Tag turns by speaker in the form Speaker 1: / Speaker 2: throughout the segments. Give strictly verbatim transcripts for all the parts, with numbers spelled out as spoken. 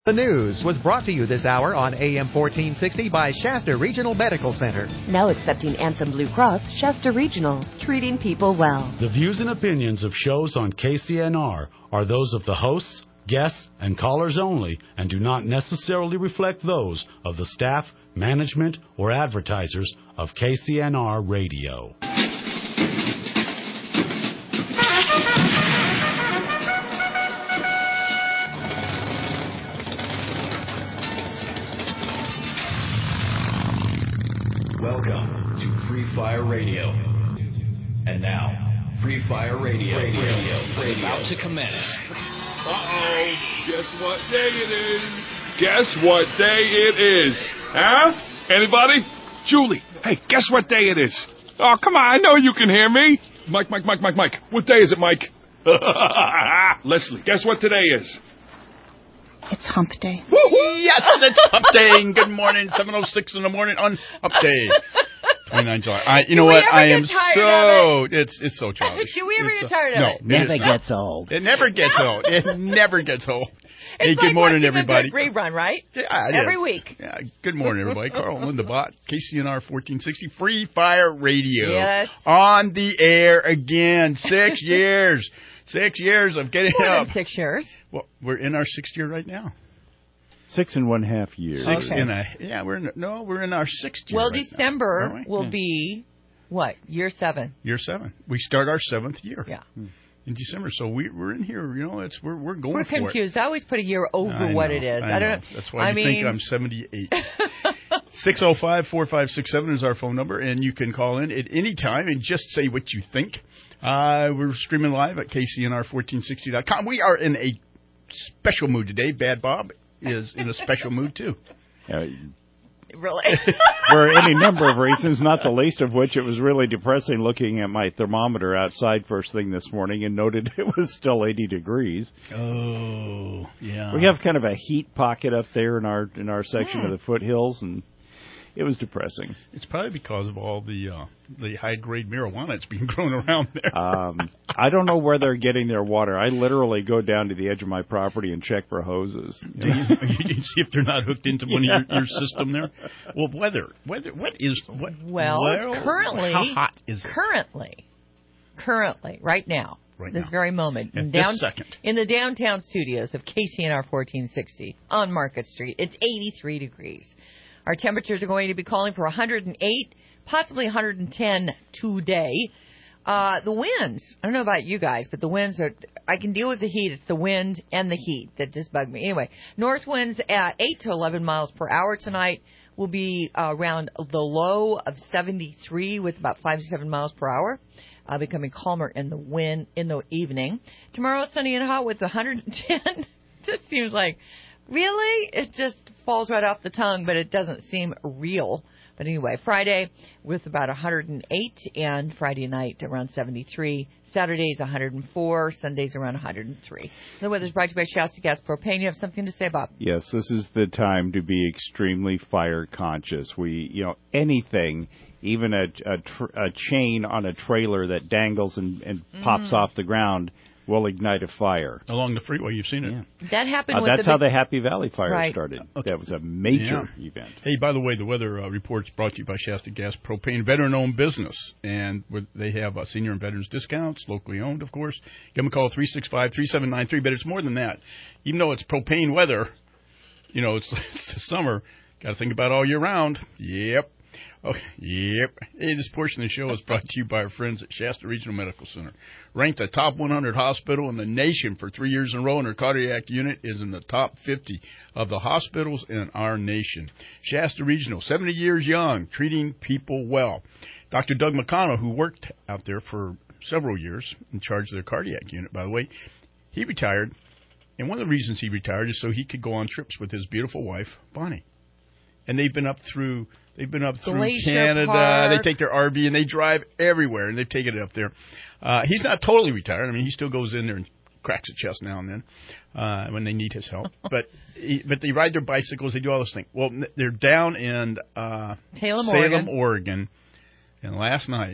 Speaker 1: The news was brought to you this hour on A M fourteen sixty by Shasta Regional Medical Center.
Speaker 2: Now accepting Anthem Blue Cross, Shasta Regional, treating people well.
Speaker 3: The views and opinions of shows on K C N R are those of the hosts, guests, and callers only, and do not necessarily reflect those of the staff, management, or advertisers of K C N R Radio.
Speaker 4: Welcome to Free Fire Radio. And now, Free Fire Radio, Radio, Radio, Radio. About to commence.
Speaker 5: Uh-oh. Guess what day it is? Guess what day it is? Huh? Anybody? Julie, hey, guess what day it is? Oh, come on, I know you can hear me. Mike, Mike, Mike, Mike, Mike. What day is it, Mike? Leslie, guess what today is?
Speaker 6: It's hump day.
Speaker 7: Woo-hoo! Yes, it's hump day. And good morning, seven oh six in the morning on hump day. twenty-ninth July. I, you
Speaker 8: Do
Speaker 7: know
Speaker 8: we
Speaker 7: what?
Speaker 8: ever
Speaker 7: I
Speaker 8: get
Speaker 7: am
Speaker 8: tired
Speaker 7: so,
Speaker 8: of it?
Speaker 7: it's it's so childish.
Speaker 8: Do we ever
Speaker 7: It's
Speaker 8: get
Speaker 7: so,
Speaker 8: tired of
Speaker 7: no,
Speaker 8: it?
Speaker 7: it
Speaker 6: Never
Speaker 7: is not.
Speaker 6: gets old.
Speaker 7: It never gets old. It never gets old. Hey,
Speaker 8: It's
Speaker 7: good
Speaker 8: like
Speaker 7: morning,
Speaker 8: watching
Speaker 7: everybody.
Speaker 8: A good rerun, right?
Speaker 7: Yeah, it
Speaker 8: Every
Speaker 7: is.
Speaker 8: week.
Speaker 7: Yeah, good morning, everybody. Carl Linda Bott, K C N R fourteen sixty, Free Fire Radio.
Speaker 8: Yes.
Speaker 7: On the air again. Six years. Six years of getting
Speaker 8: More
Speaker 7: up.
Speaker 8: than six years.
Speaker 7: Well, we're in our sixth year right now.
Speaker 6: Six and one half years.
Speaker 7: Six
Speaker 8: Okay.
Speaker 7: in a, yeah, we're in, no, we're in our sixth year.
Speaker 8: Well,
Speaker 7: right
Speaker 8: December
Speaker 7: now, aren't we?
Speaker 8: will
Speaker 7: Yeah.
Speaker 8: be, what, year seven?
Speaker 7: Year seven. We start our seventh year.
Speaker 8: Yeah.
Speaker 7: In December, so we, we're in here. You know, it's we're we're going
Speaker 8: We're
Speaker 7: for it.
Speaker 8: confused. I always put a year over
Speaker 7: I
Speaker 8: what
Speaker 7: know,
Speaker 8: it is.
Speaker 7: I,
Speaker 8: I don't
Speaker 7: know. That's why
Speaker 8: I
Speaker 7: you
Speaker 8: mean,
Speaker 7: think I'm seventy-eight. six oh five, four five six seven is our phone number, and you can call in at any time and just say what you think. Uh, we're streaming live at K C N R fourteen sixty dot com. We are in a special mood today. Bad Bob is in a special mood, too.
Speaker 6: Uh,
Speaker 8: really.
Speaker 6: for any number of reasons, not the least of which it was really depressing looking at my thermometer outside first thing this morning and noted it was still eighty degrees.
Speaker 7: Oh, yeah.
Speaker 6: We have kind of a heat pocket up there in our in our section
Speaker 8: Hmm.
Speaker 6: of the foothills, and it was depressing.
Speaker 7: It's probably because of all the uh, the high-grade marijuana that's being grown around there.
Speaker 6: Um, I don't know where they're getting their water. I literally go down to the edge of my property and check for hoses.
Speaker 7: Do you, you see if they're not hooked into one of your, your system there? Well, weather. Weather. What is what?
Speaker 8: Well, it's currently,
Speaker 7: how hot is it?
Speaker 8: currently, currently, right now,
Speaker 7: Right
Speaker 8: this
Speaker 7: now.
Speaker 8: very moment,
Speaker 7: At
Speaker 8: in,
Speaker 7: this
Speaker 8: down,
Speaker 7: second.
Speaker 8: in the downtown studios of K C N R fourteen sixty on Market Street, it's eighty-three degrees. Our temperatures are going to be calling for one hundred eight, possibly one hundred ten today. Uh, the winds, I don't know about you guys, but the winds are, I can deal with the heat. It's the wind and the heat that just bug me. Anyway, north winds at eight to eleven miles per hour tonight will be uh, around the low of seventy-three with about five to seven miles per hour. Uh, becoming calmer in the wind in the evening. Tomorrow, sunny and hot with one hundred ten. Just seems like, really? It just falls right off the tongue, but it doesn't seem real. But anyway, Friday with about one hundred eight, and Friday night around seventy-three. Saturday's one hundred four, Sunday's around one hundred three. The weather's brought to you by Shasta Gas Propane. You have something to say about?
Speaker 6: Yes, this is the time to be extremely fire conscious. We, you know, anything, even a a, tr- a chain on a trailer that dangles and, and mm. pops off the ground will ignite a fire.
Speaker 7: Along the freeway, you've seen it.
Speaker 6: Yeah.
Speaker 8: That happened
Speaker 6: Uh,
Speaker 8: with
Speaker 6: that's
Speaker 8: the
Speaker 6: how
Speaker 8: big...
Speaker 6: the Happy Valley fire
Speaker 8: right.
Speaker 6: started.
Speaker 7: Okay.
Speaker 6: That was a major
Speaker 7: Yeah.
Speaker 6: event.
Speaker 7: Hey, by the way, the weather uh, report's brought to you by Shasta Gas Propane, veteran-owned business, and with, they have uh, senior and veterans discounts, locally owned, of course. Give them a call, three six five, three seven nine three, but it's more than that. Even though it's propane weather, you know, it's, it's the summer, got to think about all year round. Yep. Okay, yep. Hey, this portion of the show is brought to you by our friends at Shasta Regional Medical Center. Ranked a top one hundred hospital in the nation for three years in a row, and our cardiac unit is in the top fifty of the hospitals in our nation. Shasta Regional, seventy years young, treating people well. Doctor Doug McConnell, who worked out there for several years in charge of their cardiac unit, by the way, he retired, and one of the reasons he retired is so he could go on trips with his beautiful wife, Bonnie. And they've been up through they've been up through
Speaker 8: Glacier
Speaker 7: Canada.
Speaker 8: Park.
Speaker 7: They take their R V and they drive everywhere, and they've taken it up there. Uh, he's not totally retired. I mean, he still goes in there and cracks a chest now and then uh, when they need his help. But he, but they ride their bicycles. They do all those things. Well, they're down in uh,
Speaker 8: Salem,
Speaker 7: Salem,
Speaker 8: Oregon.
Speaker 7: Oregon, and last night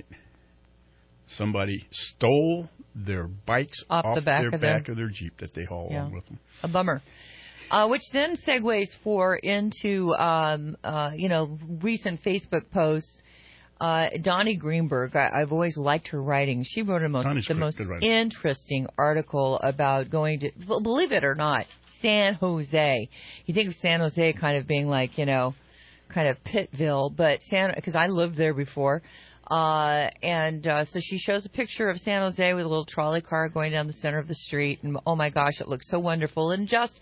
Speaker 7: somebody stole their bikes
Speaker 8: Off
Speaker 7: off
Speaker 8: the back
Speaker 7: their
Speaker 8: of their-
Speaker 7: back of their Jeep that they haul
Speaker 8: Yeah.
Speaker 7: along with them.
Speaker 8: A bummer. Uh, which then segues for into, um, uh, you know, recent Facebook posts. Uh, Donnie Greenberg, I, I've always liked her writing. She wrote a most,
Speaker 7: Donnie's
Speaker 8: the
Speaker 7: good-
Speaker 8: most
Speaker 7: good writer.
Speaker 8: interesting article about going to, well, believe it or not, San Jose. You think of San Jose kind of being like, you know, kind of Pittville, but San, because I lived there before. Uh, and uh, so she shows a picture of San Jose with a little trolley car going down the center of the street, and oh my gosh, it looks so wonderful, and just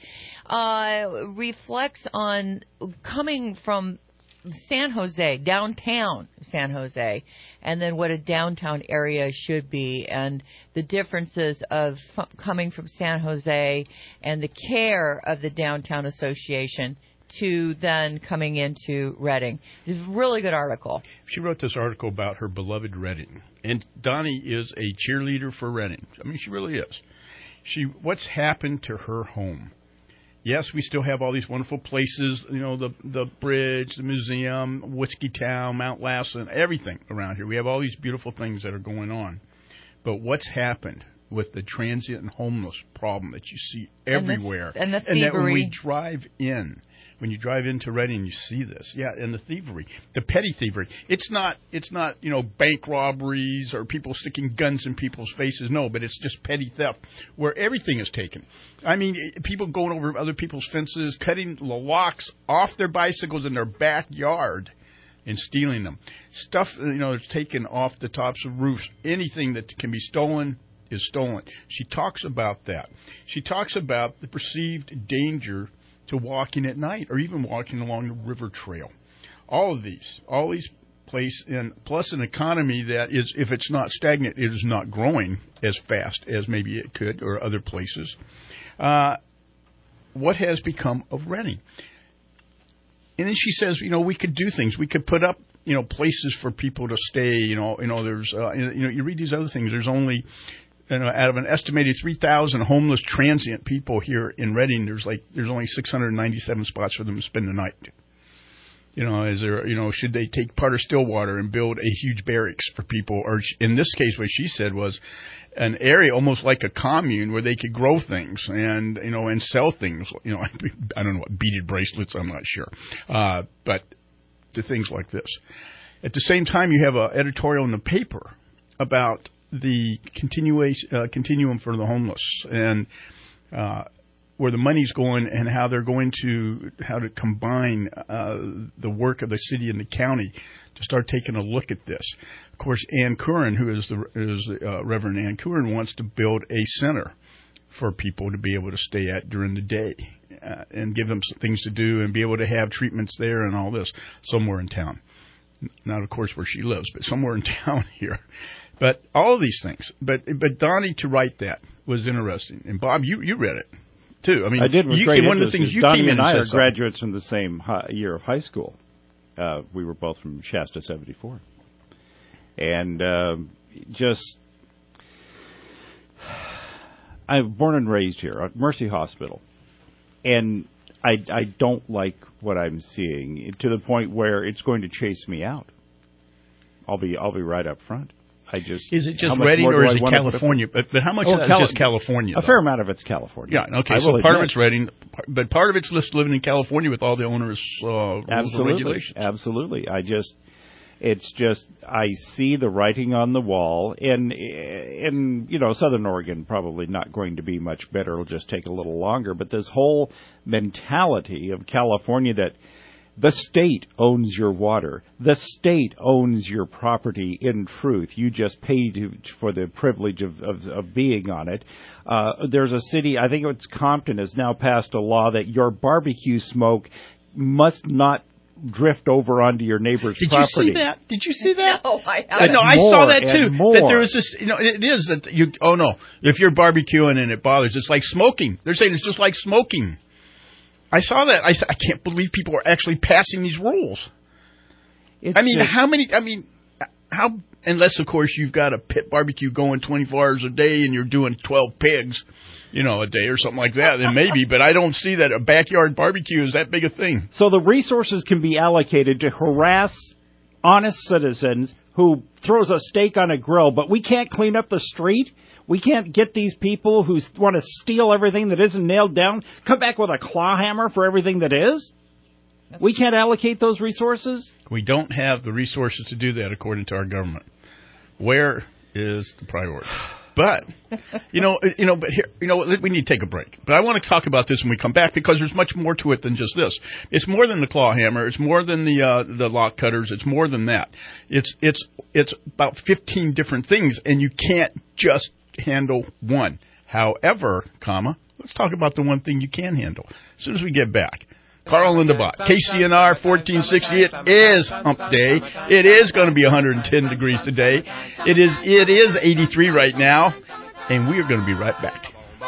Speaker 8: uh, reflects on coming from San Jose, downtown San Jose, and then what a downtown area should be, and the differences of f- coming from San Jose and the care of the Downtown Association to then coming into Reading. It's a really good article.
Speaker 7: She wrote this article about her beloved Reading, and Donnie is a cheerleader for Reading. I mean, she really is. She, what's happened to her home? Yes, we still have all these wonderful places, you know, the the bridge, the museum, Whiskey Town, Mount Lassen, everything around here. We have all these beautiful things that are going on. But what's happened with the transient and homeless problem that you see everywhere?
Speaker 8: And the, and the
Speaker 7: and that when
Speaker 8: thievery.
Speaker 7: we drive in, when you drive into Reading, you see this. Yeah, and the thievery, the petty thievery. It's not, it's not, you know, bank robberies or people sticking guns in people's faces. No, but it's just petty theft where everything is taken. I mean, people going over other people's fences, cutting the locks off their bicycles in their backyard and stealing them. Stuff, you know, is taken off the tops of roofs. Anything that can be stolen is stolen. She talks about that. She talks about the perceived danger to walking at night or even walking along the river trail. All of these, all these place in, plus an economy that is, if it's not stagnant, it is not growing as fast as maybe it could or other places. Uh, what has become of Reading? And then she says, you know, we could do things. We could put up, you know, places for people to stay. You know, you know, there's, uh, you know, you read these other things. There's only, you know, out of an estimated three thousand homeless transient people here in Reading, there's like there's only six hundred ninety-seven spots for them to spend the night. You know, is there, you know, should they take part of Stillwater and build a huge barracks for people? Or in this case, what she said was an area almost like a commune where they could grow things and, you know, and sell things. You know, I don't know what beaded bracelets, I'm not sure. Uh, but to things like this. At the same time, you have an editorial in the paper about the continuation, uh, continuum for the homeless and uh, where the money's going and how they're going to how to combine uh, the work of the city and the county to start taking a look at this. Of course, Ann Curran, who is the is uh, Reverend Ann Curran, wants to build a center for people to be able to stay at during the day uh, and give them some things to do and be able to have treatments there and all this somewhere in town. Not, of course, where she lives, but somewhere in town here. But all of these things. But but Donnie to write that was interesting. And Bob, you, you read it too. I mean,
Speaker 6: I did. With
Speaker 7: you
Speaker 6: great
Speaker 7: came, one of the
Speaker 6: interest,
Speaker 7: things you
Speaker 6: Donnie
Speaker 7: came in
Speaker 6: and I
Speaker 7: and
Speaker 6: are
Speaker 7: said
Speaker 6: graduates from the same hi- year of high school. Uh, we were both from Shasta seventy-four, and uh, just I'm born and raised here at Mercy Hospital, and I I don't like what I'm seeing to the point where it's going to chase me out. I'll be I'll be right up front. I just
Speaker 7: is it just
Speaker 6: how much
Speaker 7: Reading
Speaker 6: more do
Speaker 7: or
Speaker 6: I
Speaker 7: is it
Speaker 6: wanna put up
Speaker 7: California? But, but how much
Speaker 6: Oh,
Speaker 7: of that
Speaker 6: Cali-
Speaker 7: is just California?
Speaker 6: A
Speaker 7: though?
Speaker 6: fair amount of it's California.
Speaker 7: Yeah, okay.
Speaker 6: I
Speaker 7: So
Speaker 6: will
Speaker 7: part of
Speaker 6: admit.
Speaker 7: it's Reading, but part of it's just living in California with all the onerous uh, rules and
Speaker 6: Absolutely,
Speaker 7: regulations.
Speaker 6: absolutely. I just, it's just, I see the writing on the wall. In, in you know, Southern Oregon, probably not going to be much better. It'll just take a little longer. But this whole mentality of California that the state owns your water. The state owns your property in truth. You just pay to, for the privilege of, of, of being on it. Uh, there's a city, I think it's Compton, has now passed a law that your barbecue smoke must not drift over onto your neighbor's
Speaker 7: Did
Speaker 6: property.
Speaker 7: you see that? Did you see that?
Speaker 8: No, I
Speaker 7: I
Speaker 8: haven't.
Speaker 7: know. I
Speaker 6: More
Speaker 7: saw that too.
Speaker 6: and more.
Speaker 7: That there was this. You know, it is that you. Oh no! If you're barbecuing and it bothers, it's like smoking. They're saying it's just like smoking. I saw that. I said, I can't believe people are actually passing these rules.
Speaker 6: It's
Speaker 7: I mean,
Speaker 6: just-
Speaker 7: how many? I mean, how? Unless of course you've got a pit barbecue going twenty-four hours a day and you're doing twelve pigs, you know, a day or something like that. Then maybe. But I don't see that a backyard barbecue is that big a thing.
Speaker 6: So the resources can be allocated to harass honest citizens who throws a steak on a grill, but we can't clean up the street? We can't get these people who want to steal everything that isn't nailed down, come back with a claw hammer for everything that is? That's we can't allocate those resources?
Speaker 7: We don't have the resources to do that according to our government. Where is the priority? But, you know, you know, but here, you know, we need to take a break. But I want to talk about this when we come back because there's much more to it than just this. It's more than the claw hammer. It's more than the uh, the lock cutters. It's more than that. It's it's it's about fifteen different things, and you can't just handle one. However, comma, let's talk about the one thing you can handle as soon as we get back. Carl Lindenbach, K C N R fourteen sixty. It is hump day. It is going to be one hundred ten degrees today. It is it is eighty-three right now, and we are going to be right back.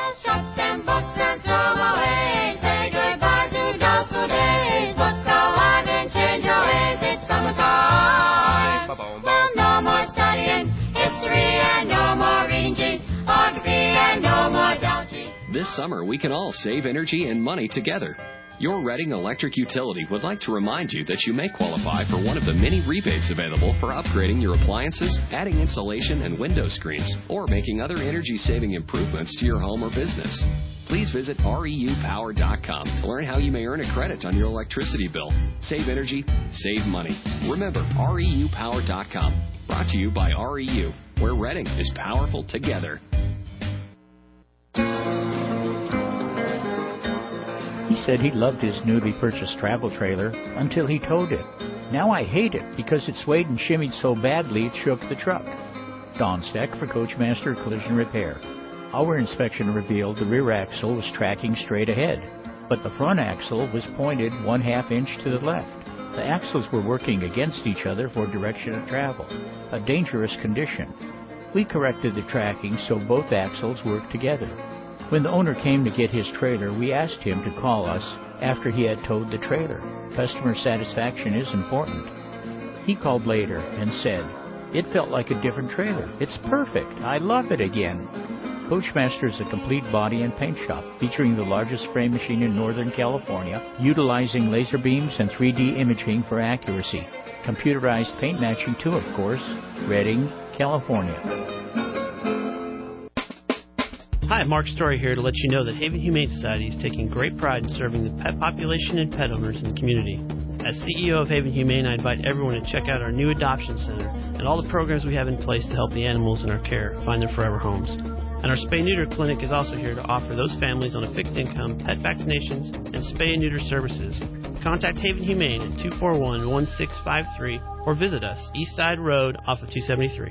Speaker 9: This summer, we can all save energy and money together. Your Reading Electric Utility would like to remind you that you may qualify for one of the many rebates available for upgrading your appliances, adding insulation and window screens, or making other energy-saving improvements to your home or business. Please visit R E U power dot com to learn how you may earn a credit on your electricity bill. Save energy, save money. Remember, R E U power dot com. Brought to you by R E U, where Reading is powerful together.
Speaker 10: He said he loved his newly purchased travel trailer until he towed it. Now I hate it because it swayed and shimmied so badly it shook the truck. Don Steck for Coachmaster Collision Repair. Our inspection revealed the rear axle was tracking straight ahead, but the front axle was pointed one half inch to the left. The axles were working against each other for direction of travel, a dangerous condition. We corrected the tracking so both axles worked together. When the owner came to get his trailer, we asked him to call us after he had towed the trailer. Customer satisfaction is important. He called later and said, "It felt like a different trailer. It's perfect. I love it again." Coachmaster is a complete body and paint shop featuring the largest spray machine in Northern California, utilizing laser beams and three D imaging for accuracy. Computerized paint matching too, of course. Reading, California.
Speaker 11: Hi, Mark Story here to let you know that Haven Humane Society is taking great pride in serving the pet population and pet owners in the community. As C E O of Haven Humane, I invite everyone to check out our new adoption center and all the programs we have in place to help the animals in our care find their forever homes. And our spay-neuter clinic is also here to offer those families on a fixed income pet vaccinations and spay and neuter services. Contact Haven Humane at two four one, one six five three or visit us, East Side Road off of two seventy-three.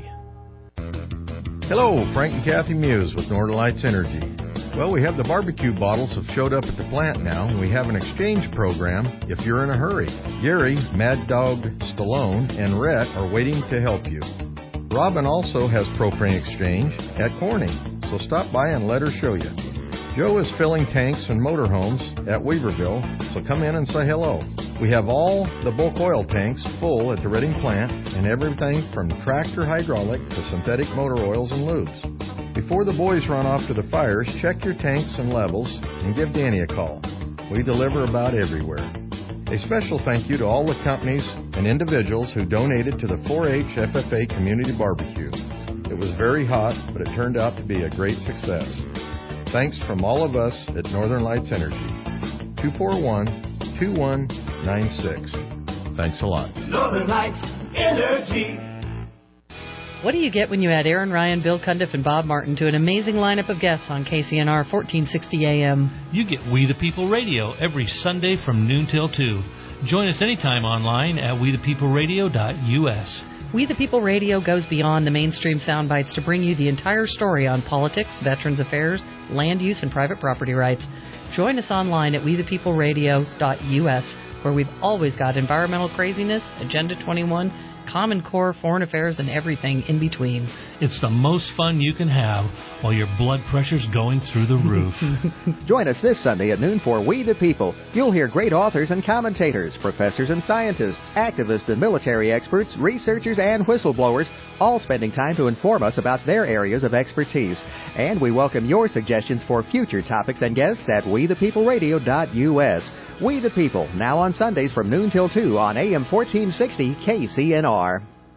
Speaker 12: Hello, Frank and Kathy Muse with Northern Lights Energy. Well, we have the barbecue bottles have showed up at the plant now, and we have an exchange program if you're in a hurry. Gary, Mad Dog Stallone, and Rhett are waiting to help you. Robin also has propane exchange at Corning, so stop by and let her show you. Joe is filling tanks and motorhomes at Weaverville, so come in and say hello. We have all the bulk oil tanks full at the Reading plant and everything from tractor hydraulic to synthetic motor oils and lubes. Before the boys run off to the fires, check your tanks and levels and give Danny a call. We deliver about everywhere. A special thank you to all the companies and individuals who donated to the four H F F A Community Barbecue. It was very hot, but it turned out to be a great success. Thanks from all of us at Northern Lights Energy. two four one, two one nine six. Thanks a lot.
Speaker 13: Northern Lights Energy.
Speaker 14: What do you get when you add Aaron Ryan, Bill Cundiff, and Bob Martin to an amazing lineup of guests on K C N R fourteen sixty A M?
Speaker 15: You get We the People Radio every Sunday from noon till two. Join us anytime online at we the people radio dot U S.
Speaker 14: We the People Radio goes beyond the mainstream sound bites to bring you the entire story on politics, veterans affairs, land use, and private property rights. Join us online at we the people radio dot U S, where we've always got environmental craziness, Agenda twenty-one, Common Core, foreign affairs, and everything in between.
Speaker 15: It's the most fun you can have while your blood pressure's going through the roof.
Speaker 1: Join us this Sunday at noon for We the People. You'll hear great authors and commentators, professors and scientists, activists and military experts, researchers and whistleblowers, all spending time to inform us about their areas of expertise. And we welcome your suggestions for future topics and guests at we the people radio dot U S. We the People, now on Sundays from noon till two on A M fourteen sixty K C N R.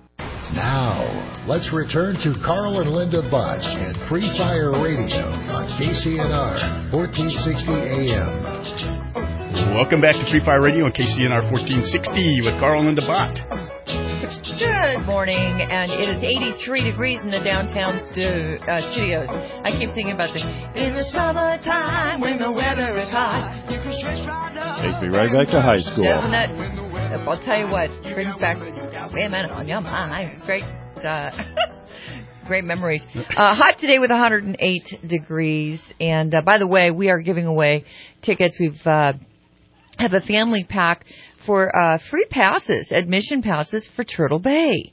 Speaker 16: Now, let's return to Carl and Linda Butt and Free Fire Radio on K C N R fourteen sixty A M.
Speaker 7: Welcome back to Free Fire Radio on K C N R fourteen sixty with Carl and Linda Butt.
Speaker 8: Good morning, and it is eighty-three degrees in the downtown stu- uh, studios. I keep thinking about the in the summertime when the weather is hot.
Speaker 6: Takes me right back to high school.
Speaker 8: Doesn't it? I'll tell you what, brings back women on your mind. Great, uh, great memories. Uh, hot today with one hundred eight degrees, and uh, by the way, we are giving away tickets. We've uh, have a family pack for uh, free passes, admission passes for Turtle Bay.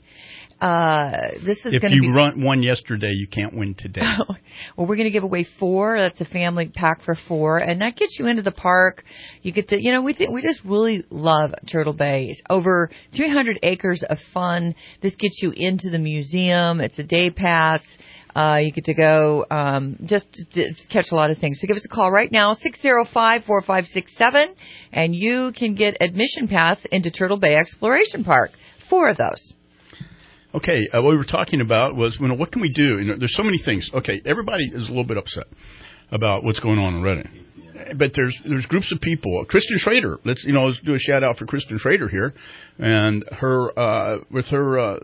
Speaker 8: Uh, this is
Speaker 7: if
Speaker 8: going to be.
Speaker 7: If you run one yesterday, you can't win today.
Speaker 8: Well, we're going to give away four. That's a family pack for four, and that gets you into the park. You get to, you know, we think we just really love Turtle Bay. It's over three hundred acres of fun. This gets you into the museum. It's a day pass. Uh, you get to go um, just to, to catch a lot of things. So give us a call right now, six oh five, four five six seven, and you can get admission pass into Turtle Bay Exploration Park. Four of those.
Speaker 7: Okay, uh, what we were talking about was, you know, what can we do? You know, there's so many things. Okay, everybody is a little bit upset about what's going on in Reading, but there's there's groups of people. Kristen Schrader, let's you know let's do a shout out for Kristen Schrader here, and her uh, with her uh,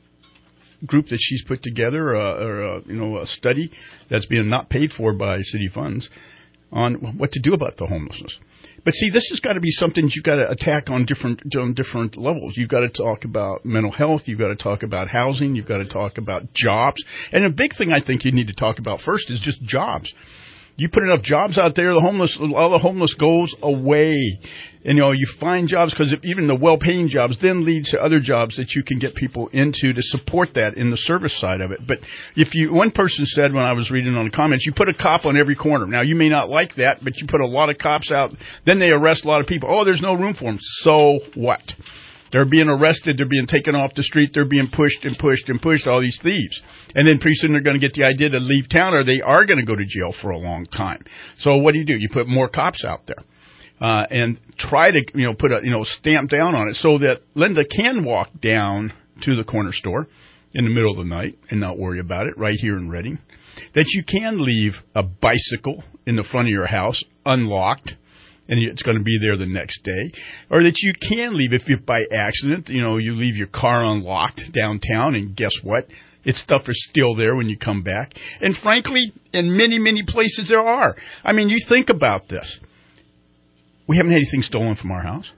Speaker 7: group that she's put together, uh, or uh, you know, a study that's being not paid for by city funds on what to do about the homelessness. But see, this has got to be something you've got to attack on different on different levels. You've got to talk about mental health. You've got to talk about housing. You've got to talk about jobs. And a big thing I think you need to talk about first is just jobs. You put enough jobs out there, the homeless, all the homeless goes away. And, you know, you find jobs because even the well-paying jobs then lead to other jobs that you can get people into to support that in the service side of it. But if you, one person said when I was reading on the comments, you put a cop on every corner. Now, you may not like that, but you put a lot of cops out, then they arrest a lot of people. Oh, there's no room for them. So what? They're being arrested. They're being taken off the street. They're being pushed and pushed and pushed, all these thieves. And then pretty soon they're going to get the idea to leave town, or they are going to go to jail for a long time. So what do you do? You put more cops out there. Uh, and try to, you know, put a, you know, stamp down on it so that Linda can walk down to the corner store in the middle of the night and not worry about it right here in Reading. That you can leave a bicycle in the front of your house unlocked and it's going to be there the next day. Or that you can leave, if you by accident, you know, you leave your car unlocked downtown and guess what? Its stuff is still there when you come back. And frankly, in many, many places there are. I mean, you think about this. We haven't had anything stolen from our house.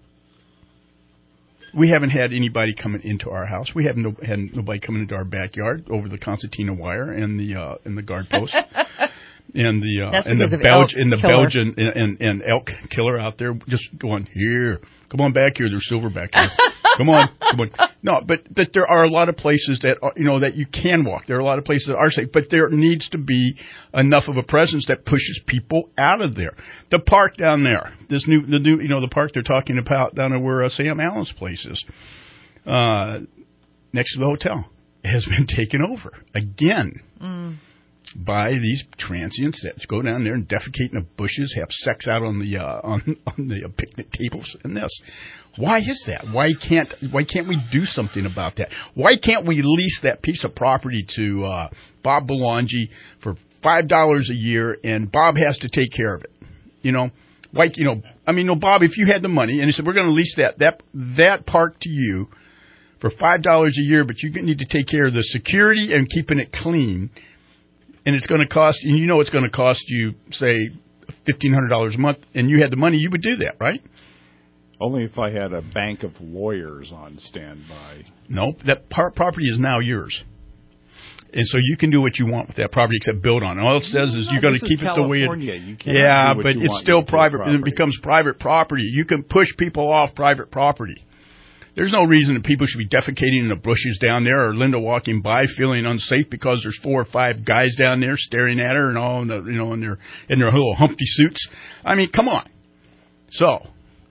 Speaker 7: We haven't had anybody coming into our house. We haven't no, had nobody coming into our backyard over the concertina wire and the uh, and the guard post and the uh, and the Belg and the Belgian and, and, and elk killer out there just going here. Come on back here. There's silver back here. Come on, come on. No, but but there are a lot of places that are, you know that you can walk. There are a lot of places that are safe, but there needs to be enough of a presence that pushes people out of there. The park down there, this new the new you know the park they're talking about down there where uh, Sam Allen's place is, uh, next to the hotel, has been taken over again. Mm. By these transients that go down there and defecate in the bushes, have sex out on the uh, on on the uh, picnic tables and this. Why is that? Why can't why can't we do something about that? Why can't we lease that piece of property to uh, Bob Belangi for five dollars a year, and Bob has to take care of it? You know, like you know, I mean, no, Bob, if you had the money and he said we're going to lease that that that park to you for five dollars a year, but you need to take care of the security and keeping it clean. And it's going to cost, and you know it's going to cost you, say, fifteen hundred dollars a month, and you had the money, you would do that, right?
Speaker 6: Only if I had a bank of lawyers on standby.
Speaker 7: Nope, that par- property is now yours. And so you can do what you want with that property except build on it. All it says is no, you're going to keep it the way it
Speaker 6: is.
Speaker 7: Yeah, but it's still private. It becomes private property. You can push people off private property. There's no reason that people should be defecating in the bushes down there, or Linda walking by feeling unsafe because there's four or five guys down there staring at her and all in the, you know, in their in their little Humpty suits. I mean, come on. So,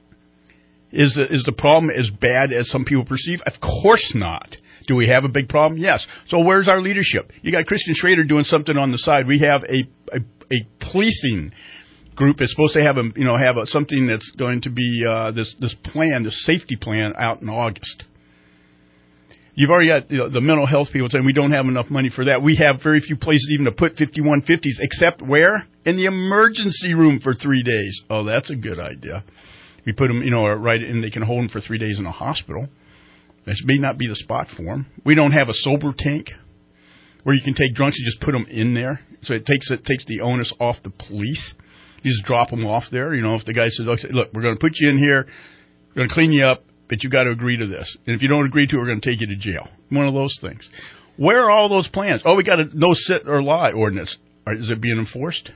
Speaker 7: is the, is the problem as bad as some people perceive? Of course not. Do we have a big problem? Yes. So where's our leadership? You got Kristen Schrader doing something on the side. We have a a, a policing group is supposed to have a you know have a, something that's going to be uh, this this plan, this safety plan out in August. You've already got you know, the mental health people saying we don't have enough money for that. We have very few places even to put fifty-one fifties, except where? In the emergency room for three days. Oh, that's a good idea. We put them, you know, right in. They can hold them for three days in a hospital. This may not be the spot for them. We don't have a sober tank where you can take drunks and just put them in there. So it takes it takes the onus off the police. You just drop them off there. You know, if the guy says, okay, look, we're going to put you in here, we're going to clean you up, but you got to agree to this. And if you don't agree to it, we're going to take you to jail. One of those things. Where are all those plans? Oh, we got a no sit or lie ordinance. Is it being enforced?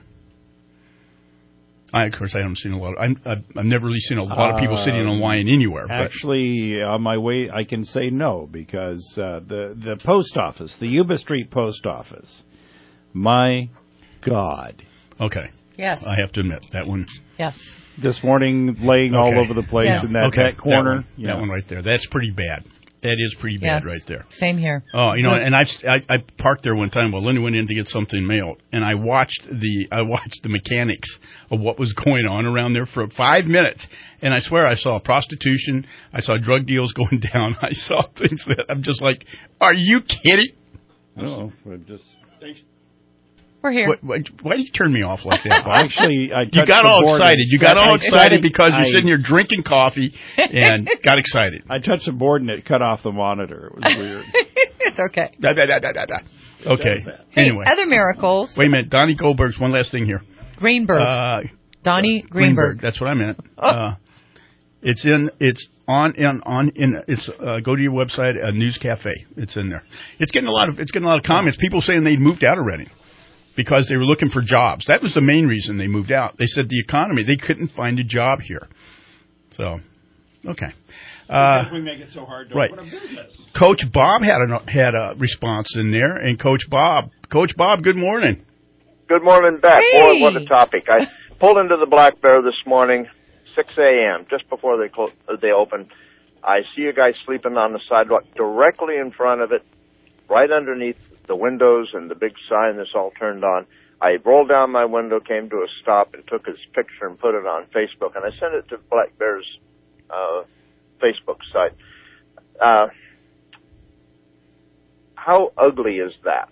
Speaker 7: I, of course, I haven't seen a lot. Of, I'm, I've, I've never really seen a lot of people uh, sitting on line anywhere. But.
Speaker 6: Actually, on my way, I can say no because uh, the the post office, the Yuba Street post office, my God.
Speaker 7: Okay.
Speaker 8: Yes.
Speaker 7: I have to admit that one.
Speaker 8: Yes.
Speaker 6: This morning, laying
Speaker 7: okay.
Speaker 6: all over the place
Speaker 8: yes.
Speaker 6: in that,
Speaker 7: okay.
Speaker 6: that corner.
Speaker 7: That one,
Speaker 6: yeah.
Speaker 7: that one right there. That's pretty bad. That is pretty bad
Speaker 8: yes.
Speaker 7: right there.
Speaker 8: Same here.
Speaker 7: Oh, you know, and I've, I I parked there one time while Linda went in to get something mailed, and I watched the I watched the mechanics of what was going on around there for five minutes, and I swear I saw prostitution, I saw drug deals going down, I saw things that I'm just like, are you kidding?
Speaker 6: No, I'm just.
Speaker 7: Thanks.
Speaker 8: We're here.
Speaker 7: What, why, why do you turn me off like that?
Speaker 6: Well, actually, I
Speaker 7: you got all excited. You got all excited because you're
Speaker 6: I,
Speaker 7: sitting here drinking coffee and got excited.
Speaker 6: I touched the board and it cut off the monitor. It was weird.
Speaker 8: It's okay.
Speaker 7: Da, da, da, da, da, da. Okay.
Speaker 8: Hey,
Speaker 7: anyway,
Speaker 8: other miracles.
Speaker 7: Wait a minute. Donnie Goldberg's one last thing here.
Speaker 8: Greenberg.
Speaker 7: Uh,
Speaker 8: Donnie
Speaker 7: uh,
Speaker 8: Greenberg.
Speaker 7: That's what I meant.
Speaker 8: Oh.
Speaker 7: Uh, it's in. It's on. In on. In. It's. Uh, go to your website. Uh, News Cafe. It's in there. It's getting a lot of. It's getting a lot of comments. People saying they moved out already. Because they were looking for jobs. That was the main reason they moved out. They said the economy, they couldn't find a job here. So, okay. Uh,
Speaker 6: because we make it so hard to
Speaker 7: right.
Speaker 6: open a business.
Speaker 7: Coach Bob had a, had a response in there. And Coach Bob, Coach Bob, good morning.
Speaker 17: Good morning, Beck.
Speaker 8: Hey.
Speaker 17: Boy, what a topic. I pulled into the Black Bear this morning, six a.m., just before they clo- they opened. I see a guy sleeping on the sidewalk directly in front of it, right underneath the windows and the big sign that's all turned on. I rolled down my window, came to a stop, and took his picture and put it on Facebook, and I sent it to Black Bear's uh, Facebook site. Uh, how ugly is that?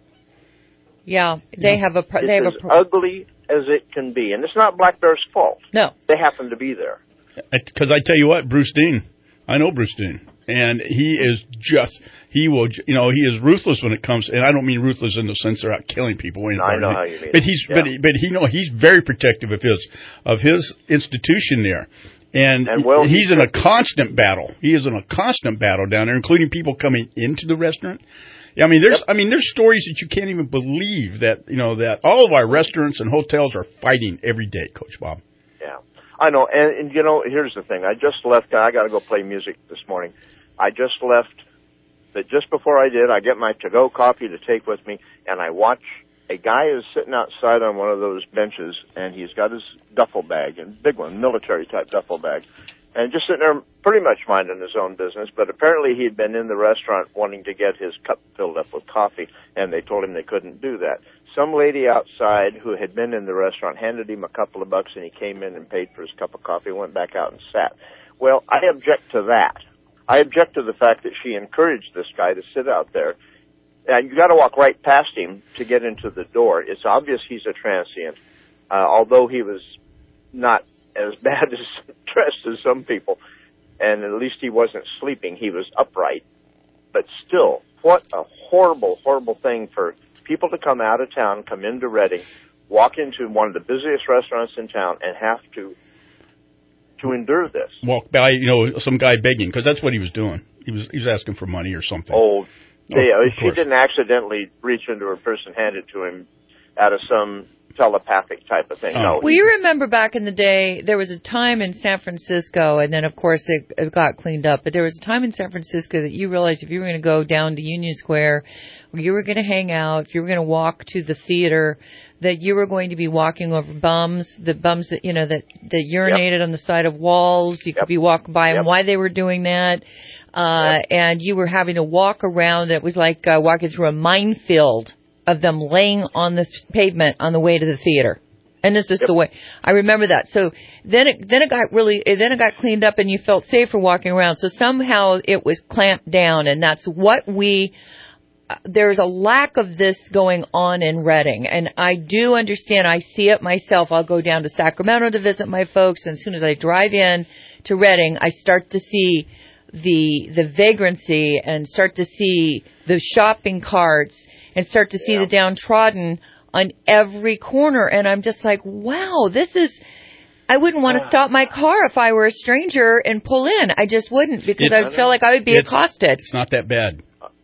Speaker 8: Yeah, they have a. Pro- they have
Speaker 17: it's
Speaker 8: a.
Speaker 17: as
Speaker 8: Pro-
Speaker 17: ugly as it can be, and it's not Black Bear's fault.
Speaker 8: No,
Speaker 17: they happen to be there.
Speaker 7: Because I tell you what, Bruce Dean, I know Bruce Dean. And he is just, he will, you know, he is ruthless when it comes, and I don't mean ruthless in the sense they're out killing people.
Speaker 17: No, I know how you mean.
Speaker 7: But he's,
Speaker 17: yeah.
Speaker 7: but, he, but he, know, he's very protective of his, of his institution there. And,
Speaker 17: and well,
Speaker 7: he's in a constant battle. He is in a constant battle down there, including people coming into the restaurant. I mean, there's, yep. I mean, there's stories that you can't even believe that, you know, that all of our restaurants and hotels are fighting every day, Coach Bob.
Speaker 17: Yeah, I know. And, and you know, here's the thing. I just left, I got to go play music this morning. I just left, but just before I did, I get my to-go coffee to take with me, and I watch a guy is sitting outside on one of those benches, and he's got his duffel bag, a big one, military-type duffel bag, and just sitting there pretty much minding his own business, but apparently he'd been in the restaurant wanting to get his cup filled up with coffee, and they told him they couldn't do that. Some lady outside who had been in the restaurant handed him a couple of bucks, and he came in and paid for his cup of coffee, went back out and sat. Well, I object to that. I object to the fact that she encouraged this guy to sit out there. And you got to walk right past him to get into the door. It's obvious he's a transient, uh, although he was not as bad as dressed as some people, and at least he wasn't sleeping. He was upright. But still, what a horrible, horrible thing for people to come out of town, come into Reading, walk into one of the busiest restaurants in town, and have to to endure this.
Speaker 7: Walk by, you know, some guy begging, because that's what he was doing. He was he was asking for money or something.
Speaker 17: Oh, yeah,
Speaker 7: oh
Speaker 17: she didn't accidentally reach into her purse and hand it to him out of some telepathic type of thing. Oh. No.
Speaker 8: Well, you remember back in the day, there was a time in San Francisco, and then, of course, it, it got cleaned up, but there was a time in San Francisco that you realized if you were going to go down to Union Square, or you were going to hang out, if you were going to walk to the theater, that you were going to be walking over bums, the bums that, you know, that, that urinated yep. on the side of walls. You yep. could be walking by yep. them, why they were doing that. Uh, yep. And you were having to walk around. It was like uh, walking through a minefield of them laying on the pavement on the way to the theater. And this is yep. the way I remember that. So then it then it got really then it got cleaned up, and you felt safer walking around. So somehow it was clamped down, and that's what we. Uh, there's a lack of this going on in Redding, and I do understand. I see it myself. I'll go down to Sacramento to visit my folks, and as soon as I drive in to Redding, I start to see the the vagrancy and start to see the shopping carts and start to see yeah. the downtrodden on every corner, and I'm just like, wow, this is, I wouldn't want to stop my car if I were a stranger and pull in. I just wouldn't, because I feel like I would be
Speaker 7: it's,
Speaker 8: accosted.
Speaker 7: It's not that bad.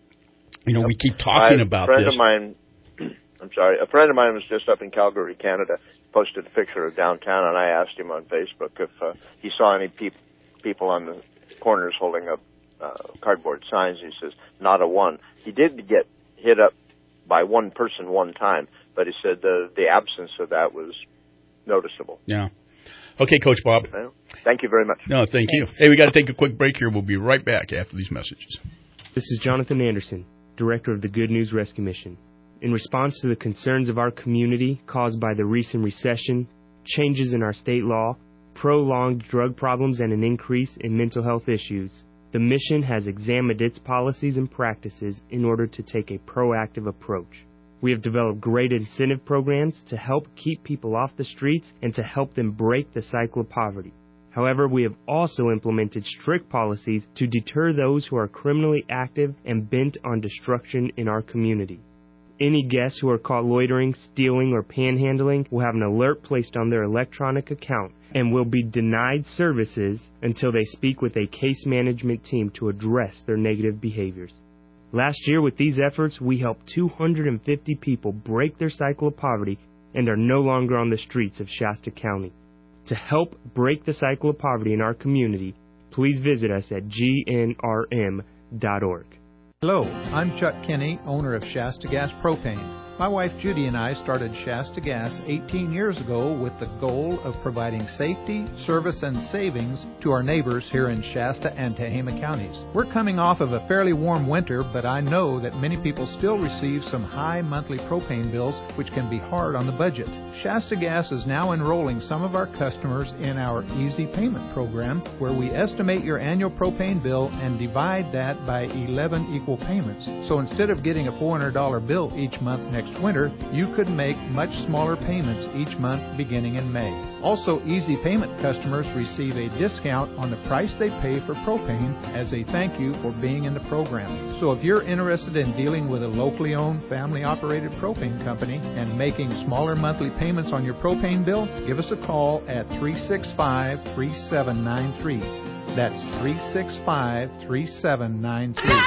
Speaker 7: You know, we keep talking
Speaker 17: I,
Speaker 7: about
Speaker 17: a friend
Speaker 7: this.
Speaker 17: Of mine, I'm sorry, a friend of mine was just up in Calgary, Canada, posted a picture of downtown, and I asked him on Facebook if uh, he saw any peop- people on the corners holding up uh, cardboard signs. He says, not a one. He did get hit up by one person one time, but he said the the absence of that was noticeable.
Speaker 7: Yeah. Okay, Coach Bob.
Speaker 17: Thank you very much.
Speaker 7: No, thank Thanks. you. Hey, we got to take a quick break here. We'll be right back after these messages.
Speaker 18: This is Jonathan Anderson, Director of the Good News Rescue Mission. In response to the concerns of our community caused by the recent recession, changes in our state law, prolonged drug problems, and an increase in mental health issues, the mission has examined its policies and practices in order to take a proactive approach. We have developed great incentive programs to help keep people off the streets and to help them break the cycle of poverty. However, we have also implemented strict policies to deter those who are criminally active and bent on destruction in our community. Any guests who are caught loitering, stealing, or panhandling will have an alert placed on their electronic account and will be denied services until they speak with a case management team to address their negative behaviors. Last year, with these efforts, we helped two hundred fifty people break their cycle of poverty and are no longer on the streets of Shasta County. To help break the cycle of poverty in our community, please visit us at G N R M dot org.
Speaker 19: Hello, I'm Chuck Kinney, owner of Shasta Gas Propane. My wife Judy and I started Shasta Gas eighteen years ago with the goal of providing safety, service, and savings to our neighbors here in Shasta and Tehama counties. We're coming off of a fairly warm winter, but I know that many people still receive some high monthly propane bills, which can be hard on the budget. Shasta Gas is now enrolling some of our customers in our Easy Payment program, where we estimate your annual propane bill and divide that by eleven equal payments. So instead of getting a four hundred dollars bill each month next winter, you could make much smaller payments each month beginning in May. Also, Easy Payment customers receive a discount on the price they pay for propane as a thank you for being in the program. So if you're interested in dealing with a locally owned, family-operated propane company and making smaller monthly payments on your propane bill, give us a call at three six five, three seven nine three. That's three six five, three seven nine three.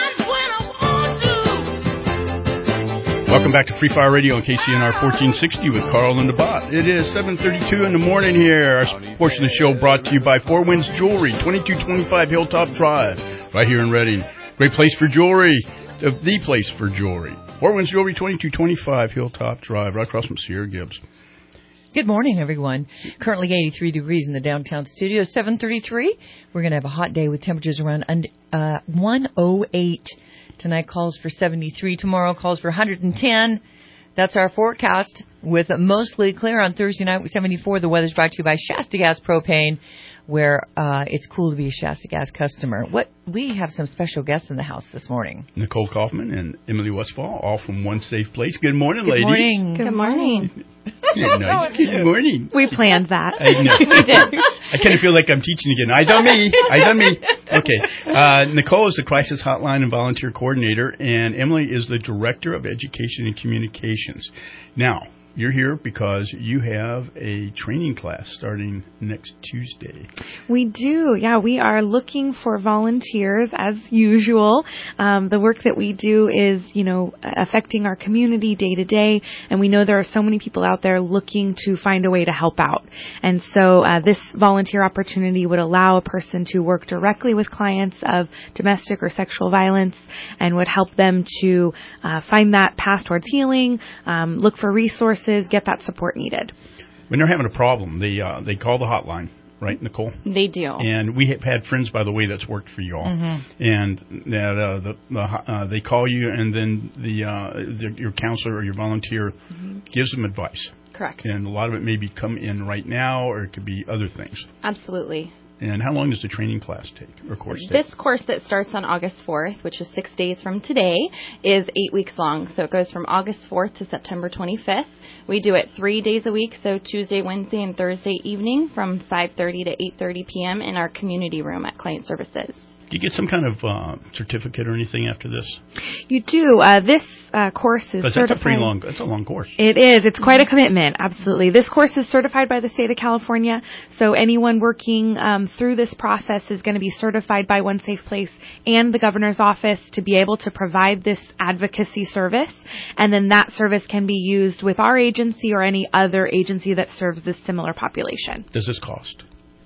Speaker 7: Welcome back to Free Fire Radio on K C N R fourteen sixty with Carl and the Bot. It is seven thirty-two in the morning here. Our portion of the show brought to you by Four Winds Jewelry, twenty-two twenty-five Hilltop Drive, right here in Redding. Great place for jewelry, the, the place for jewelry. Four Winds Jewelry, twenty-two twenty-five Hilltop Drive, right across from Sierra Gibbs.
Speaker 8: Good morning, everyone. Currently eighty-three degrees in the downtown studio, seven thirty-three. We're going to have a hot day with temperatures around uh, one oh eight. Tonight calls for seventy-three. Tomorrow calls for one hundred ten. That's our forecast, with mostly clear on Thursday night with seventy-four. The weather's brought to you by Shasta Gas Propane, where uh, it's cool to be a Shasta Gas customer. What we have some special guests in the house this morning.
Speaker 7: Nicole Kaufman and Emily Westfall, all from One Safe Place. Good morning,
Speaker 8: Good
Speaker 7: ladies.
Speaker 8: Morning.
Speaker 20: Good morning.
Speaker 7: You're nice. Good morning.
Speaker 20: We planned that.
Speaker 7: I know.
Speaker 20: We did.
Speaker 7: I kind of feel like I'm teaching again. Eyes on me. Eyes on me. Okay. Uh, Nicole is the Crisis Hotline and Volunteer Coordinator, and Emily is the Director of Education and Communications. Now, you're here because you have a training class starting next Tuesday.
Speaker 20: We do. Yeah, we are looking for volunteers as usual. Um, the work that we do is, you know, affecting our community day to day, and we know there are so many people out there looking to find a way to help out. And so uh, this volunteer opportunity would allow a person to work directly with clients of domestic or sexual violence and would help them to uh, find that path towards healing, um, look for resources, get that support needed.
Speaker 7: When they're having a problem, they uh, they call the hotline, right, Nicole?
Speaker 21: They do.
Speaker 7: And we have had friends, by the way, that's worked for you all,
Speaker 21: Mm-hmm.
Speaker 7: and that uh, the, the uh, they call you, and then the, uh, the your counselor or your volunteer
Speaker 21: Mm-hmm.
Speaker 7: gives them advice.
Speaker 21: Correct.
Speaker 7: And a lot of it may be come in right now, or it could be other things.
Speaker 21: Absolutely.
Speaker 7: And how long does the training class take, or course take?
Speaker 21: This course that starts on August fourth, which is six days from today, is eight weeks long. So it goes from August fourth to September twenty-fifth. We do it three days a week, so Tuesday, Wednesday, and Thursday evening from five thirty to eight thirty p.m. in our community room at Client Services.
Speaker 7: Do you get some kind of uh, certificate or anything after this?
Speaker 20: You do. Uh, this uh, course is
Speaker 7: Because
Speaker 20: certified.
Speaker 7: that's a pretty long. That's a long course.
Speaker 20: It is. It's quite a commitment. Absolutely. This course is certified by the state of California, so anyone working um, through this process is going to be certified by One Safe Place and the governor's office to be able to provide this advocacy service, and then that service can be used with our agency or any other agency that serves this similar population.
Speaker 7: Does this cost?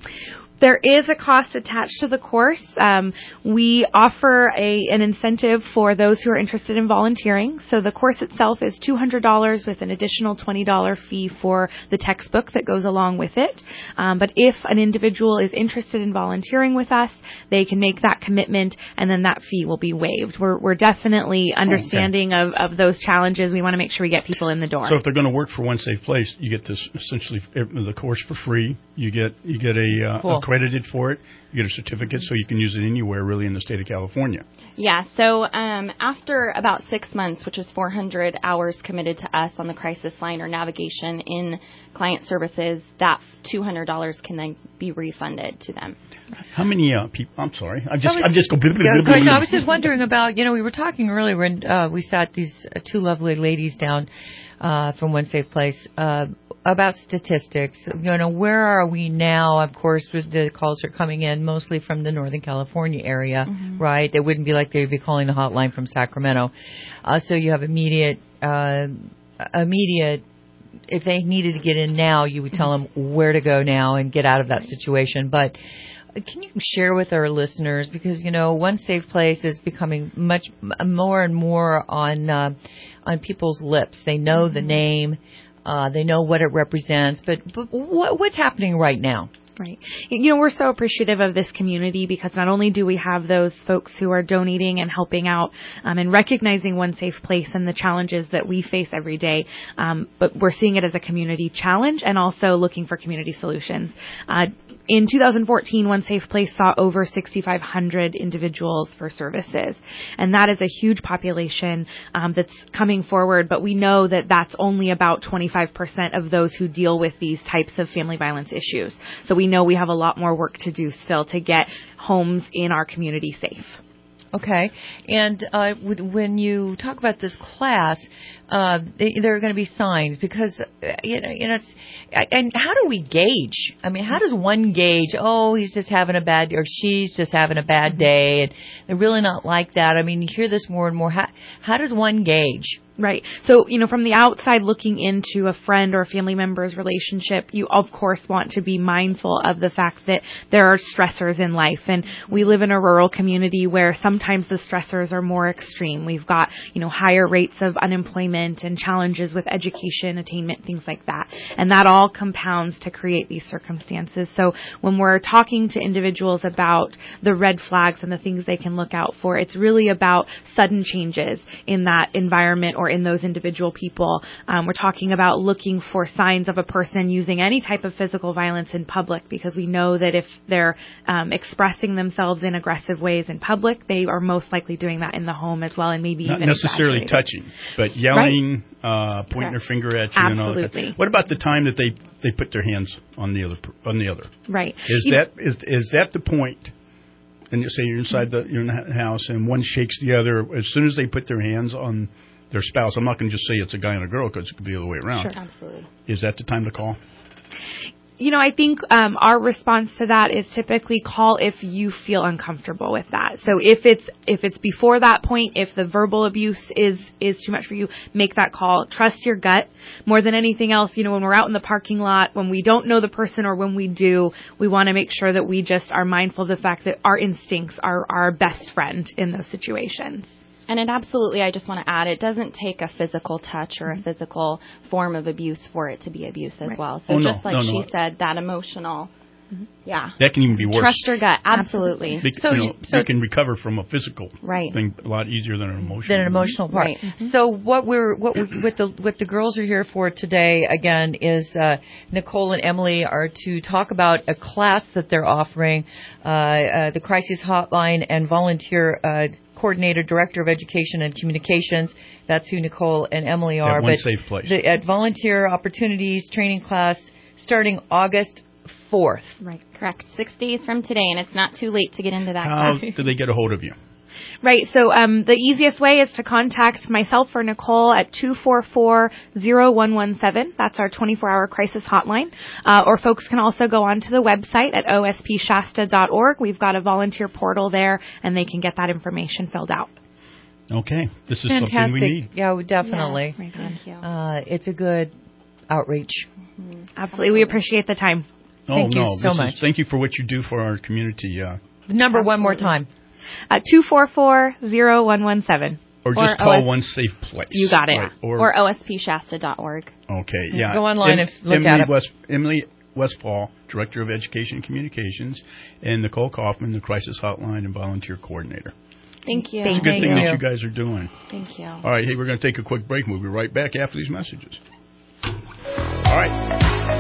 Speaker 20: There is a cost attached to the course. Um, we offer a, an incentive for those who are interested in volunteering. So the course itself is two hundred dollars with an additional twenty dollars fee for the textbook that goes along with it. Um, but if an individual is interested in volunteering with us, they can make that commitment, and then that fee will be waived. We're, we're definitely understanding okay. of, of those challenges. We want to make sure we get people in the door.
Speaker 7: So if they're going to work for One Safe Place, you get this essentially the course for free. You get you get a uh,
Speaker 21: cool.
Speaker 7: accredited for it. You get a certificate, so you can use it anywhere really in the state of California.
Speaker 21: Yeah, so um, after about six months, which is four hundred hours committed to us on the crisis line or navigation in Client Services, that two hundred dollars can then be refunded to them.
Speaker 7: How many uh, people? I'm sorry, I'm just
Speaker 8: I was,
Speaker 7: I'm just going.
Speaker 8: Yeah, no, I was just wondering about. You know, we were talking earlier when uh, we sat these uh, two lovely ladies down uh, from One Safe Place. Uh, about statistics, you know, where are we now? Of course, with the calls are coming in mostly from the Northern California area, mm-hmm. right? It wouldn't be like they would be calling the hotline from Sacramento. Uh, so you have immediate, uh, immediate. If they needed to get in now, you would tell them where to go now and get out of that situation. But can you share with our listeners, because you know, One Safe Place is becoming much more and more on uh, on people's lips. They know mm-hmm. the name. Uh, they know what it represents, but, but what, what's happening right now?
Speaker 20: Right. You know, we're so appreciative of this community because not only do we have those folks who are donating and helping out um, and recognizing One Safe Place and the challenges that we face every day, um, but we're seeing it as a community challenge and also looking for community solutions. Uh, in two thousand fourteen, One Safe Place saw over sixty-five hundred individuals for services, and that is a huge population um, that's coming forward, but we know that that's only about twenty-five percent of those who deal with these types of family violence issues. So we know we have a lot more work to do still to get homes in our community safe.
Speaker 8: Okay. And uh, when you talk about this class, uh, there are going to be signs because, you know, you know, it's, and how do we gauge? I mean, how does one gauge, oh, he's just having a bad day or she's just having a bad day and they're really not like that? I mean, you hear this more and more. How, how does one gauge?
Speaker 20: Right. So, you know, from the outside looking into a friend or a family member's relationship, you of course want to be mindful of the fact that there are stressors in life. And we live in a rural community where sometimes the stressors are more extreme. We've got, you know, higher rates of unemployment and challenges with education, attainment, things like that. And that all compounds to create these circumstances. So when we're talking to individuals about the red flags and the things they can look out for, it's really about sudden changes in that environment or in those individual people. Um, we're talking about looking for signs of a person using any type of physical violence in public because we know that if they're um, expressing themselves in aggressive ways in public, they are most likely doing that in the home as well and maybe
Speaker 7: Not
Speaker 20: even
Speaker 7: necessarily touching, but yelling,
Speaker 20: right.
Speaker 7: uh, pointing
Speaker 20: Correct.
Speaker 7: their finger at you.
Speaker 20: Absolutely.
Speaker 7: And all that kind of, what about the time that they, they put their hands on the other on the other?
Speaker 20: Right.
Speaker 7: Is
Speaker 20: you
Speaker 7: that is is that the point? And you say you're inside the you're in the house and one shakes the other. As soon as they put their hands on their spouse, I'm not going to just say it's a guy and a girl because it could be the other way around.
Speaker 20: Sure, absolutely.
Speaker 7: Is that the time to call?
Speaker 20: You know, I think um, our response to that is typically call if you feel uncomfortable with that. So if it's if it's before that point, if the verbal abuse is is too much for you, make that call. Trust your gut more than anything else. You know, when we're out in the parking lot, when we don't know the person or when we do, we want to make sure that we just are mindful of the fact that our instincts are our best friend in those situations.
Speaker 21: And it absolutely, I just want to add, it doesn't take a physical touch or a physical form of abuse for it to be abuse as
Speaker 20: right.
Speaker 21: well. So
Speaker 7: oh,
Speaker 21: just
Speaker 7: no,
Speaker 21: like
Speaker 7: no,
Speaker 21: she
Speaker 7: no.
Speaker 21: said, that emotional Yeah.
Speaker 7: That can even be worse.
Speaker 21: Trust your gut, absolutely.
Speaker 7: They,
Speaker 8: So
Speaker 7: you know,
Speaker 8: you- so-
Speaker 7: you can recover from a physical
Speaker 21: Right.
Speaker 7: thing a lot easier than an emotional.
Speaker 8: than an emotional part.
Speaker 21: Right.
Speaker 8: Mm-hmm. So what we're what we what the what the girls are here for today again is uh, Nicole and Emily are to talk about a class that they're offering, uh, uh, the Crisis Hotline and Volunteer uh, Coordinator, Director of Education and Communications. That's who Nicole and Emily are.
Speaker 7: At One
Speaker 8: but
Speaker 7: Safe Place.
Speaker 8: The, at Volunteer Opportunities Training Class starting August fourth.
Speaker 21: Right, correct. Six days from today, and it's not too late to get into that
Speaker 7: How
Speaker 21: class.
Speaker 7: do they get a hold of you?
Speaker 20: Right, so um, the easiest way is to contact myself or Nicole at two four four, zero one one seven. That's our twenty-four hour crisis hotline. Uh, or folks can also go onto the website at o s p shasta dot org. We've got a volunteer portal there, and they can get that information filled out.
Speaker 7: Okay, this is
Speaker 8: Fantastic.
Speaker 7: something we need.
Speaker 8: Yeah, we definitely.
Speaker 21: Yeah, thank you.
Speaker 8: Uh, it's a good outreach.
Speaker 20: Absolutely, we appreciate the time.
Speaker 7: Oh,
Speaker 8: Thank you
Speaker 7: no,
Speaker 8: so
Speaker 7: this
Speaker 8: much.
Speaker 7: Is, thank you for what you do for our community. Uh,
Speaker 8: The number one more time.
Speaker 20: Uh, two four four, zero one one seven.
Speaker 7: or just
Speaker 21: Or
Speaker 7: call
Speaker 21: O S
Speaker 7: One Safe Place.
Speaker 20: You got it.
Speaker 7: Right,
Speaker 21: Or,
Speaker 7: Or,
Speaker 21: o s p shasta dot org.
Speaker 7: okay, yeah.
Speaker 8: Go online
Speaker 7: Em-
Speaker 8: and look
Speaker 7: Emily
Speaker 8: at it.
Speaker 7: West, Emily Westfall, Director of Education and Communications, and Nicole Kaufman, the Crisis Hotline and Volunteer Coordinator.
Speaker 21: Thank you.
Speaker 7: It's a good
Speaker 8: Thank
Speaker 7: thing
Speaker 8: you.
Speaker 7: that you guys are doing.
Speaker 21: Thank you.
Speaker 7: All right, hey, we're going to take a quick break. We'll be right back after these messages. All right.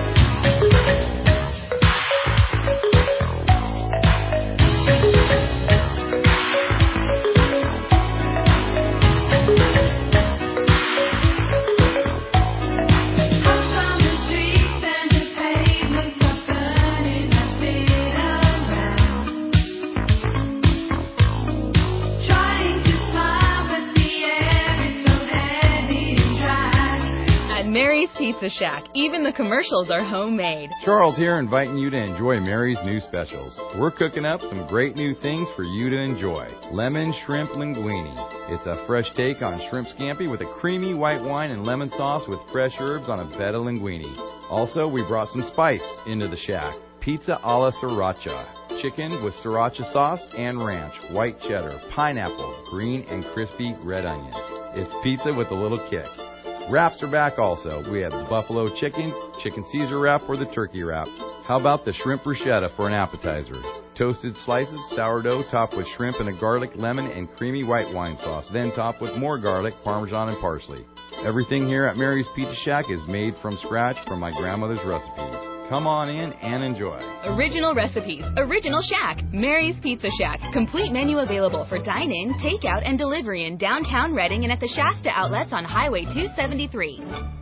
Speaker 2: Mary's Pizza Shack. Even the commercials are homemade.
Speaker 22: Charles here, inviting you to enjoy Mary's new specials. We're cooking up some great new things for you to enjoy. Lemon shrimp linguine. It's a fresh take on shrimp scampi with a creamy white wine and lemon sauce with fresh herbs on a bed of linguine. Also, we brought some spice into the shack. Pizza alla sriracha. Chicken with sriracha sauce and ranch, white cheddar, pineapple, green and crispy red onions. It's pizza with a little kick. Wraps are back also. We have the buffalo chicken, chicken Caesar wrap, or the turkey wrap. How about the shrimp bruschetta for an appetizer? Toasted slices, sourdough topped with shrimp and a garlic, lemon, and creamy white wine sauce, then topped with more garlic, parmesan, and parsley. Everything here at Mary's Pizza Shack is made from scratch from my grandmother's recipes. Come on in and enjoy.
Speaker 2: Original recipes, original shack. Mary's Pizza Shack. Complete menu available for dine-in, takeout, and delivery in downtown Reading and at the Shasta outlets on Highway two seventy-three.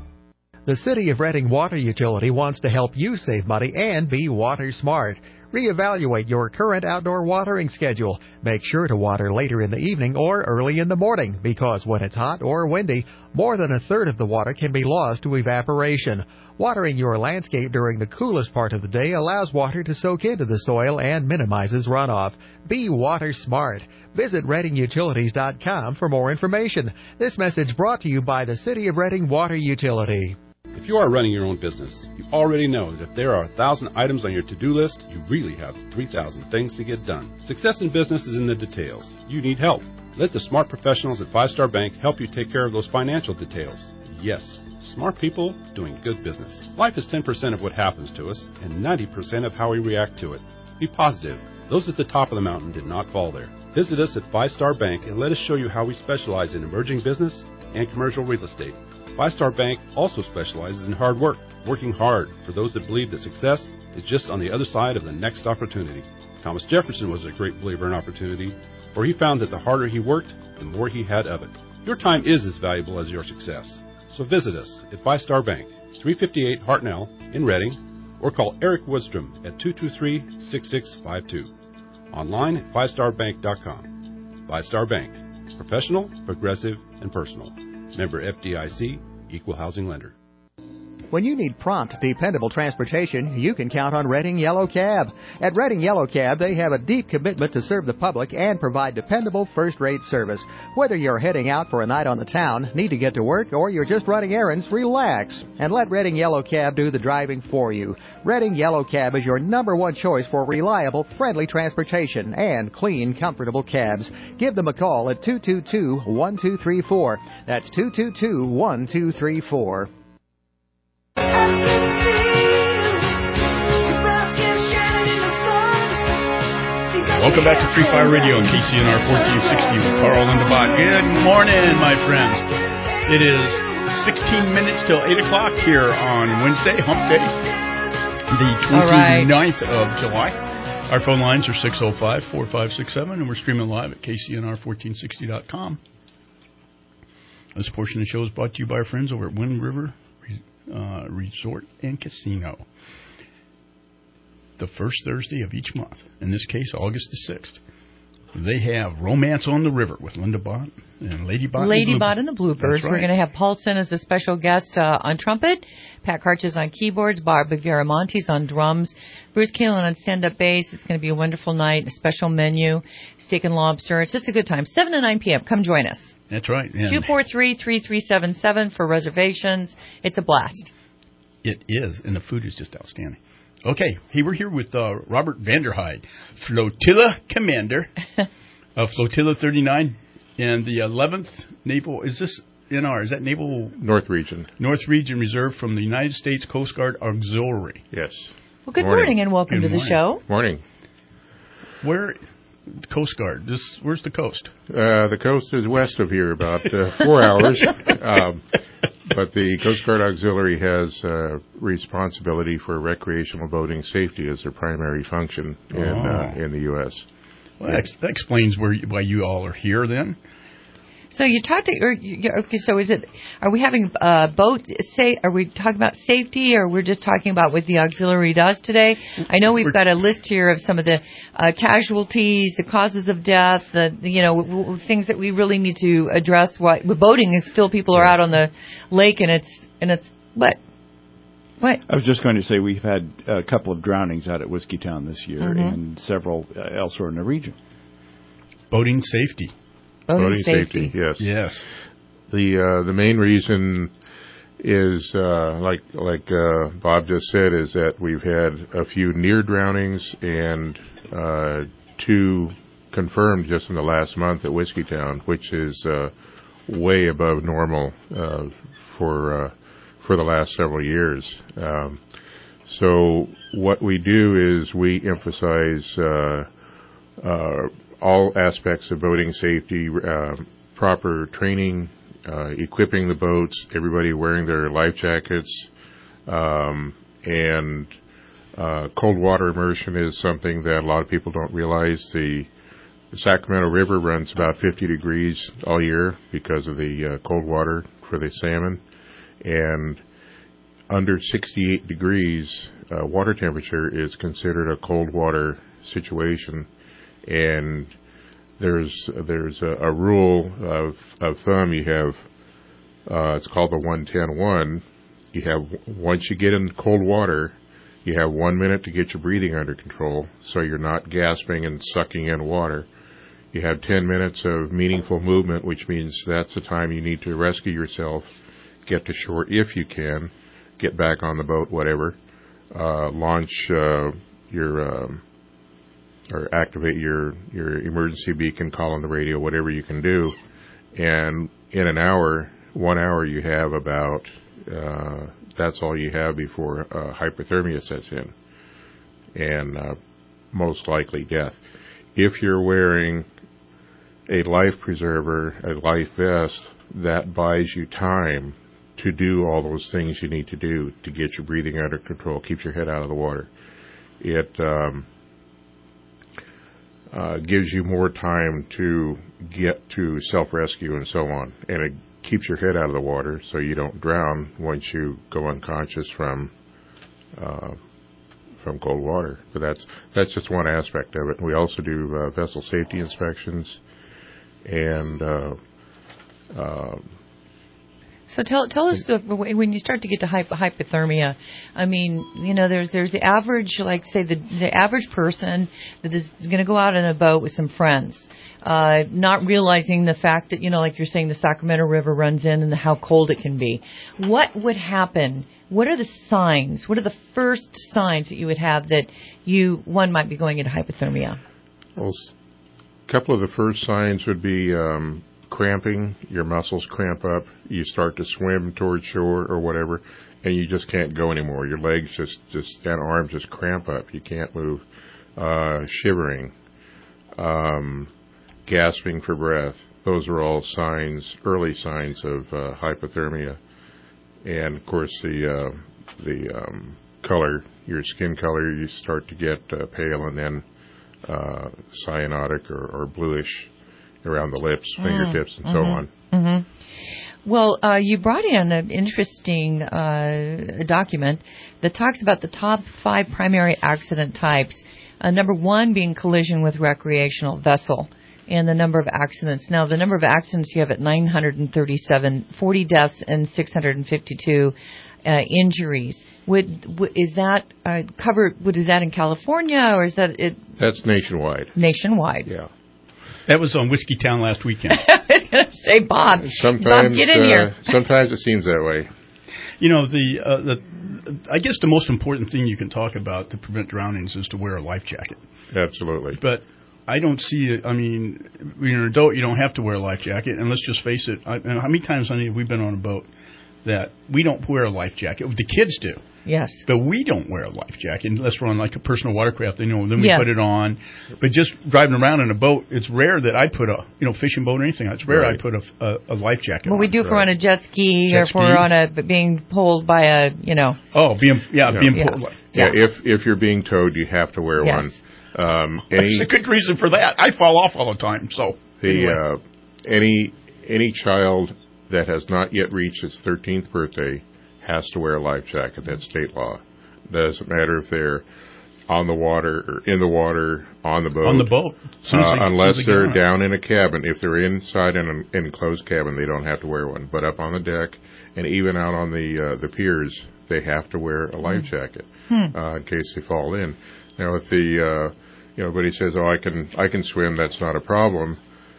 Speaker 1: The City of Reading Water Utility wants to help you save money and be water smart. Reevaluate your current outdoor watering schedule. Make sure to water later in the evening or early in the morning because when it's hot or windy, more than a third of the water can be lost to evaporation. Watering your landscape during the coolest part of the day allows water to soak into the soil and minimizes runoff. Be water smart. Visit reading utilities dot com for more information. This message brought to you by the City of Reading Water Utility.
Speaker 23: If you are running your own business, you already know that if there are one thousand items on your to-do list, you really have three thousand things to get done. Success in business is in the details. You need help. Let the smart professionals at Five Star Bank help you take care of those financial details. Yes, smart people doing good business. Life is ten percent of what happens to us and ninety percent of how we react to it. Be positive. Those at the top of the mountain did not fall there. Visit us at Five Star Bank and let us show you how we specialize in emerging business and commercial real estate. Five Star Bank also specializes in hard work, working hard for those that believe that success is just on the other side of the next opportunity. Thomas Jefferson was a great believer in opportunity, for he found that the harder he worked, the more he had of it. Your time is as valuable as your success. So visit us at Five Star Bank, three fifty-eight Hartnell in Reading, or call Eric Woodstrom at two two three, six six five two. Online at five star bank dot com. Five Star Bank. Professional, progressive, and personal. Member F D I C, Equal Housing Lender.
Speaker 1: When you need prompt, dependable transportation, you can count on Reading Yellow Cab. At Reading Yellow Cab, they have a deep commitment to serve the public and provide dependable first-rate service. Whether you're heading out for a night on the town, need to get to work, or you're just running errands, relax and let Reading Yellow Cab do the driving for you. Reading Yellow Cab is your number one choice for reliable, friendly transportation and clean, comfortable cabs. Give them a call at two two two, one two three four. That's two two two, one two three four.
Speaker 7: Welcome back to Free Fire Radio on K C N R fourteen sixty with Carl and Bot. Good morning, my friends. It is sixteen minutes till eight o'clock here on Wednesday, Hump Day, the twenty-ninth of July. Our phone lines are six oh five, four five six seven, and we're streaming live at K C N R fourteen sixty dot com. This portion of the show is brought to you by our friends over at Wind River uh, Resort and Casino. The first Thursday of each month, in this case, August the sixth, they have Romance on the River with Linda Bott and Lady Bott.
Speaker 8: Lady Bott and the Bluebirds.
Speaker 7: Right.
Speaker 8: We're going to have Paulson as a special guest uh, on trumpet, Pat Karches on keyboards, Barbara Viramontes on drums, Bruce Keelan on stand-up bass. It's going to be a wonderful night, a special menu, steak and lobster. It's just a good time. seven to nine p.m. Come join us.
Speaker 7: That's right.
Speaker 8: two four three, three three seven seven for reservations. It's a blast.
Speaker 7: It is, and the food is just outstanding. Okay, hey, we're here with uh, Robert Vanderhyde, Flotilla Commander of Flotilla thirty-nine and the eleventh Naval, is this N R, is that Naval?
Speaker 3: North Region.
Speaker 7: North Region Reserve from the United States Coast Guard Auxiliary.
Speaker 3: Yes.
Speaker 8: Well, good morning, morning and welcome
Speaker 7: good
Speaker 8: to the
Speaker 7: morning.
Speaker 8: show.
Speaker 3: Morning.
Speaker 7: Where, Coast Guard, this, where's the coast?
Speaker 3: Uh, the coast is west of here, about uh, four hours. Um, But the Coast Guard Auxiliary has uh, responsibility for recreational boating safety as their primary function in
Speaker 7: oh.
Speaker 3: uh, in the U S
Speaker 7: Well, that, that explains where you, why you all are here then.
Speaker 8: So you talked to, or you, okay, so is it, are we having uh, boat, say, are we talking about safety, or we're just talking about what the auxiliary does today? I know we've got a list here of some of the uh, casualties, the causes of death, the, you know, w- w- things that we really need to address. What boating is still, people are out on the lake, and it's, and it's, what? What?
Speaker 6: I was just going to say we've had a couple of drownings out at Whiskeytown this year
Speaker 8: Mm-hmm.
Speaker 6: and several uh, elsewhere in the region.
Speaker 7: Boating safety.
Speaker 8: Boating,
Speaker 3: Boating
Speaker 8: safety.
Speaker 3: safety. Yes.
Speaker 7: Yes.
Speaker 3: The uh, the main reason is uh, like like uh, Bob just said is that we've had a few near drownings and uh, two confirmed just in the last month at Whiskeytown, which is uh, way above normal uh, for uh, for the last several years. Um, so what we do is we emphasize uh, uh, all aspects of boating safety, uh, proper training, uh, equipping the boats, everybody wearing their life jackets, um, and uh, cold water immersion is something that a lot of people don't realize. The, the Sacramento River runs about fifty degrees all year because of the uh, cold water for the salmon, and under sixty-eight degrees uh, water temperature is considered a cold water situation. And there's there's a, a rule of of thumb. You have uh, it's called the one ten one. You have once you get in cold water, you have one minute to get your breathing under control, so you're not gasping and sucking in water. You have ten minutes of meaningful movement, which means that's the time you need to rescue yourself, get to shore if you can, get back on the boat, whatever, uh, launch uh, your. Um, or activate your, your emergency beacon, call on the radio, whatever you can do. And in an hour, one hour, you have about, uh, that's all you have before uh, hypothermia sets in. And uh, most likely death. If you're wearing a life preserver, a life vest, that buys you time to do all those things you need to do to get your breathing under control, keeps your head out of the water. It, um, Uh, gives you more time to get to self-rescue and so on. And it keeps your head out of the water so you don't drown once you go unconscious from uh, from cold water. But that's that's just one aspect of it. We also do uh, vessel safety inspections and uh, uh,
Speaker 8: So tell tell us the, when you start to get to hypo, hypothermia. I mean, you know, there's there's the average, like say the the average person that is going to go out on a boat with some friends, uh, not realizing the fact that, you know, like you're saying, the Sacramento River runs in and how cold it can be. What would happen? What are the signs? What are the first signs that you would have that you one might be going into hypothermia?
Speaker 3: Well, a couple of the first signs would be Um, cramping, your muscles cramp up, you start to swim towards shore or whatever, and you just can't go anymore. Your legs just, just and arms just cramp up. You can't move. Uh, shivering. um, gasping for breath. Those are all signs, early signs of uh, hypothermia. And of course, the uh, the um, color, your skin color, you start to get uh, pale, and then uh, cyanotic or, or bluish around the lips,
Speaker 8: Mm.
Speaker 3: fingertips, and
Speaker 8: Mm-hmm.
Speaker 3: so on.
Speaker 8: Mm-hmm. Well, uh, you brought in an interesting uh, document that talks about the top five primary accident types. Uh, number one being collision with recreational vessel, and the number of accidents. Now, the number of accidents you have at nine hundred thirty-seven, forty deaths and six hundred fifty-two uh, injuries. Would, would is that uh, covered? Would is that in California, or is that it?
Speaker 3: That's nationwide.
Speaker 8: Nationwide.
Speaker 3: Yeah.
Speaker 7: That was on Whiskey Town last weekend.
Speaker 8: I was going to say, Bob.
Speaker 3: Sometimes,
Speaker 8: Bob, get in
Speaker 3: uh,
Speaker 8: here.
Speaker 3: sometimes it seems that way.
Speaker 7: You know, the uh, the I guess the most important thing you can talk about to prevent drownings is to wear a life jacket.
Speaker 3: Absolutely.
Speaker 7: But I don't see it. I mean, when you're an adult, you don't have to wear a life jacket. And let's just face it. I, and how many times, honey, have we been on a boat that we don't wear a life jacket? The kids do.
Speaker 8: Yes.
Speaker 7: But we don't wear a life jacket unless we're on like a personal watercraft. You know, then we
Speaker 8: Yeah.
Speaker 7: put it on. But just driving around in a boat, it's rare that I put a you know fishing boat or anything. It's rare
Speaker 3: Right.
Speaker 7: I put a, a, a life jacket.
Speaker 8: Well,
Speaker 7: on.
Speaker 8: we do if we're on a jet ski,
Speaker 7: Jet
Speaker 8: or if we're
Speaker 7: ski.
Speaker 8: on a being pulled by a, you know.
Speaker 7: Oh, being yeah,
Speaker 3: Yeah.
Speaker 7: being
Speaker 8: Yeah.
Speaker 7: pulled.
Speaker 3: Yeah, if if you're being towed, you have to wear
Speaker 8: Yes.
Speaker 3: one. Um, any
Speaker 7: That's a good reason for that. I fall off all the time. So
Speaker 3: the
Speaker 7: anyway.
Speaker 3: uh, any any child that has not yet reached its thirteenth birthday has to wear a life jacket. That's state law. Doesn't matter if they're on the water or in the water, on the boat.
Speaker 7: On the boat. As soon as
Speaker 3: Uh,
Speaker 7: they- as soon
Speaker 3: unless
Speaker 7: as they get
Speaker 3: they're
Speaker 7: on it.
Speaker 3: down in a cabin. If they're inside in an enclosed cabin, they don't have to wear one. But up on the deck and even out on the uh, the piers, they have to wear a life jacket
Speaker 8: Hmm.
Speaker 3: uh, in case they fall in. Now, if the uh, you know, everybody says, "Oh, I can I can swim," that's not a problem.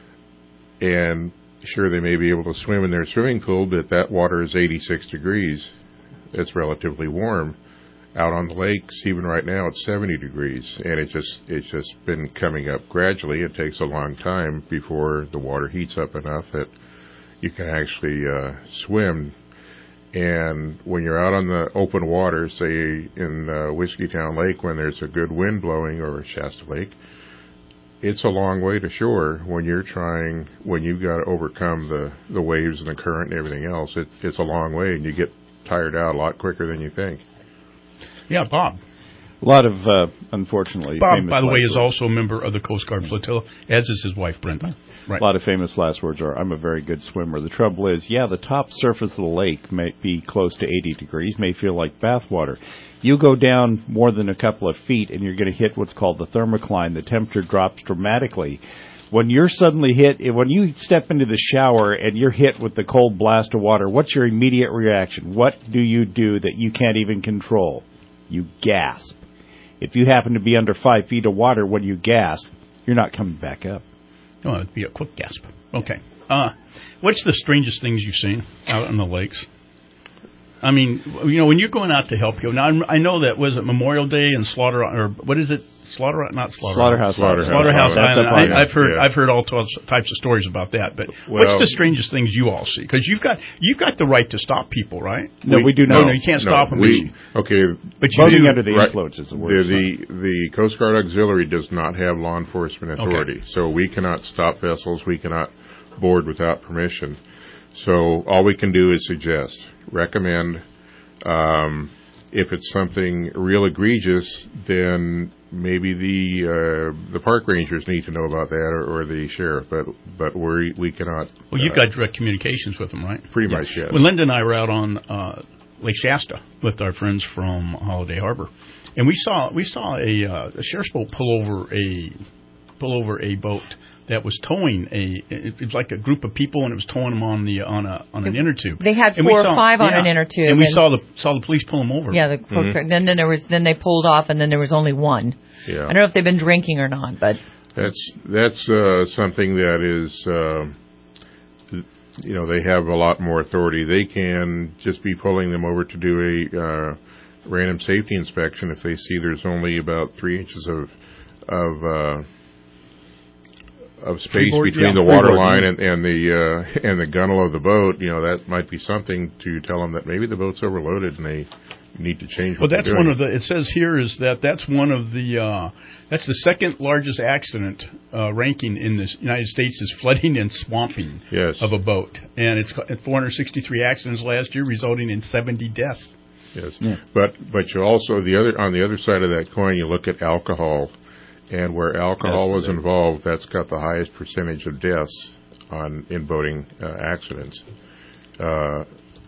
Speaker 3: And sure, they may be able to swim in their swimming pool, but that water is eighty-six degrees. It's relatively warm. Out on the lakes, even right now, it's seventy degrees, and it just it's just been coming up gradually. It takes a long time before the water heats up enough that you can actually uh, swim. And when you're out on the open water, say in uh, Whiskey Town Lake, when there's a good wind blowing, or Shasta Lake, it's a long way to shore. When you're trying, when you've got to overcome the the waves and the current and everything else, it, it's a long way, and you get tired out a lot quicker than you think.
Speaker 7: Yeah, Bob.
Speaker 6: A lot of, uh, unfortunately,
Speaker 7: Bob,
Speaker 6: famous
Speaker 7: by the way,
Speaker 6: last
Speaker 7: is
Speaker 6: words.
Speaker 7: also a member of the Coast Guard flotilla, as is his wife, Brenda. Right.
Speaker 6: A lot of famous last words are, "I'm a very good swimmer." The trouble is, yeah, the top surface of the lake may be close to eighty degrees, may feel like bath water. You go down more than a couple of feet, and you're going to hit what's called the thermocline. The temperature drops dramatically. When you're suddenly hit, when you step into the shower and you're hit with the cold blast of water, what's your immediate reaction? What do you do that you can't even control? You gasp. If you happen to be under five feet of water when you gasp, you're not coming back up.
Speaker 7: Oh, it'd be a quick gasp. Okay. Uh, what's the strangest things you've seen out on the lakes? I mean, you know, when you're going out to help people. Now, I'm- I know that, was it Memorial Day and Slaughter, or what is it? Slaughter, not Slaughter.
Speaker 6: Slaughterhouse
Speaker 3: Slaughterhouse.
Speaker 7: Slaughterhouse
Speaker 3: That's
Speaker 7: Island.
Speaker 3: up on-
Speaker 7: I, I've heard,
Speaker 3: yeah.
Speaker 7: I've heard all t- types of stories about that. But
Speaker 3: Well-
Speaker 7: what's the strangest things you all see? Because you've got, you've got the right to stop people, right?
Speaker 6: No, we do
Speaker 7: No,
Speaker 6: not.
Speaker 7: no, you can't
Speaker 3: No,
Speaker 7: stop them.
Speaker 3: we, okay,
Speaker 7: but you
Speaker 6: Boating
Speaker 7: do.
Speaker 6: under the
Speaker 3: right.
Speaker 6: influence is the
Speaker 3: The,
Speaker 6: word.
Speaker 3: the the Coast Guard Auxiliary does not have law enforcement
Speaker 7: Okay.
Speaker 3: authority, so we cannot stop vessels. We cannot board without permission. So all we can do is suggest, recommend. Um, if it's something real egregious, then maybe the uh, the park rangers need to know about that, or, or the sheriff. But but we we cannot.
Speaker 7: Well, you've
Speaker 3: uh,
Speaker 7: got direct communications with them, right?
Speaker 3: Pretty much, yes.
Speaker 7: When Linda and I were out on uh, Lake Shasta with our friends from Holiday Harbor, and we saw we saw a, uh, a sheriff's boat pull over a pull over a boat that was towing a it was like a group of people, and it was towing them on the on a on an inner tube.
Speaker 8: They had
Speaker 7: And we
Speaker 8: four or
Speaker 7: saw-
Speaker 8: five on
Speaker 7: yeah,
Speaker 8: an inner tube,
Speaker 7: and we
Speaker 8: and-
Speaker 7: saw the saw the police pull them over.
Speaker 8: Yeah, the Coast Guard. Then, then there was then they pulled off, and then there was only one.
Speaker 3: Yeah.
Speaker 8: I don't know if they've been drinking or not, but
Speaker 3: That's that's uh, something that is, uh, you know, they have a lot more authority. They can just be pulling them over to do a uh, random safety inspection if they see there's only about three inches of of uh, of space
Speaker 6: Freeboard,
Speaker 3: between
Speaker 6: yeah,
Speaker 3: the water
Speaker 6: freeboard,
Speaker 3: line
Speaker 6: yeah.
Speaker 3: and, and the uh, and the gunnel of the boat. You know, that might be something to tell them that maybe the boat's overloaded and they need to change.
Speaker 7: Well,
Speaker 3: What
Speaker 7: that's
Speaker 3: they're
Speaker 7: one
Speaker 3: doing.
Speaker 7: of the. It says here is that that's one of the. Uh, that's the second largest accident uh, ranking in the United States is flooding and swamping
Speaker 3: yes.
Speaker 7: of a boat, and it's four hundred sixty-three accidents last year, resulting in seventy deaths.
Speaker 3: Yes,
Speaker 7: Yeah.
Speaker 3: but but you also the other on the other side of that coin, you look at alcohol, and where alcohol was involved, that's got the highest percentage of deaths on in boating uh, accidents. Uh,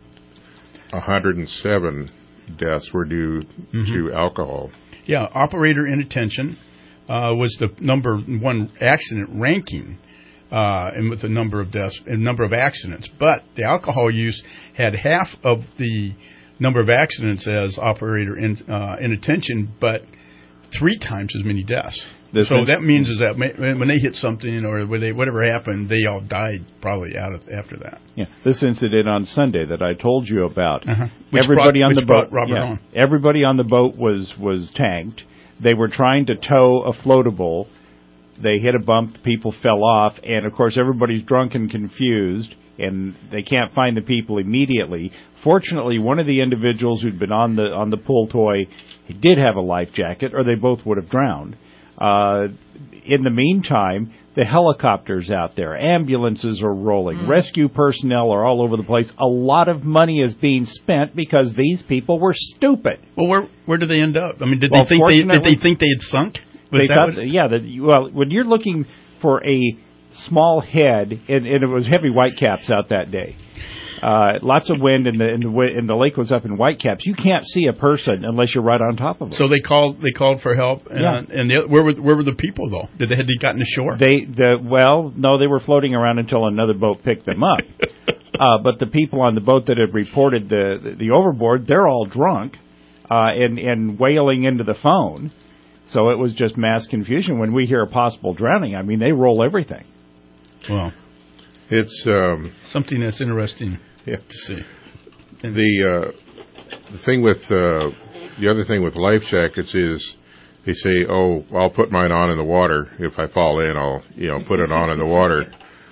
Speaker 3: one hundred seven deaths were due
Speaker 7: Mm-hmm.
Speaker 3: to alcohol.
Speaker 7: Yeah, operator inattention uh, was the number one accident ranking, uh, and with the number of deaths and number of accidents. But the alcohol use had half of the number of accidents as operator in, uh, inattention, but three times as many deaths.
Speaker 6: This
Speaker 7: so
Speaker 6: is-
Speaker 7: that means is that ma- when they hit something or when they whatever happened, they all died probably out of after that.
Speaker 6: Yeah, this incident on Sunday that I told you about.
Speaker 7: Uh-huh. Which
Speaker 6: Everybody
Speaker 7: brought-
Speaker 6: on
Speaker 7: which
Speaker 6: the boat,
Speaker 7: brought Robert
Speaker 6: yeah,
Speaker 7: on.
Speaker 6: everybody on the boat was was tanked. They were trying to tow a floatable. They hit a bump. People fell off, and of course, everybody's drunk and confused, and they can't find the people immediately. Fortunately, one of the individuals who'd been on the on the pull toy did have a life jacket, or they both would have drowned. Uh, in the meantime, the helicopters out there, ambulances are rolling,
Speaker 7: Mm.
Speaker 6: rescue personnel are all over the place. A lot of money is being spent because these people were stupid.
Speaker 7: Well, where where did they end up? I mean, did
Speaker 6: Well,
Speaker 7: they think they did
Speaker 6: fortunately-
Speaker 7: they think they had sunk? Was
Speaker 6: They
Speaker 7: that
Speaker 6: thought,
Speaker 7: what-
Speaker 6: yeah, that, well, when you're looking for a small head, and, and it was heavy whitecaps out that day. Uh, lots of wind, and the, and the wi- and the lake was up in whitecaps. You can't see a person unless you're right on top of them.
Speaker 7: So they called. They called for help. And,
Speaker 6: Yeah.
Speaker 7: and the, where were where were the people though? Did they had they gotten ashore?
Speaker 6: They the well, no, they were floating around until another boat picked them up. uh, but the people on the boat that had reported the the, the overboard, they're all drunk uh, and and wailing into the phone. So it was just mass confusion. When we hear a possible drowning, I mean, they roll everything.
Speaker 7: Well,
Speaker 3: it's um,
Speaker 7: something that's interesting
Speaker 3: yeah.
Speaker 7: to see.
Speaker 3: The uh, the thing with uh, the other thing with life jackets is they say, "Oh, I'll put mine on in the water. If I fall in, I'll you know put it on in the water."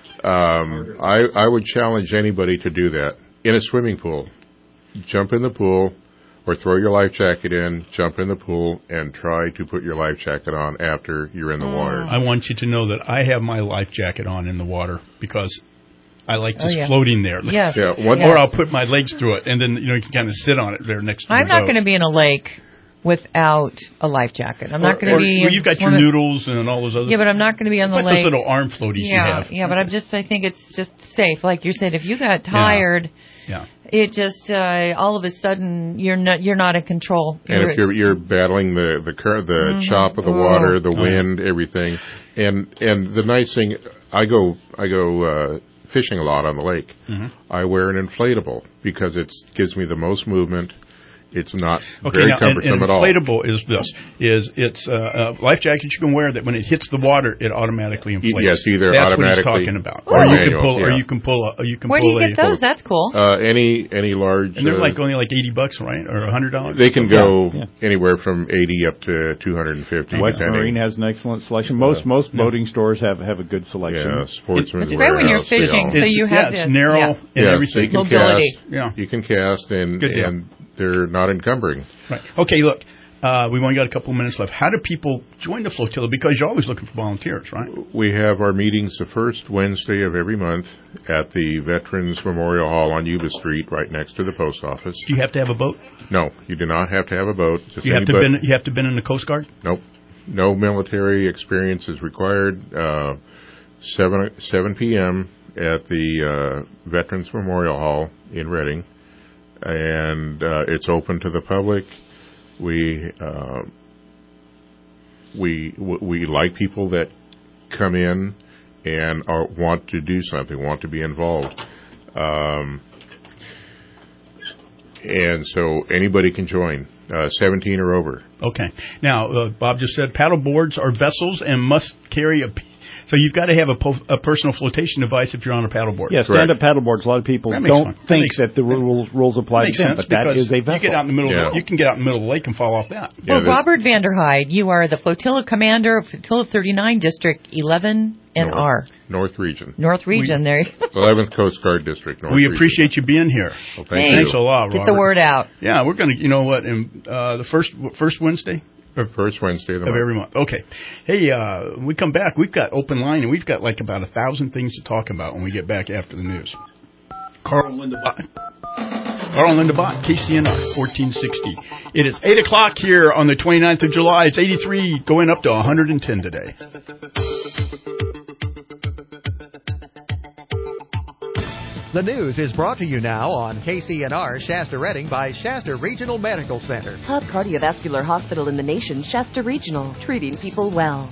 Speaker 3: Um, I I would challenge anybody to do that in a swimming pool. Jump in the pool, or throw your life jacket in, jump in the pool, and try to put your life jacket on after you're in the water.
Speaker 7: I want you to know that I have my life jacket on in the water because I like
Speaker 8: Oh,
Speaker 7: just
Speaker 8: yeah.
Speaker 7: floating there.
Speaker 8: Yes.
Speaker 3: Yeah, one-
Speaker 8: Yes.
Speaker 7: Or I'll put my legs through it, and then you know you can kind of sit on it there next to
Speaker 8: I'm
Speaker 7: the
Speaker 8: not
Speaker 7: boat.
Speaker 8: going to be in a lake without a life jacket. I'm not
Speaker 7: Or-
Speaker 8: going to
Speaker 7: or-
Speaker 8: be.
Speaker 7: Well,
Speaker 8: in
Speaker 7: you've got your
Speaker 8: swimming-
Speaker 7: noodles and all those other.
Speaker 8: Yeah, but I'm not going to be on the
Speaker 7: Like
Speaker 8: lake.
Speaker 7: those little arm floaties
Speaker 8: yeah,
Speaker 7: you have.
Speaker 8: Yeah, but I'm just. I think it's just safe. Like you said, if you got tired,
Speaker 7: Yeah.
Speaker 8: it just uh, all of a sudden you're not you're not in control.
Speaker 3: And if you're you're battling the the current, the
Speaker 8: Mhm.
Speaker 3: chop of the
Speaker 8: Oh.
Speaker 3: water, the
Speaker 8: Oh.
Speaker 3: wind, everything, and and the nice thing, I go I go uh, fishing a lot on the lake.
Speaker 7: Mhm.
Speaker 3: I wear an inflatable because it gives me the most movement. It's not
Speaker 7: Okay,
Speaker 3: very
Speaker 7: now, an,
Speaker 3: cumbersome
Speaker 7: an
Speaker 3: at all.
Speaker 7: inflatable is this: is it's uh, a life jacket you can wear that when it hits the water, it automatically inflates.
Speaker 3: Yes, either
Speaker 7: That's
Speaker 3: automatically
Speaker 7: what he's talking about.
Speaker 3: or
Speaker 7: Or you
Speaker 3: manual,
Speaker 7: can pull, or
Speaker 3: yeah.
Speaker 7: you can pull, a, or you can
Speaker 8: Where do
Speaker 7: pull
Speaker 8: you
Speaker 7: a.
Speaker 8: get those? That's cool.
Speaker 3: Uh, any any large.
Speaker 7: And they're
Speaker 3: uh,
Speaker 7: like only like eighty bucks, right, or a hundred dollars.
Speaker 3: They can go
Speaker 6: Yeah,
Speaker 3: anywhere from eighty up to two hundred and fifty.
Speaker 6: West
Speaker 3: depending.
Speaker 6: Marine has an excellent selection. Most
Speaker 3: Yeah.
Speaker 6: most boating stores have have a good selection.
Speaker 3: Yeah, Sportsman's
Speaker 8: It's great when you're
Speaker 3: Warehouse, you
Speaker 8: fishing,
Speaker 3: know.
Speaker 8: so you
Speaker 7: yeah,
Speaker 8: have
Speaker 7: it's
Speaker 8: to-
Speaker 7: narrow
Speaker 8: yeah.
Speaker 7: and
Speaker 3: Yeah, so
Speaker 7: everything.
Speaker 3: you can
Speaker 8: Mobility.
Speaker 3: cast.
Speaker 7: Yeah.
Speaker 3: You can cast, and
Speaker 7: Good deal.
Speaker 3: and they're not encumbering.
Speaker 7: Right. Okay, look, uh, we've only got a couple of minutes left. How do people join the flotilla? Because you're always looking for volunteers, right?
Speaker 3: We have our meetings the first Wednesday of every month at the Veterans Memorial Hall on Yuba Street, right next to the post office.
Speaker 7: Do you have to have a boat?
Speaker 3: No, you do not have to have a boat. Just
Speaker 7: You have to
Speaker 3: anybody-
Speaker 7: been. You have to been in the Coast Guard.
Speaker 3: Nope. No military experience is required. Uh, seven seven p.m. at the uh, Veterans Memorial Hall in Reading, and uh, it's open to the public. We uh, we we like people that come in and are, want to do something, want to be involved. Um, and so anybody can join, uh, seventeen or over.
Speaker 7: Okay. Now, uh, Bob just said paddle boards are vessels and must carry a. So you've got to have a, po- a personal flotation device if you're on a paddleboard.
Speaker 6: Yeah, stand-up paddleboards. A lot of people
Speaker 7: That makes
Speaker 6: don't
Speaker 7: fun- that
Speaker 6: think
Speaker 7: makes-
Speaker 6: that the rules rules apply to
Speaker 7: makes
Speaker 6: them,
Speaker 7: sense
Speaker 6: but that
Speaker 7: because
Speaker 6: is a vessel.
Speaker 7: You get out in the middle.
Speaker 3: Yeah.
Speaker 7: Of the, you can get out in the middle of the lake and fall off that.
Speaker 8: Well, Robert Vanderhyde, you are the flotilla commander of Flotilla thirty-nine, District eleven N R.
Speaker 3: North, North Region.
Speaker 8: North Region, we, there.
Speaker 3: eleventh Coast Guard District. North
Speaker 7: we
Speaker 3: Region.
Speaker 7: appreciate you being here.
Speaker 3: Well, thank
Speaker 8: Thanks.
Speaker 3: you.
Speaker 7: Thanks a lot, Robert.
Speaker 8: Get the word out.
Speaker 7: Yeah, we're going to, you know what, in, uh, the first first Wednesday?
Speaker 3: Or first Wednesday of, the
Speaker 7: of
Speaker 3: month.
Speaker 7: every month. Okay. Hey, uh, when we come back, we've got open line, and we've got like about a thousand things to talk about when we get back after the news. Carl and Linda Bott. Carl and Linda Bott, K C N R, fourteen sixty. It is eight o'clock here on the twenty-ninth of July. It's eighty-three, going up to one hundred ten today.
Speaker 1: The news is brought to you now on K C N R Shasta Redding by Shasta Regional Medical Center.
Speaker 4: Top cardiovascular hospital in the nation, Shasta Regional, treating people well.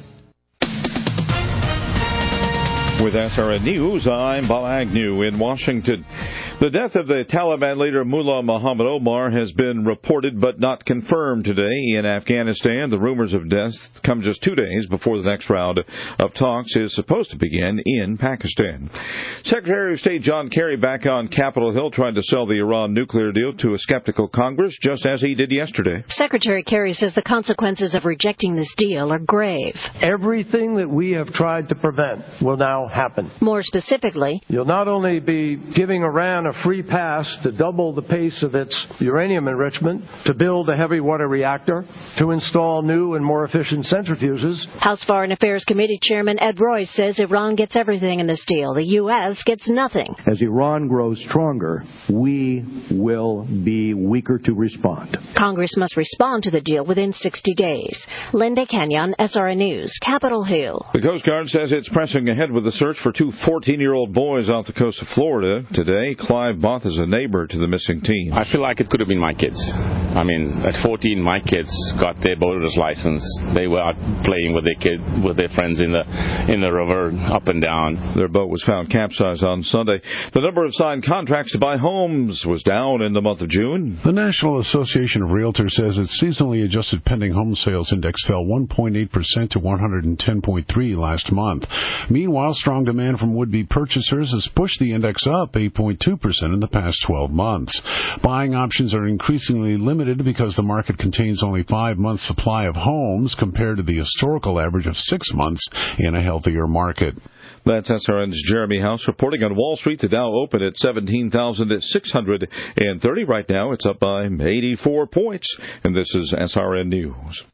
Speaker 5: With S R N News, I'm Bob Agnew in Washington. The death of the Taliban leader Mullah Muhammad Omar has been reported but not confirmed today in Afghanistan. The rumors of death come just two days before the next round of talks is supposed to begin in Pakistan. Secretary of State John Kerry back on Capitol Hill tried to sell the Iran nuclear deal to a skeptical Congress, just as he did yesterday.
Speaker 9: Secretary Kerry says the consequences of rejecting this deal are grave.
Speaker 24: Everything that we have tried to prevent will now happen.
Speaker 9: More specifically,
Speaker 24: you'll not only be giving Iran a free pass to double the pace of its uranium enrichment, to build a heavy water reactor, to install new and more efficient centrifuges.
Speaker 9: House Foreign Affairs Committee Chairman Ed Royce says Iran gets everything in this deal. The U S gets nothing.
Speaker 25: As Iran grows stronger, we will be weaker to respond.
Speaker 9: Congress must respond to the deal within sixty days. Linda Kenyon, S R N News, Capitol Hill.
Speaker 5: The Coast Guard says it's pressing ahead with the search for two fourteen-year-old boys off the coast of Florida. Today, Clive Both is a neighbor to the missing teen.
Speaker 26: I feel like it could have been my kids. I mean, at fourteen, my kids got their boater's license. They were out playing with their kid, with their friends in the in the river, up and down.
Speaker 5: Their boat was found capsized on Sunday. The number of signed contracts to buy homes was down in the month of June.
Speaker 27: The National Association of Realtors says its seasonally adjusted pending home sales index fell one point eight percent to one hundred ten point three last month. Meanwhile, strong demand from would-be purchasers has pushed the index up eight point two percent in the past twelve months. Buying options are increasingly limited because the market contains only five months supply of homes compared to the historical average of six months in a healthier market.
Speaker 5: That's S R N's Jeremy House reporting on Wall Street. The Dow opened at seventeen thousand six hundred thirty. Right now, it's up by eighty-four points. And this is S R N News.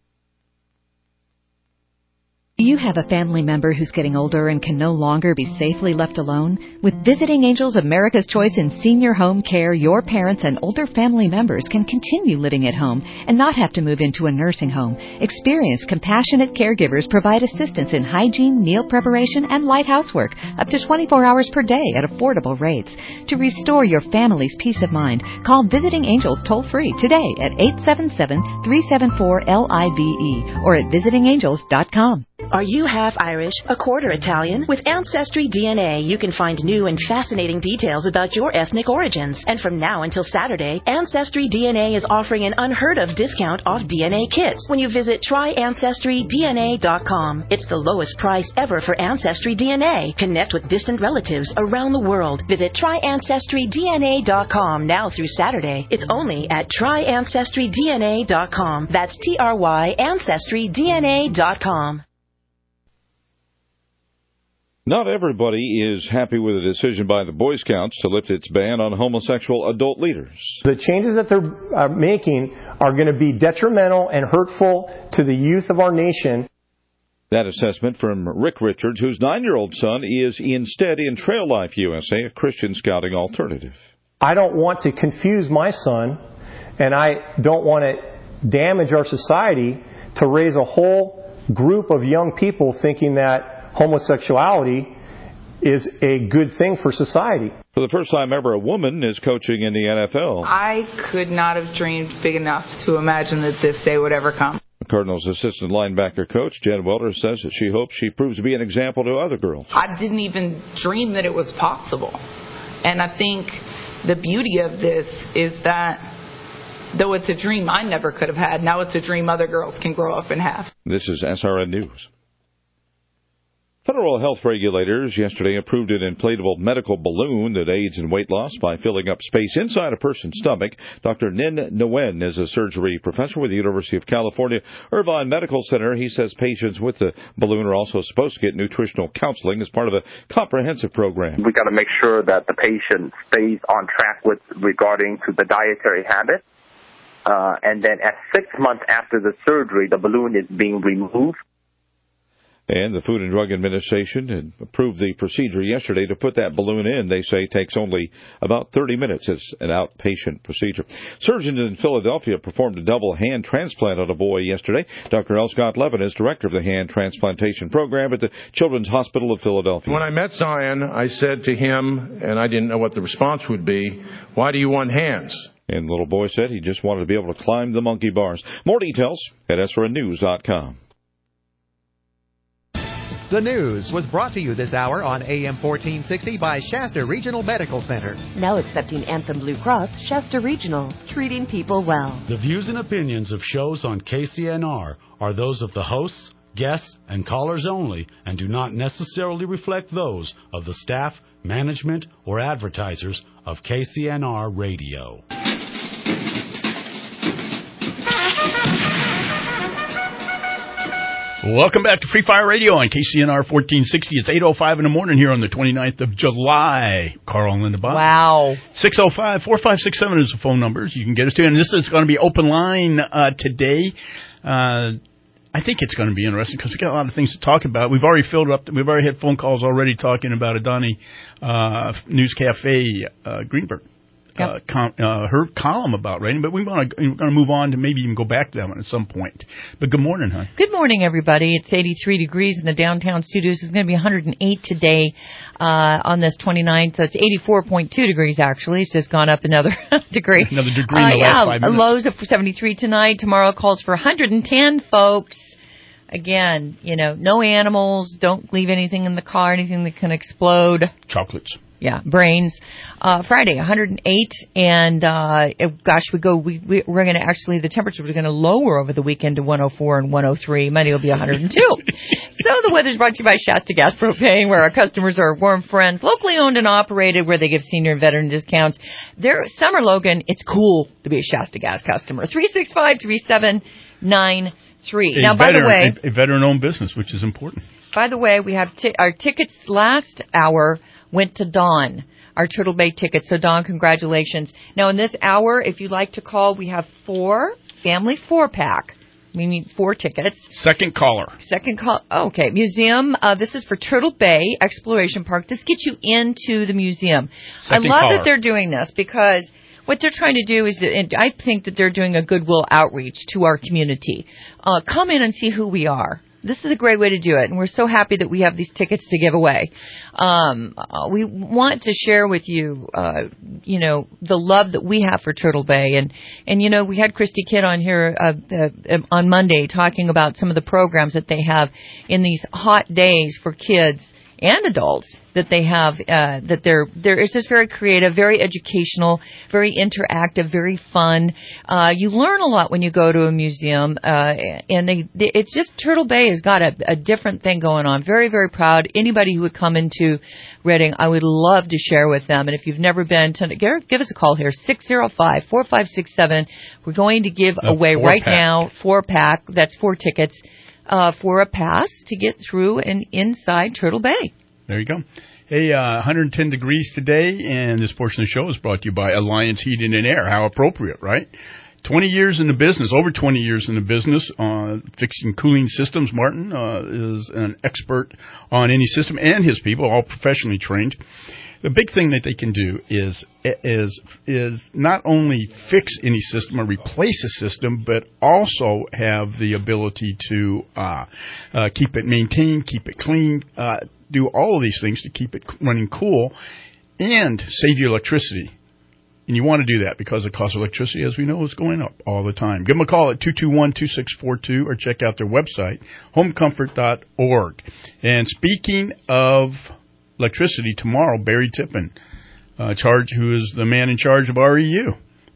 Speaker 28: Do you have a family member who's getting older and can no longer be safely left alone? With Visiting Angels America's Choice in Senior Home Care, your parents and older family members can continue living at home and not have to move into a nursing home. Experienced, compassionate caregivers provide assistance in hygiene, meal preparation, and light housework up to twenty-four hours per day at affordable rates. To restore your family's peace of mind, call Visiting Angels toll-free today at eight seven seven, three seven four, L I V E or at visiting angels dot com.
Speaker 29: Are you half Irish, a quarter Italian? With Ancestry D N A, you can find new and fascinating details about your ethnic origins. And from now until Saturday, Ancestry D N A is offering an unheard-of discount off D N A kits when you visit try ancestry D N A dot com. It's the lowest price ever for Ancestry D N A. Connect with distant relatives around the world. Visit try ancestry D N A dot com now through Saturday. It's only at try ancestry D N A dot com. That's T R Y ancestry D N A dot com.
Speaker 5: Not everybody is happy with a decision by the Boy Scouts to lift its ban on homosexual adult leaders.
Speaker 30: The changes that they're uh, making are going to be detrimental and hurtful to the youth of our nation.
Speaker 5: That assessment from Rick Richards, whose nine-year-old son is instead in Trail Life U S A, a Christian scouting alternative.
Speaker 30: I don't want to confuse my son, and I don't want to damage our society to raise a whole group of young people thinking that homosexuality is a good thing for society.
Speaker 5: For the first time ever, a woman is coaching in the N F L.
Speaker 31: I could not have dreamed big enough to imagine that this day would ever come.
Speaker 5: The Cardinals' assistant linebacker coach, Jen Welter, says that she hopes she proves to be an example to other girls.
Speaker 31: I didn't even dream that it was possible. And I think the beauty of this is that though it's a dream I never could have had, now it's a dream other girls can grow up and have.
Speaker 5: This is S R N News. Federal health regulators yesterday approved an inflatable medical balloon that aids in weight loss by filling up space inside a person's stomach. Doctor Nin Nguyen is a surgery professor with the University of California Irvine Medical Center. He says patients with the balloon are also supposed to get nutritional counseling as part of a comprehensive program.
Speaker 10: We got to make sure that the patient stays on track with regarding to the dietary habits. Uh, and then at six months after the surgery, the balloon is being removed.
Speaker 5: And the Food and Drug Administration had approved the procedure yesterday to put that balloon in. They say takes only about thirty minutes as an outpatient procedure. Surgeons in Philadelphia performed a double hand transplant on a boy yesterday. Doctor L. Scott Levin is director of the hand transplantation program at the Children's Hospital of Philadelphia.
Speaker 11: When I met Zion, I said to him, and I didn't know what the response would be, why do you want hands?
Speaker 5: And the little boy said he just wanted to be able to climb the monkey bars. More details at S R N news dot com.
Speaker 1: The news was brought to you this hour on A M fourteen sixty by Shasta Regional Medical Center.
Speaker 4: Now accepting Anthem Blue Cross, Shasta Regional, treating people well.
Speaker 12: The views and opinions of shows on K C N R are those of the hosts, guests, and callers only and do not necessarily reflect those of the staff, management, or advertisers of K C N R Radio.
Speaker 7: Welcome back to Free Fire Radio on K C N R fourteen sixty. It's eight oh five in the morning here on the twenty-ninth of July. Carl and Linda Bob.
Speaker 8: Wow.
Speaker 7: six oh five, four five six seven is the phone numbers you can get us to. And this is going to be open line uh, today. Uh, I think it's going to be interesting because we got a lot of things to talk about. We've already filled up. We've already had phone calls already talking about Adani uh, News Cafe uh, Greenberg.
Speaker 8: Yep.
Speaker 7: Uh, com, uh, her column about rating, but we want to we're going to move on to maybe even go back to that one at some point. But good morning, hon.
Speaker 8: Good morning, everybody. It's eighty-three degrees in the downtown studios. It's going to be one hundred eight today uh, on this twenty-ninth. That's eighty-four point two degrees, actually. It's just gone up another degree.
Speaker 7: Another degree in
Speaker 8: uh,
Speaker 7: the
Speaker 8: yeah,
Speaker 7: last five minutes.
Speaker 8: Lows of seventy-three tonight. Tomorrow calls for one hundred ten, folks. Again, you know, no animals. Don't leave anything in the car, anything that can explode.
Speaker 7: Chocolates.
Speaker 8: Yeah, brains. Uh, Friday, one hundred eight, and uh, it, gosh, we go. We, we we're going to actually the temperatures are going to lower over the weekend to one oh four and one oh three. Monday will be one hundred two. So the weather's brought to you by Shasta Gas Propane, where our customers are warm friends, locally owned and operated, where they give senior and veteran discounts. Their summer Logan, it's cool to be a Shasta Gas customer. Three six five three seven nine three. Now, by
Speaker 7: veteran,
Speaker 8: the way,
Speaker 7: a, a veteran-owned business, which is important.
Speaker 8: By the way, we have t- our tickets last hour. Went to Dawn, our Turtle Bay tickets. So, Dawn, congratulations. Now, in this hour, if you'd like to call, we have four, family four-pack. We need four tickets.
Speaker 7: Second caller.
Speaker 8: Second call. Oh, okay. Museum. Uh, this is for Turtle Bay Exploration Park. This gets you into the museum.
Speaker 7: Second
Speaker 8: I love
Speaker 7: caller.
Speaker 8: that they're doing this because what they're trying to do is, and I think that they're doing a goodwill outreach to our community. Uh, come in and see who we are. This is a great way to do it, and we're so happy that we have these tickets to give away. Um, uh, we want to share with you, uh, you know, the love that we have for Turtle Bay, and and you know, we had Christy Kidd on here uh, uh, on Monday talking about some of the programs that they have in these hot days for kids and adults that they have, uh, that they're, they're, it's just very creative, very educational, very interactive, very fun. Uh, you learn a lot when you go to a museum, uh, and they, they, it's just, Turtle Bay has got a, a different thing going on. Very, very proud. Anybody who would come into Reading, I would love to share with them. And if you've never been to, give us a call here, six oh five, four five six seven. We're going to give
Speaker 7: A
Speaker 8: away right
Speaker 7: four-pack.
Speaker 8: now, four pack, that's four tickets, uh, for a pass to get through and inside Turtle Bay.
Speaker 7: There you go. Hey, uh, one hundred ten degrees today, and this portion of the show is brought to you by Alliance Heating and Air. How appropriate, right? twenty years in the business, over twenty years in the business, uh, fixing cooling systems. Martin uh, is an expert on any system, and his people, all professionally trained. The big thing that they can do is is is not only fix any system or replace a system, but also have the ability to uh, uh, keep it maintained, keep it clean, uh, do all of these things to keep it running cool, and save you electricity. And you want to do that because the cost of electricity, as we know, is going up all the time. Give them a call at two two one, two six four two or check out their website, home comfort dot org. And speaking of electricity, tomorrow, Barry Tippin, uh, charge, who is the man in charge of R E U,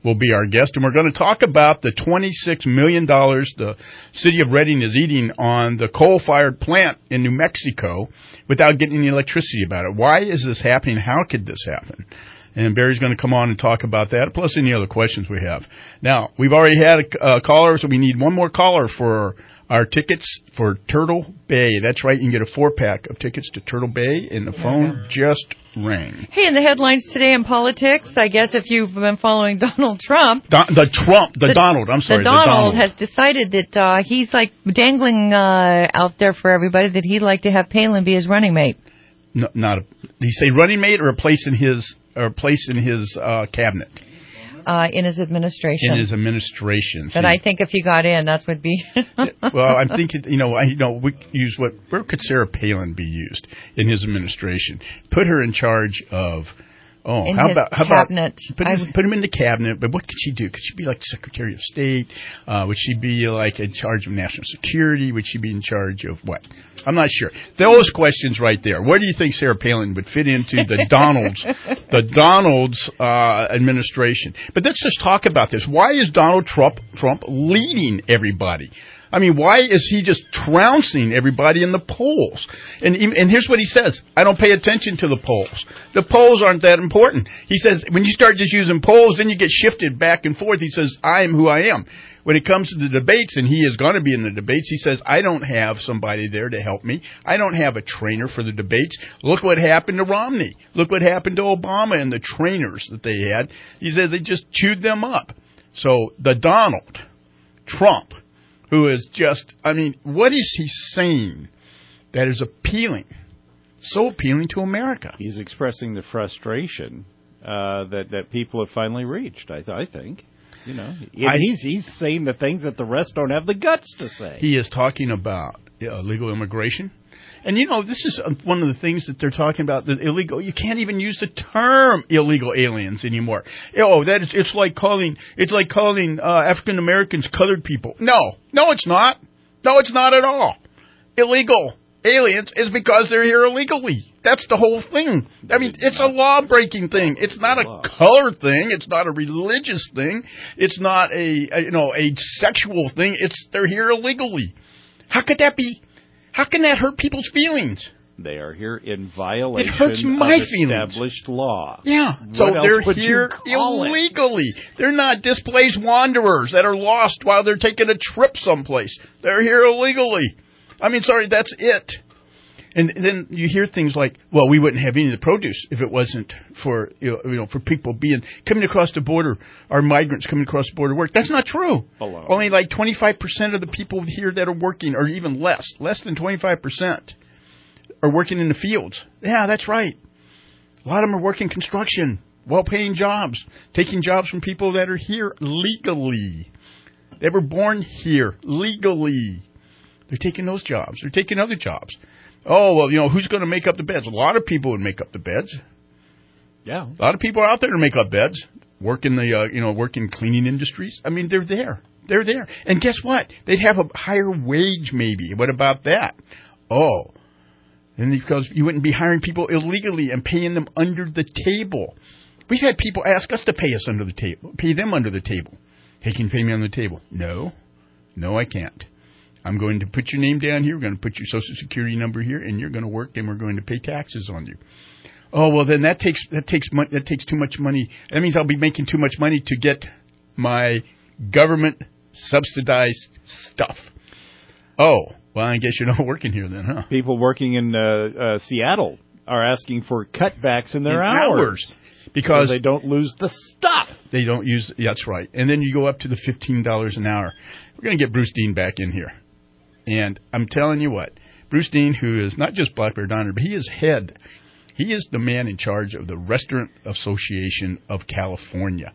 Speaker 7: will be our guest, and we're going to talk about the twenty-six million dollars the city of Redding is eating on the coal-fired plant in New Mexico without getting any electricity about it. Why is this happening? How could this happen? And Barry's going to come on and talk about that, plus any other questions we have. Now, we've already had a, a caller, so we need one more caller for our tickets for Turtle Bay. That's right, you can get a four-pack of tickets to Turtle Bay, and the phone just rang.
Speaker 8: Hey, in the headlines today in politics, I guess if you've been following Donald Trump.
Speaker 7: Don, the Trump, the, the Donald, I'm sorry.
Speaker 8: The Donald,
Speaker 7: the Donald
Speaker 8: has decided that uh, he's like dangling uh, out there for everybody that he'd like to have Palin be his running mate.
Speaker 7: No, not a, did he say running mate or a place in his, or a place in his uh, cabinet?
Speaker 8: Uh, in his administration.
Speaker 7: In his administration.
Speaker 8: But I think if he got in, that would be.
Speaker 7: Well, I'm thinking, you know, I you know we use what where could Sarah Palin be used in his administration? Put her in charge of. Oh,
Speaker 8: in
Speaker 7: how
Speaker 8: his
Speaker 7: about how
Speaker 8: cabinet.
Speaker 7: about put, his, put him in the cabinet? But what could she do? Could she be like Secretary of State? Uh, would she be like in charge of national security? Would she be in charge of what? I'm not sure. Those questions right there. Where do you think Sarah Palin would fit into the Donald's the Donald's uh, administration? But let's just talk about this. Why is Donald Trump Trump leading everybody? I mean, why is he just trouncing everybody in the polls? And and here's what he says. I don't pay attention to the polls. The polls aren't that important. He says when you start just using polls, then you get shifted back and forth. He says, I am who I am. When it comes to the debates, and he is going to be in the debates, he says, I don't have somebody there to help me. I don't have a trainer for the debates. Look what happened to Romney. Look what happened to Obama and the trainers that they had. He said they just chewed them up. So the Donald Trump, who is just, I mean, what is he saying that is appealing, so appealing to America?
Speaker 6: He's expressing the frustration uh, that, that people have finally reached, I, th- I think. You know, I, he's he's saying the things that the rest don't have the guts to say.
Speaker 7: He is talking about uh, illegal immigration. And, you know, this is one of the things that they're talking about, the illegal. You can't even use the term illegal aliens anymore. Oh, that is, it's like calling, it's like calling uh, African Americans colored people. No, no, it's not. No, it's not at all. Illegal aliens is because they're here illegally. That's the whole thing. I mean, it's a law-breaking thing. It's not a color thing. It's not a religious thing. It's not a, a you know a sexual thing. It's they're here illegally. How could that be? How can that hurt people's feelings?
Speaker 6: They are here in violation
Speaker 7: it hurts my
Speaker 6: of
Speaker 7: feelings.
Speaker 6: established law.
Speaker 7: Yeah,
Speaker 6: what
Speaker 7: so they're here
Speaker 6: illegally.
Speaker 7: It? They're not displaced wanderers that are lost while they're taking a trip someplace. They're here illegally. I mean, sorry, that's it. And then you hear things like, well, we wouldn't have any of the produce if it wasn't for, you know, for people being, coming across the border, our migrants coming across the border to work. That's not true.
Speaker 6: Hello.
Speaker 7: Only like twenty-five percent of the people here that are working, or even less, less than twenty-five percent, are working in the fields. Yeah, that's right. A lot of them are working construction, well-paying jobs, taking jobs from people that are here legally. They were born here legally. They're taking those jobs. They're taking other jobs. Oh, well, you know, who's going to make up the beds? A lot of people would make up the beds.
Speaker 6: Yeah.
Speaker 7: A lot of people are out there to make up beds, work in the, uh, you know, work in cleaning industries. I mean, they're there. They're there. And guess what? They'd have a higher wage maybe. What about that? Oh, and because you wouldn't be hiring people illegally and paying them under the table. We've had people ask us to pay us under the table, pay them under the table. Hey, can you pay me under the table? No. No, I can't. I'm going to put your name down here. We're going to put your Social Security number here, and you're going to work, and we're going to pay taxes on you. Oh, well, then that takes that takes money. That takes too much money. That means I'll be making too much money to get my government subsidized stuff. Oh, well, I guess you're not working here then, huh?
Speaker 6: People working in uh, uh, Seattle are asking for cutbacks in their
Speaker 7: in
Speaker 6: hours.
Speaker 7: hours. Because
Speaker 6: so they don't lose the stuff.
Speaker 7: They don't use. Yeah, that's right. And then you go up to the fifteen dollars an hour. We're going to get Bruce Dean back in here. And I'm telling you what, Bruce Dean, who is not just Black Bear Diner, but he is head. He is the man in charge of the Restaurant Association of California.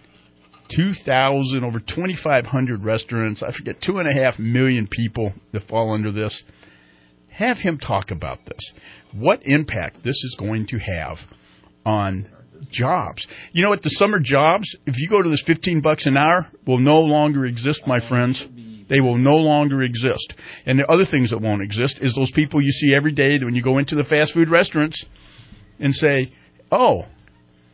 Speaker 7: two thousand, over twenty-five hundred restaurants. I forget, two and a half million people that fall under this. Have him talk about this. What impact this is going to have on jobs. You know what? The summer jobs, if you go to this fifteen bucks an hour, will no longer exist, my friends. They will no longer exist. And the other things that won't exist is those people you see every day when you go into the fast food restaurants and say, oh,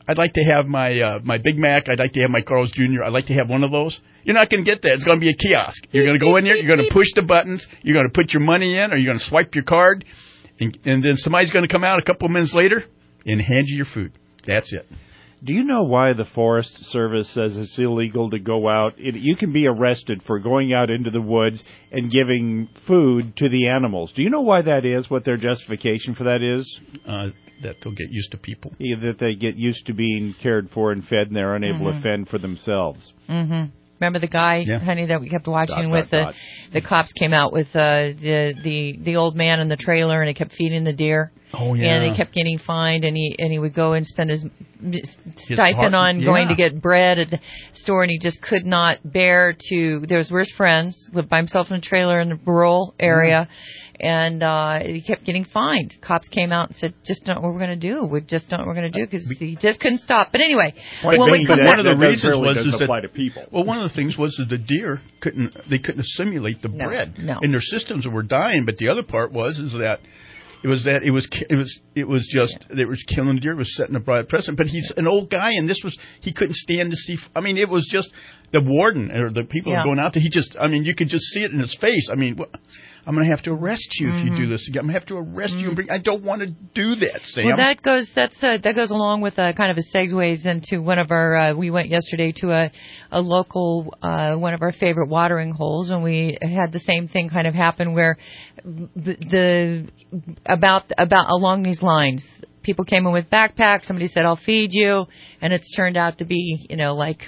Speaker 7: I'd like to have my uh, my Big Mac. I'd like to have my Carl's Junior I'd like to have one of those. You're not going to get that. It's going to be a kiosk. You're going to go in there. You're going to push the buttons. You're going to put your money in, or you're going to swipe your card, and, and then somebody's going to come out a couple of minutes later and hand you your food. That's it.
Speaker 6: Do you know why the Forest Service says it's illegal to go out? It, you can be arrested for going out into the woods and giving food to the animals. Do you know why that is, what their justification for that is?
Speaker 7: Uh, that they'll get used to people.
Speaker 6: Yeah, that they get used to being cared for and fed, and they're unable
Speaker 8: Mm-hmm.
Speaker 6: to fend for themselves.
Speaker 8: Mm-hmm. Remember the guy,
Speaker 7: yeah.
Speaker 8: honey, that we kept watching
Speaker 6: Dot,
Speaker 8: with
Speaker 6: dot,
Speaker 8: the
Speaker 6: dot.
Speaker 8: the cops came out with uh, the the the old man in the trailer, and he kept feeding the deer.
Speaker 7: Oh yeah.
Speaker 8: And he kept getting fined, and he and he would go and spend his
Speaker 7: His
Speaker 8: stipend
Speaker 7: heart-
Speaker 8: on
Speaker 7: yeah.
Speaker 8: going to get bread at the store, and he just could not bear to. There's worse friends, lived by himself in a trailer in a rural area, and uh, he kept getting fined. Cops came out and said, "Just don't know what we're going to do. We just don't know what we're going to do," because he just couldn't stop. But anyway,
Speaker 7: But
Speaker 8: when we
Speaker 7: but
Speaker 8: come
Speaker 7: one
Speaker 8: back,
Speaker 7: of the
Speaker 6: that
Speaker 7: reasons
Speaker 6: really
Speaker 7: was
Speaker 6: doesn't
Speaker 7: is that
Speaker 6: apply to people.
Speaker 7: Well, one of the things was that the deer couldn't they couldn't assimilate the
Speaker 8: No,
Speaker 7: bread,
Speaker 8: no.
Speaker 7: and their systems were dying. But the other part was is that it was that it was it was it was just yeah. it was killing deer, it was setting a broad precedent. But he's an old guy, and this was he couldn't stand to see. I mean, it was just the warden or the people
Speaker 8: Yeah.
Speaker 7: going out there. He just I mean, you could just see it in his face. I mean. What, I'm going to have to arrest you
Speaker 8: Mm-hmm.
Speaker 7: if you do this again. I'm going to have to arrest mm-hmm. you. And bring, I don't want to do that, Sam.
Speaker 8: Well, that goes that's uh, that goes along with uh, kind of a segues into one of our. Uh, we went yesterday to a a local uh, one of our favorite watering holes, and we had the same thing kind of happen where the, the about about along these lines. People came in with backpacks. Somebody said, "I'll feed you," and it's turned out to be, you know, like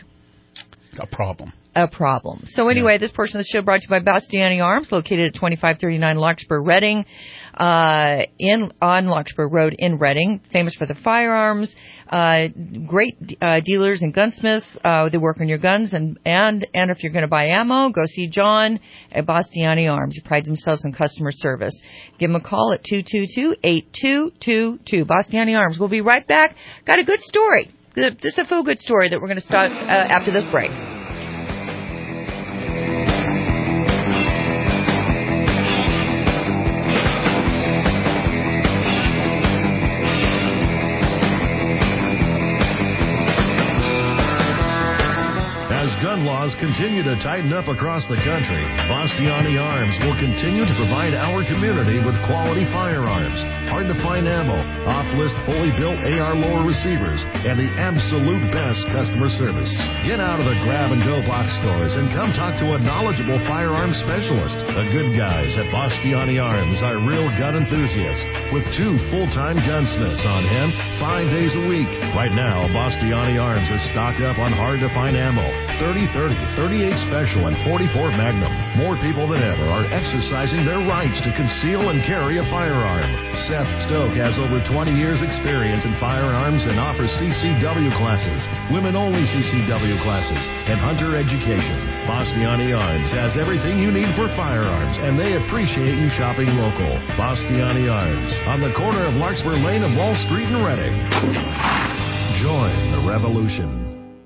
Speaker 7: a problem.
Speaker 8: A problem. So anyway, yeah. This portion of the show brought to you by Bastiani Arms, located at twenty-five thirty-nine Larkspur, Reading, uh, in on Larkspur Road in Reading, famous for the firearms, uh, great uh, dealers and gunsmiths. Uh, they work on your guns, and and and if you're going to buy ammo, go see John at Bastiani Arms. He prides himself on customer service. Give him a call at two two two, eight two two two. Bastiani Arms. We'll be right back. Got a good story. This is a feel-good story that we're going to start uh, after this break.
Speaker 2: Gun laws continue to tighten up across the country. Bastiani Arms will continue to provide our community with quality firearms, hard-to-find ammo, off-list fully built A R lower receivers, and the absolute best customer service. Get out of the grab-and-go box stores and come talk to a knowledgeable firearms specialist. The good guys at Bastiani Arms are real gun enthusiasts with two full-time gunsmiths on hand five days a week. Right now, Bastiani Arms is stocked up on hard-to-find ammo, thirty thirty, thirty-eight Special, and forty-four Magnum. More people than ever are exercising their rights to conceal and carry a firearm. Seth Stoke has over twenty years experience in firearms and offers C C W classes, women-only C C W classes, and hunter education. Bastiani Arms has everything you need for firearms, and they appreciate you shopping local. Bastiani Arms, on the corner of Larkspur Lane and Wall Street in Reading. Join the revolution.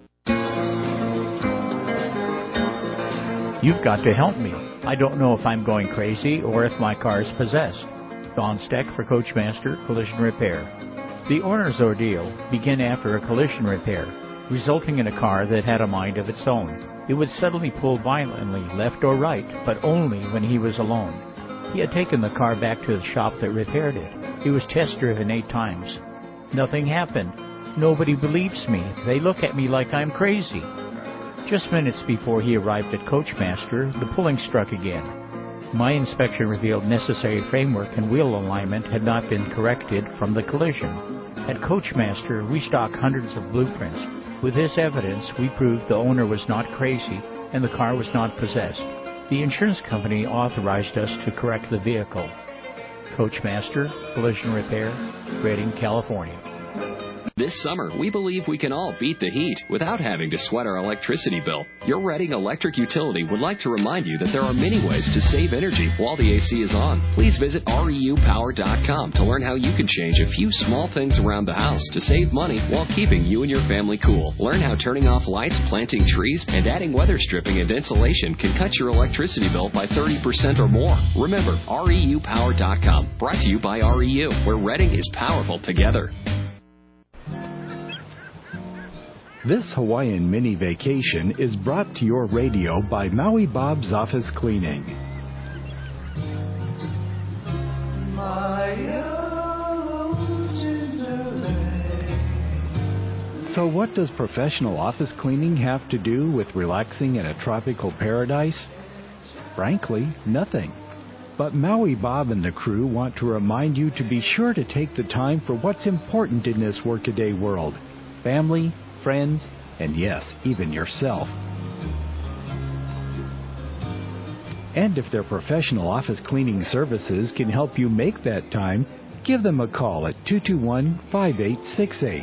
Speaker 13: You've got to help me. I don't know if I'm going crazy or if my car's possessed. Don Steck for Coachmaster Collision Repair. The owner's ordeal began after a collision repair, resulting in a car that had a mind of its own. It would suddenly pull violently left or right, but only when he was alone. He had taken the car back to the shop that repaired it. It was test-driven eight times. Nothing happened. Nobody believes me. They look at me like I'm crazy. Just minutes before he arrived at Coachmaster, the pulling struck again. My inspection revealed necessary framework and wheel alignment had not been corrected from the collision. At Coachmaster, we stock hundreds of blueprints. With this evidence, we proved the owner was not crazy and the car was not possessed. The insurance company authorized us to correct the vehicle. Coachmaster Collision Repair, Reading, California.
Speaker 14: This summer, we believe we can all beat the heat without having to sweat our electricity bill. Your Reading Electric Utility would like to remind you that there are many ways to save energy while the A C is on. Please visit R E U power dot com to learn how you can change a few small things around the house to save money while keeping you and your family cool. Learn how turning off lights, planting trees, and adding weather stripping and insulation can cut your electricity bill by thirty percent or more. Remember, R E U power dot com. Brought to you by R E U, where Reading is powerful together.
Speaker 3: This Hawaiian mini vacation is brought to your radio by Maui Bob's Office Cleaning. So what does professional office cleaning have to do with relaxing in a tropical paradise? Frankly, nothing. But Maui Bob and the crew want to remind you to be sure to take the time for what's important in this workaday world. Family, friends, and yes, even yourself. And if their professional office cleaning services can help you make that time, give them a call at two two one, five eight six eight.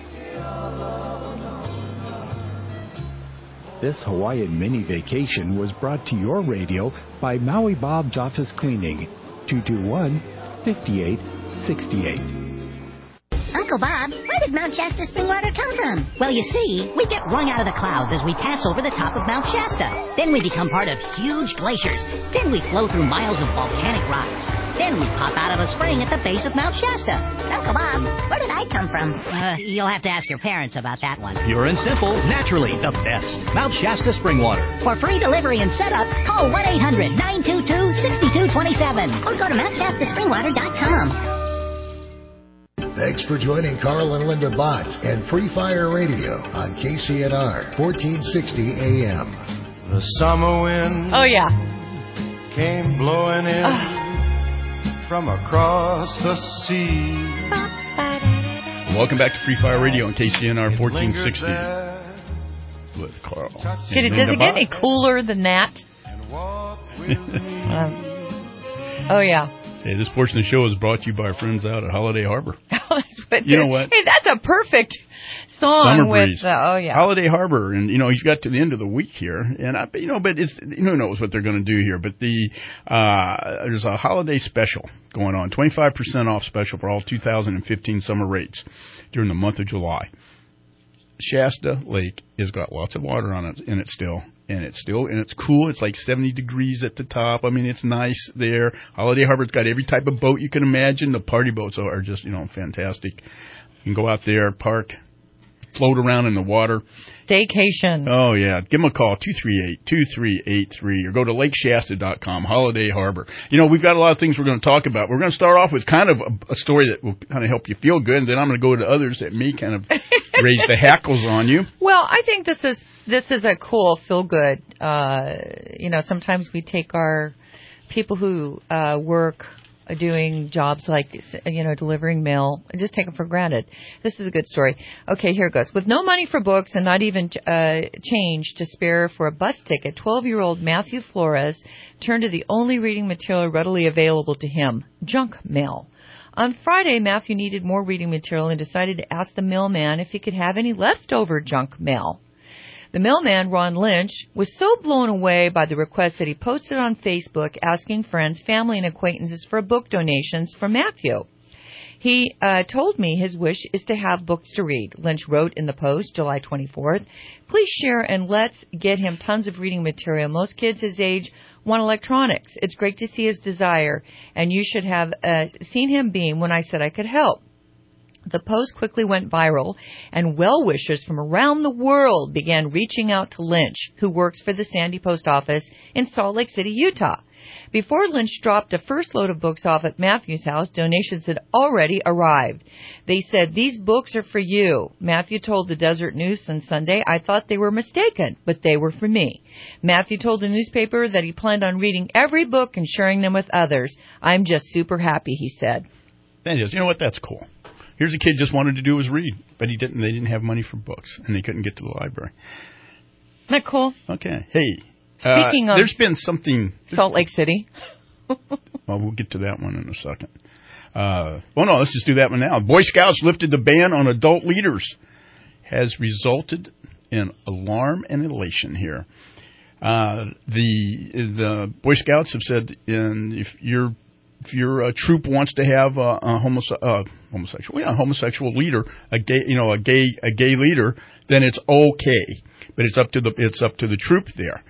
Speaker 3: This Hawaiian mini vacation was brought to your radio by Maui Bob's Office Cleaning, two two one, five eight six eight.
Speaker 15: Uncle Bob, where did Mount Shasta spring water come from? Well, you see, we get wrung out of the clouds as we pass over the top of Mount Shasta. Then we become part of huge glaciers. Then we flow through miles of volcanic rocks. Then we pop out of a spring at the base of Mount Shasta. Uncle Bob, where did I come from? Uh, you'll have to ask your parents about that one.
Speaker 16: Pure and simple, naturally the best. Mount Shasta spring water.
Speaker 15: For free delivery and setup, call one eight hundred, nine two two, six two two seven or go to mount shasta spring water dot com.
Speaker 17: Thanks for joining Carl and Linda Bott and Free Fire Radio on K C N R fourteen sixty A M.
Speaker 18: The summer wind
Speaker 8: oh, yeah.
Speaker 18: came blowing in oh. from across the sea.
Speaker 7: Welcome back to Free Fire Radio on K C N R fourteen sixty with Carl.
Speaker 8: Did it, does it get any cooler than that? um, oh, yeah.
Speaker 7: Hey, this portion of the show is brought to you by our friends out at Holiday Harbor.
Speaker 8: But
Speaker 7: you know what?
Speaker 8: Hey, that's a perfect song.
Speaker 7: Summer
Speaker 8: with
Speaker 7: breeze.
Speaker 8: Uh, oh yeah,
Speaker 7: Holiday Harbor, and you know he's got to the end of the week here, and I, you know, but it's, who knows what they're going to do here? But the uh, there's a holiday special going on, twenty-five percent off special for all two thousand fifteen summer rates during the month of July. Shasta Lake has got lots of water on it in it still, and it's still and it's cool. It's like seventy degrees at the top. I mean, it's nice there. Holiday Harbor's got every type of boat you can imagine. The party boats are just, you know, fantastic. You can go out there, park, float around in the water.
Speaker 8: Staycation.
Speaker 7: Oh, yeah. Give them a call, two three eight, two three eight three, or go to lake shasta dot com, Holiday Harbor. You know, we've got a lot of things we're going to talk about. We're going to start off with kind of a, a story that will kind of help you feel good, and then I'm going to go to others that may kind of raise the hackles on you.
Speaker 8: Well, I think this is this is a cool, feel-good. Uh, you know, sometimes we take our people who uh, work doing jobs like, you know, delivering mail, and just take them for granted. This is a good story. Okay, here it goes. With no money for books and not even uh, change to spare for a bus ticket, twelve-year-old Matthew Flores turned to the only reading material readily available to him, junk mail. On Friday, Matthew needed more reading material and decided to ask the mailman if he could have any leftover junk mail. The mailman, Ron Lynch, was so blown away by the request that he posted on Facebook asking friends, family, and acquaintances for book donations for Matthew. He uh, told me his wish is to have books to read. Lynch wrote in the Post, July twenty-fourth, please share and let's get him tons of reading material. Most kids his age want electronics. It's great to see his desire, and you should have uh, seen him beam when I said I could help. The post quickly went viral, and well-wishers from around the world began reaching out to Lynch, who works for the Sandy Post Office in Salt Lake City, Utah. Before Lynch dropped a first load of books off at Matthew's house, donations had already arrived. They said, these books are for you. Matthew told the Desert News on Sunday, I thought they were mistaken, but they were for me. Matthew told the newspaper that he planned on reading every book and sharing them with others. I'm just super happy, he said.
Speaker 7: That is, you know what, that's cool. Here's a kid just wanted to do was read, but he didn't. They didn't have money for books, and they couldn't get to the library.
Speaker 8: Isn't that cool?
Speaker 7: Okay. Hey,
Speaker 8: speaking
Speaker 7: uh,
Speaker 8: of,
Speaker 7: there's been something.
Speaker 8: Salt Lake City.
Speaker 7: Well, we'll get to that one in a second. Uh, well, no, let's just do that one now. Boy Scouts lifted the ban on adult leaders, has resulted in alarm and elation here. Uh, the the Boy Scouts have said, in, if you're If your uh, troop wants to have a, a homose- uh, homosexual, yeah, a homosexual leader, a gay, you know, a gay, a gay leader, then it's okay. But it's up to the it's up to the troop there.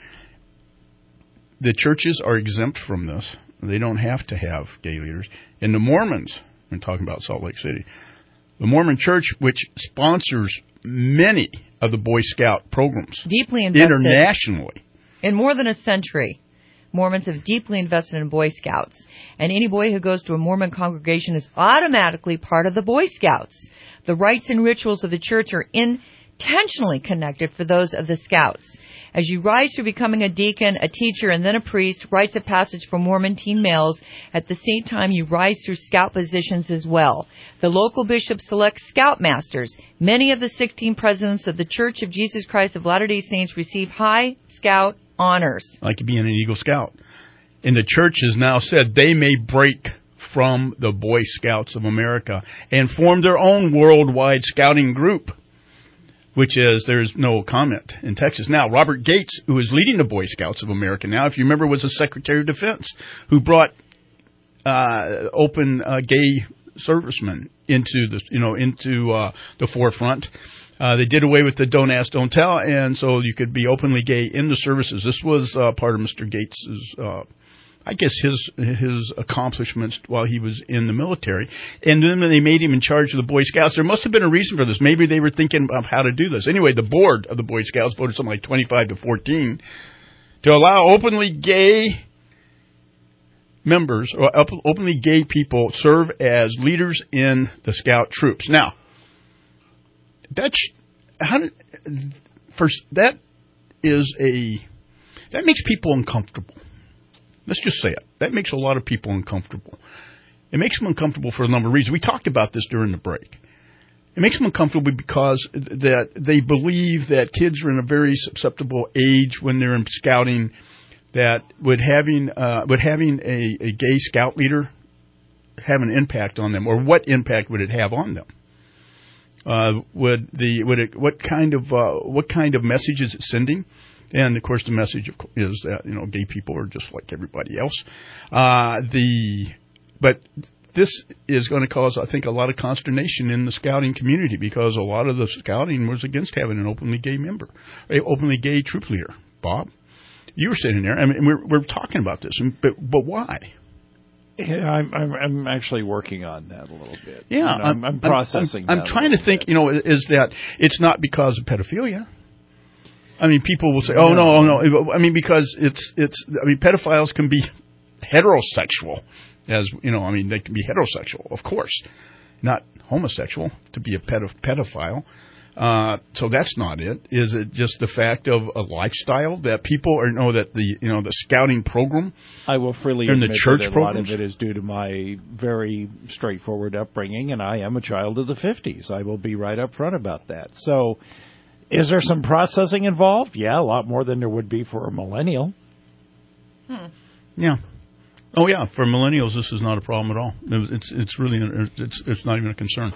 Speaker 7: The churches are exempt from this; they don't have to have gay leaders. And the Mormons, I'm talking about Salt Lake City, the Mormon Church, which sponsors many of the Boy Scout programs.
Speaker 8: Deeply invested.
Speaker 7: Internationally.
Speaker 8: In more than a century, Mormons have deeply invested in Boy Scouts. And any boy who goes to a Mormon congregation is automatically part of the Boy Scouts. The rites and rituals of the church are intentionally connected for those of the Scouts. As you rise to becoming a deacon, a teacher, and then a priest, rites of passage for Mormon teen males, at the same time you rise through Scout positions as well. The local bishop selects Scoutmasters. Many of the sixteen presidents of the Church of Jesus Christ of Latter-day Saints receive high Scout honors.
Speaker 7: Like being an Eagle Scout. And the church has now said they may break from the Boy Scouts of America and form their own worldwide scouting group, which is, there's no comment in Texas. Now, Robert Gates, who is leading the Boy Scouts of America now, if you remember, was the Secretary of Defense, who brought uh, open uh, gay servicemen into the, you know, into uh, the forefront. Uh, they did away with the don't ask, don't tell, and so you could be openly gay in the services. This was uh, part of Mister Gates's, uh, I guess, his his accomplishments while he was in the military. And then when they made him in charge of the Boy Scouts, there must have been a reason for this. Maybe they were thinking of how to do this. Anyway, the board of the Boy Scouts voted something like twenty-five to fourteen to allow openly gay members or openly gay people serve as leaders in the Scout troops. Now, that's how did, first that is a that makes people uncomfortable. Let's just say it. That makes a lot of people uncomfortable. It makes them uncomfortable for a number of reasons. We talked about this during the break. It makes them uncomfortable because that they believe that kids are in a very susceptible age when they're in scouting. That would having uh, would having a, a gay scout leader have an impact on them, or what impact would it have on them? Uh, would the would it what kind of uh, what kind of message is it sending? And of course, the message is that you know gay people are just like everybody else. Uh, the but this is going to cause, I think, a lot of consternation in the scouting community because a lot of the scouting was against having an openly gay member, an openly gay troop leader. Bob, you were sitting there. I mean, we're we're talking about this, but but why?
Speaker 3: Yeah, I'm, I'm I'm actually working on that a little bit.
Speaker 7: Yeah,
Speaker 3: you know, I'm, I'm processing.
Speaker 7: I'm, I'm, I'm trying to think. Bit. You know, is that it's not because of pedophilia? I mean, people will say, "Oh no, no, no." I mean, because it's it's. I mean, pedophiles can be heterosexual, as you know. I mean, they can be heterosexual, of course, not homosexual to be a pedo- pedophile. Uh, so that's not it. Is it just the fact of a lifestyle that people are know that the you know the scouting program?
Speaker 3: I will freely
Speaker 7: admit
Speaker 3: the church that a lot of it is due to my very straightforward upbringing, and I am a child of the fifties. I will be right up front about that. So, is there some processing involved? Yeah, a lot more than there would be for a millennial.
Speaker 8: Hmm.
Speaker 7: Yeah. Oh yeah, for millennials, this is not a problem at all. It's it's really it's it's not even a concern.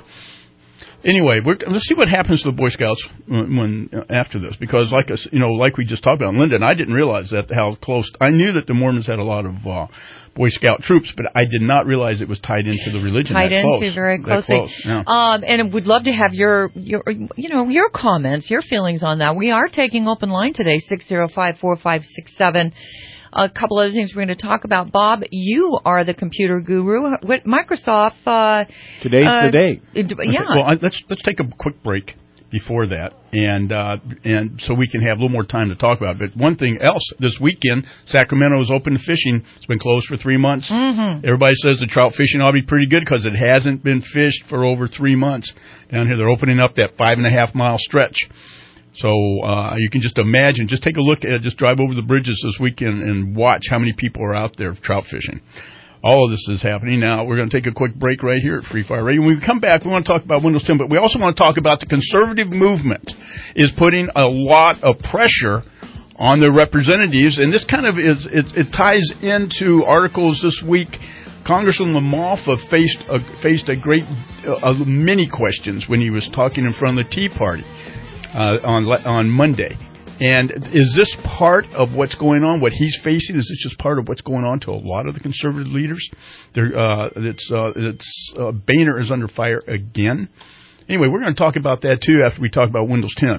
Speaker 7: Anyway, we're, let's see what happens to the Boy Scouts when, when uh, after this, because like us, you know, like we just talked about, Linda and I didn't realize that how close. I knew that the Mormons had a lot of uh, Boy Scout troops, but I did not realize it was tied into the religion.
Speaker 8: Tied
Speaker 7: that
Speaker 8: into
Speaker 7: close,
Speaker 8: very closely.
Speaker 7: Close, yeah.
Speaker 8: Um, and we'd love to have your your you know your comments, your feelings on that. We are taking open line today, six zero five four five six seven. A couple other things we're going to talk about. Bob, you are the computer guru. What Microsoft? Uh,
Speaker 3: Today's
Speaker 8: uh,
Speaker 3: the day.
Speaker 8: Yeah.
Speaker 7: Okay, well, I, let's let's take a quick break before that, and uh, and so we can have a little more time to talk about it. But one thing else, this weekend, Sacramento is open to fishing. It's been closed for three months.
Speaker 8: Mm-hmm.
Speaker 7: Everybody says the trout fishing ought to be pretty good because it hasn't been fished for over three months. Down here, they're opening up that five and a half mile stretch. So uh, you can just imagine, just take a look at, just drive over the bridges this weekend and watch how many people are out there trout fishing. All of this is happening now. We're going to take a quick break right here at Free Fire Radio. When we come back, we want to talk about Windows ten, but we also want to talk about the conservative movement is putting a lot of pressure on their representatives, and this kind of is it, it ties into articles this week. Congressman LaMalfa faced a, faced a great uh, many questions when he was talking in front of the Tea Party. Uh, on on Monday. And is this part of what's going on, what he's facing? Is this just part of what's going on to a lot of the conservative leaders? They're, uh, it's uh, it's uh, Boehner is under fire again. Anyway, we're going to talk about that, too, after we talk about Windows ten.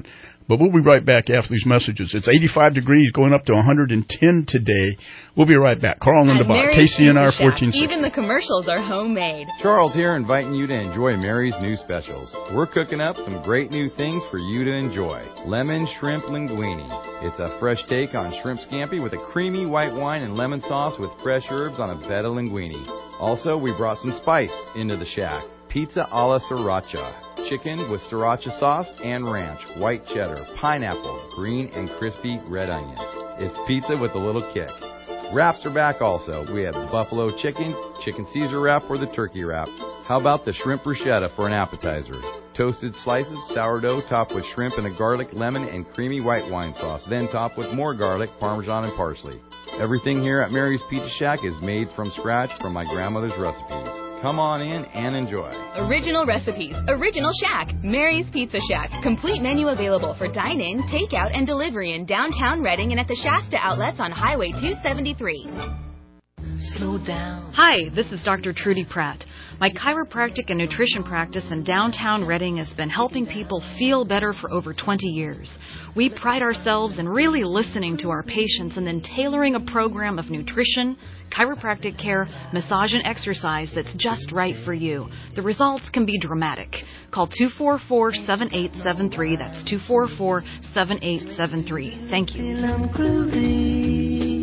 Speaker 7: But we'll be right back after these messages. It's eighty-five degrees, going up to one hundred ten today. We'll be right back. Carl and Linda Bott, K C N R fourteen sixty.
Speaker 9: Even the commercials are homemade.
Speaker 19: Charles here, inviting you to enjoy Mary's new specials. We're cooking up some great new things for you to enjoy. Lemon shrimp linguine. It's a fresh take on shrimp scampi with a creamy white wine and lemon sauce with fresh herbs on a bed of linguine. Also, we brought some spice into the shack. Pizza alla sriracha. Chicken with sriracha sauce and ranch, white cheddar, pineapple, green and crispy red onions. It's pizza with a little kick. Wraps are back also. We have the buffalo chicken, chicken Caesar wrap, or the turkey wrap. How about the shrimp bruschetta for an appetizer? Toasted slices, sourdough topped with shrimp and a garlic, lemon, and creamy white wine sauce, then topped with more garlic, parmesan, and parsley. Everything here at Mary's Pizza Shack is made from scratch from my grandmother's recipes. Come on in and enjoy.
Speaker 9: Original recipes, original shack, Mary's Pizza Shack. Complete menu available for dine-in, takeout, and delivery in downtown Reading and at the Shasta outlets on Highway two seventy-three.
Speaker 20: Slow down. Hi, this is Doctor Trudy Pratt. My chiropractic and nutrition practice in downtown Reading has been helping people feel better for over twenty years. We pride ourselves in really listening to our patients and then tailoring a program of nutrition, chiropractic care, massage, and exercise that's just right for you. The results can be dramatic. Call two four four, seven eight seven three. That's two four four, seven eight seven three. Thank you.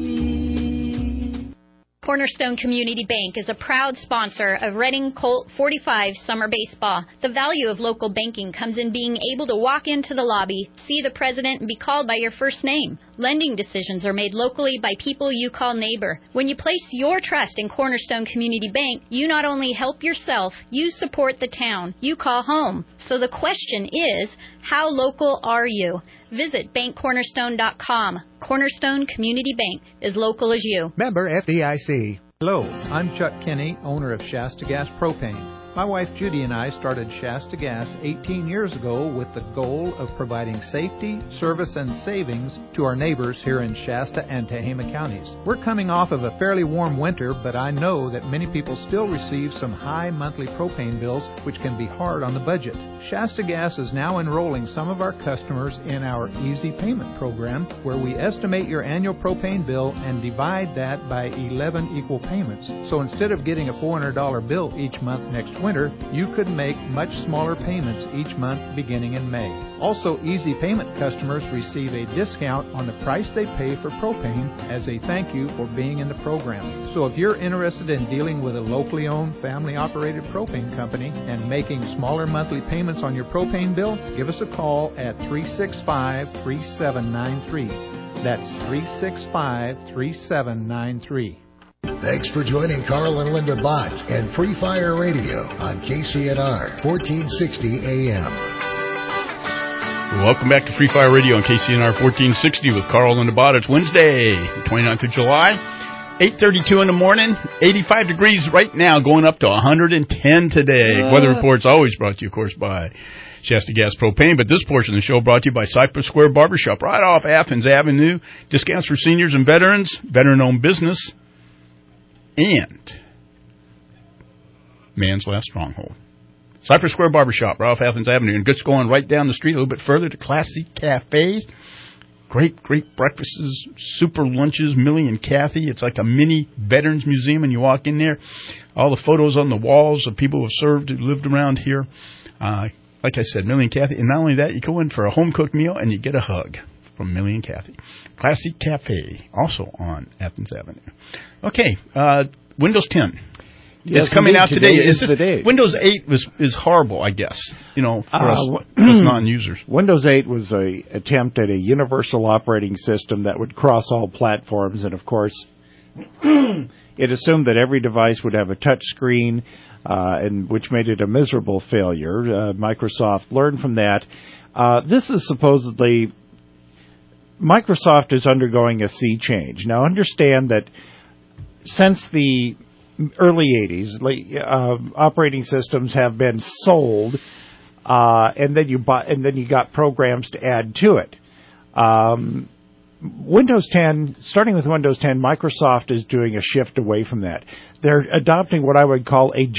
Speaker 21: Cornerstone Community Bank is a proud sponsor of Reading Colt forty-five Summer Baseball. The value of local banking comes in being able to walk into the lobby, see the president, and be called by your first name. Lending decisions are made locally by people you call neighbor. When you place your trust in Cornerstone Community Bank, you not only help yourself, you support the town you call home. So the question is, how local are you? Visit bank cornerstone dot com. Cornerstone Community Bank, as local as you.
Speaker 22: Member F D I C.
Speaker 23: Hello, I'm Chuck Kinney, owner of Shasta Gas Propane. My wife Judy and I started Shasta Gas eighteen years ago with the goal of providing safety, service, and savings to our neighbors here in Shasta and Tehama counties. We're coming off of a fairly warm winter, but I know that many people still receive some high monthly propane bills, which can be hard on the budget. Shasta Gas is now enrolling some of our customers in our Easy Payment program, where we estimate your annual propane bill and divide that by eleven equal payments. So instead of getting a four hundred dollars bill each month next winter, you could make much smaller payments each month beginning in May. Also, Easy Payment customers receive a discount on the price they pay for propane as a thank you for being in the program. So if you're interested in dealing with a locally owned, family-operated propane company and making smaller monthly payments on your propane bill, give us a call at three six five, three seven nine three. That's three six five, three seven nine three.
Speaker 17: Thanks for joining Carl and Linda Bott and Free Fire Radio on K C N R fourteen sixty A M.
Speaker 7: Welcome back to Free Fire Radio on K C N R fourteen sixty with Carl and Linda Bott. It's Wednesday, twenty-ninth of July, eight thirty-two in the morning, eighty-five degrees right now, going up to one hundred ten today. Uh. Weather reports always brought to you, of course, by Shasta Gas Propane, but this portion of the show brought to you by Cypress Square Barbershop, right off Athens Avenue. Discounts for seniors and veterans, veteran-owned business, and man's last stronghold. Cypress Square Barbershop, right off Athens Avenue. And just going right down the street a little bit further to Classy Cafe. Great, great breakfasts, super lunches, Millie and Kathy. It's like a mini Veterans Museum, and you walk in there. All the photos on the walls of people who have served, who lived around here. Uh, like I said, Millie and Kathy. And not only that, you go in for a home-cooked meal, and you get a hug from Millie and Kathy. Classic Cafe, also on Athens Avenue. Okay, uh, Windows ten.
Speaker 6: Yes,
Speaker 7: it's coming out today.
Speaker 6: today is
Speaker 7: this,
Speaker 6: the day.
Speaker 7: Windows eight was is horrible, I guess, you know, for
Speaker 6: uh,
Speaker 7: us, us non-users.
Speaker 6: Windows eight was a attempt at a universal operating system that would cross all platforms, and of course, it assumed that every device would have a touch screen, uh, and which made it a miserable failure. Uh, Microsoft learned from that. Uh, this is supposedly Microsoft is undergoing a sea change. Now, understand that since the early eighties, uh, operating systems have been sold, uh, and then you buy, and then you got programs to add to it. Um, Windows ten, starting with Windows ten, Microsoft is doing a shift away from that. They're adopting what I would call a Gillette model. In other words, the operating system is the handle, and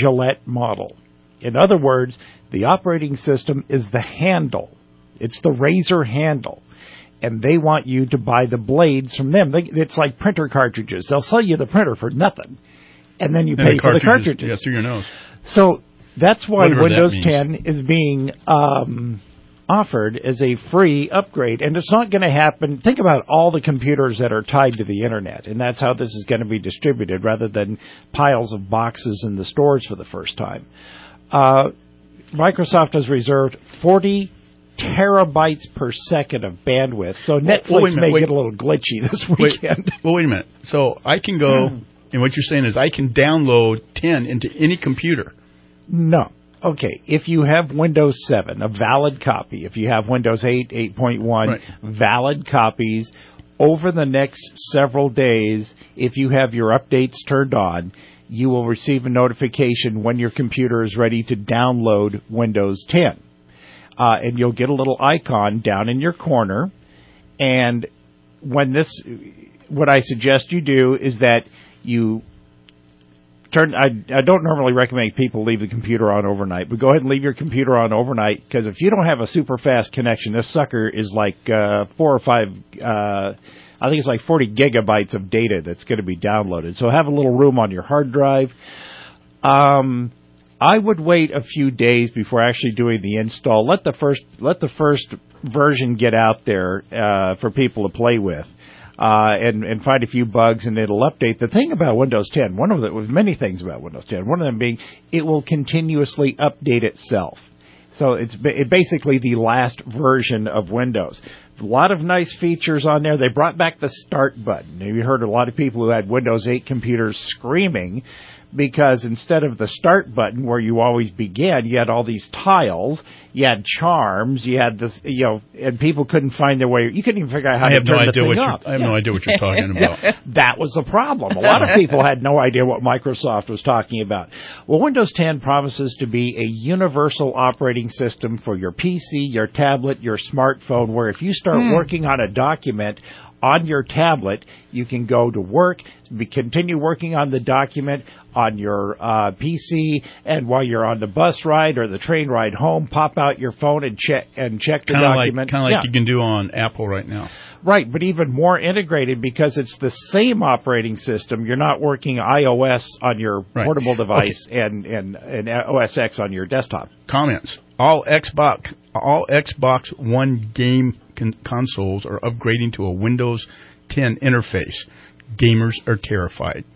Speaker 10: It's the razor handle. And they want you to buy the blades from them. They, it's like printer cartridges. They'll sell you the printer for nothing. And then you
Speaker 7: and
Speaker 10: pay
Speaker 7: the
Speaker 10: for the cartridges.
Speaker 7: Yeah, through your nose.
Speaker 10: So that's why
Speaker 7: Whatever
Speaker 10: Windows
Speaker 7: that
Speaker 10: ten is being um, offered as a free upgrade. And it's not going to happen. Think about all the computers that are tied to the Internet. And that's how this is going to be distributed rather than piles of boxes in the stores for the first time. Uh, Microsoft has reserved forty terabytes per second of bandwidth. So Netflix
Speaker 7: well, minute,
Speaker 10: may
Speaker 7: wait,
Speaker 10: get a little glitchy this weekend.
Speaker 7: Wait, well, wait a minute. So I can go, and what you're saying is I can download ten into any computer.
Speaker 10: No. Okay. If you have Windows seven, a valid copy, if you have Windows eight, eight point one, right. valid copies, over the next several days, if you have your updates turned on, you will receive a notification when your computer is ready to download Windows ten. Uh, and you'll get a little icon down in your corner. And when this, what I suggest you do is that you turn, I, I don't normally recommend people leave the computer on overnight, but go ahead and leave your computer on overnight, because if you don't have a super fast connection, this sucker is like uh, four or five, uh, I think it's like forty gigabytes of data that's going to be downloaded. So have a little room on your hard drive. Um, I would wait a few days before actually doing the install. Let the first let the first version get out there uh, for people to play with, uh, and and find a few bugs, and it'll update. The thing about Windows ten, one of the many things about Windows ten, one of them being it will continuously update itself. So it's it basically the last version of Windows. A lot of nice features on there. They brought back the start button. You heard a lot of people who had Windows eight computers screaming because instead of the start button where you always began, you had all these tiles, you had charms, you had this, you know, and people couldn't find their way. You couldn't even figure out how
Speaker 7: I
Speaker 10: to
Speaker 7: have
Speaker 10: turn
Speaker 7: no
Speaker 10: the
Speaker 7: idea
Speaker 10: thing
Speaker 7: what
Speaker 10: off.
Speaker 7: You're, I have no idea what you're talking about.
Speaker 10: That was the problem. A lot of people had no idea what Microsoft was talking about. Well, Windows ten promises to be a universal operating system for your P C, your tablet, your smartphone, where if you start mm. working on a document on your tablet, you can go to work, continue working on the document on your uh, P C, and while you're on the bus ride or the train ride home, pop out your phone and check and check the
Speaker 7: kinda
Speaker 10: document.
Speaker 7: Like, kind of like
Speaker 10: yeah.
Speaker 7: you can do on Apple right now.
Speaker 10: Right, but even more integrated because it's the same operating system. You're not working iOS on your right. portable device okay. and, and, and O S X on your desktop.
Speaker 7: Comments. All Xbox, all Xbox One game con- consoles are upgrading to a Windows ten interface. Gamers are terrified.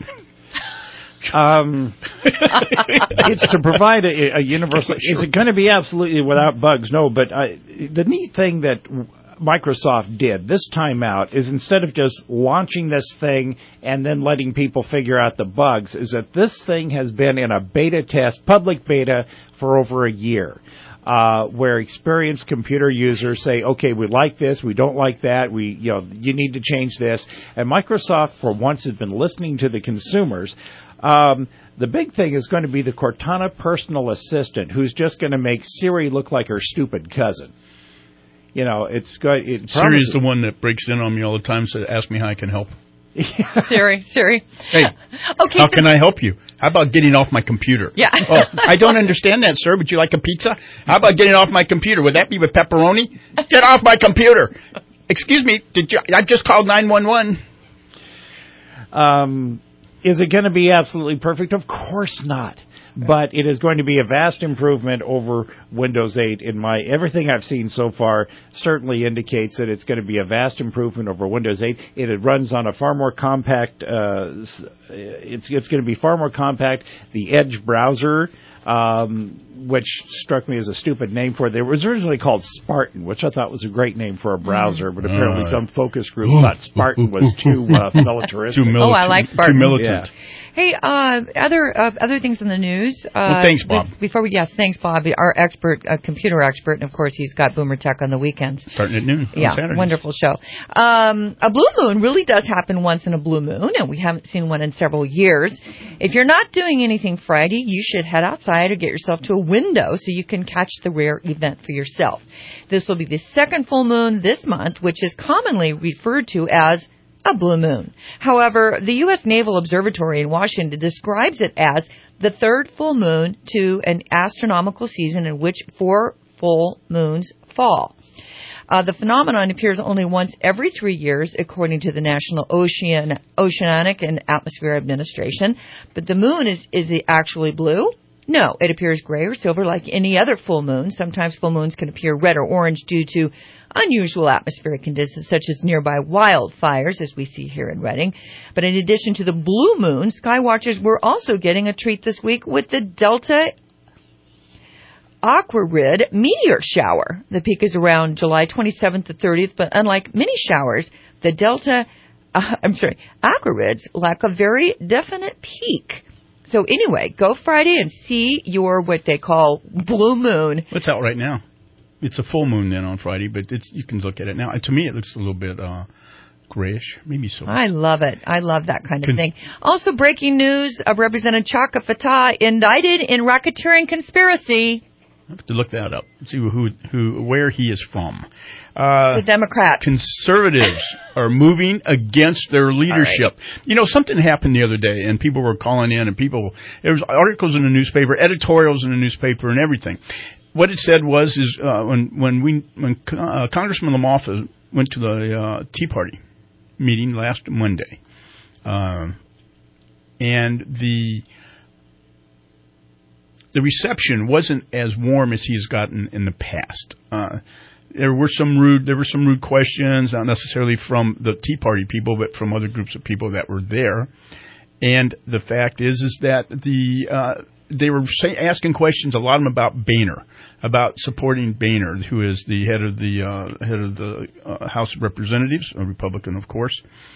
Speaker 10: Um, it's to provide a, a universal. Is it going to be absolutely without bugs? No, but I, the neat thing that Microsoft did this time out is instead of just launching this thing and then letting people figure out the bugs, is that this thing has been in a beta test, public beta, for over a year. Uh, where experienced computer users say, okay, we like this, we don't like that, we, you know, you need to change this. And Microsoft, for once, has been listening to the consumers. Um, the big thing is going to be the Cortana personal assistant, who's just going to make Siri look like her stupid cousin. You know, it's good. It
Speaker 7: Siri is the one that breaks in on me all the time and says, ask me how I can help.
Speaker 8: Siri, Siri.
Speaker 7: Hey,
Speaker 8: okay,
Speaker 7: how can I help you? How about getting off my computer?
Speaker 8: Yeah.
Speaker 7: Oh, I don't understand that, sir. Would you like a pizza? How about getting off my computer? Would that be with pepperoni? Get off my computer. Excuse me, did you? I just called nine one one.
Speaker 10: Um, is it going to be absolutely perfect? Of course not. But it is going to be a vast improvement over Windows eight. In my everything I've seen so far certainly indicates that it's going to be a vast improvement over Windows eight. It, it runs on a far more compact. Uh, it's it's going to be far more compact. The Edge browser, um, which struck me as a stupid name for it, it was originally called Spartan, which I thought was a great name for a browser, but apparently uh, some focus group thought Spartan was too uh, militaristic.
Speaker 7: Too militant.
Speaker 8: Oh, I like Spartan.
Speaker 7: Too militant.
Speaker 10: Yeah.
Speaker 8: Hey, uh, other uh, other things in the news. Uh,
Speaker 7: well, thanks, Bob.
Speaker 8: Be- before we, yes, thanks, Bob, our expert, uh, computer expert, and of course he's got Boomer Tech on the weekends.
Speaker 7: Starting at noon.
Speaker 8: Yeah,
Speaker 7: on Saturdays.
Speaker 8: Wonderful show. Um, a blue moon really does happen once in a blue moon, and we haven't seen one in several years. If you're not doing anything Friday, you should head outside or get yourself to a window so you can catch the rare event for yourself. This will be the second full moon this month, which is commonly referred to as a blue moon. However, the U S Naval Observatory in Washington describes it as the third full moon to an astronomical season in which four full moons fall. Uh, the phenomenon appears only once every three years, according to the National Ocean, Oceanic and Atmosphere Administration. But the moon is, is it actually blue? No, it appears gray or silver like any other full moon. Sometimes full moons can appear red or orange due to unusual atmospheric conditions such as nearby wildfires, as we see here in Redding. But in addition to the blue moon, sky watchers were also getting a treat this week with the Delta Aquarid meteor shower. The peak is around July twenty-seventh to thirtieth, but unlike many showers, the Delta, uh, I'm sorry, Aquarids lack a very definite peak. So anyway, go Friday and see your, what they call, blue moon.
Speaker 7: It's out right now. It's a full moon then on Friday, but it's, you can look at it now. And to me, it looks a little bit uh, grayish, maybe so.
Speaker 8: I love it. I love that kind of can, thing. Also, breaking news of Representative Chaka Fattah indicted in racketeering conspiracy.
Speaker 7: I have to look that up and see who, who, where he is from. Uh,
Speaker 8: the Democrat.
Speaker 7: Conservatives are moving against their leadership. Right. You know, something happened the other day, and people were calling in, and people, there was articles in the newspaper, editorials in the newspaper, and everything. What it said was, is uh, when when we when uh, Congressman LaMoffa went to the uh, Tea Party meeting last Monday, uh, and the the reception wasn't as warm as he's gotten in the past. Uh, There were some rude. There were some rude questions, not necessarily from the Tea Party people, but from other groups of people that were there. And the fact is, is that the uh, they were say, asking questions, a lot of them about Boehner, about supporting Boehner, who is the head of the uh, head of the uh, House of Representatives, a Republican, of course.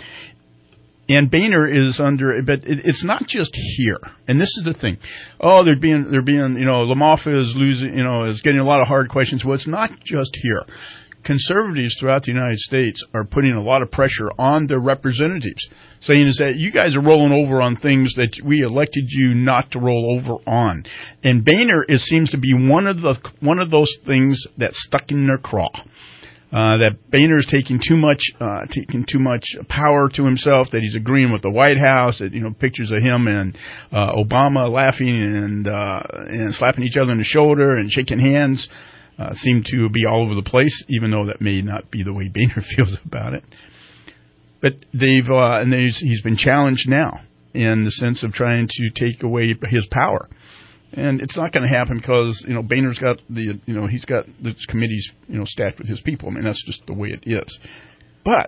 Speaker 7: And Boehner is under, but it, it's not just here. And this is the thing. Oh, they're being, they're being, you know, LaMoffa is losing, you know, is getting a lot of hard questions. Well, it's not just here. Conservatives throughout the United States are putting a lot of pressure on their representatives, saying is that you guys are rolling over on things that we elected you not to roll over on. And Boehner is, seems to be one of the, one of those things that's stuck in their craw. Uh, that Boehner is taking too much, uh, taking too much power to himself, that he's agreeing with the White House, that, you know, pictures of him and, uh, Obama laughing and, uh, and slapping each other on the shoulder and shaking hands, uh, seem to be all over the place, even though that may not be the way Boehner feels about it. But they've, uh, and they've, he's been challenged now in the sense of trying to take away his power. And it's not going to happen because, you know, Boehner's got the, you know, he's got this committees, you know, stacked with his people. I mean, that's just the way it is. But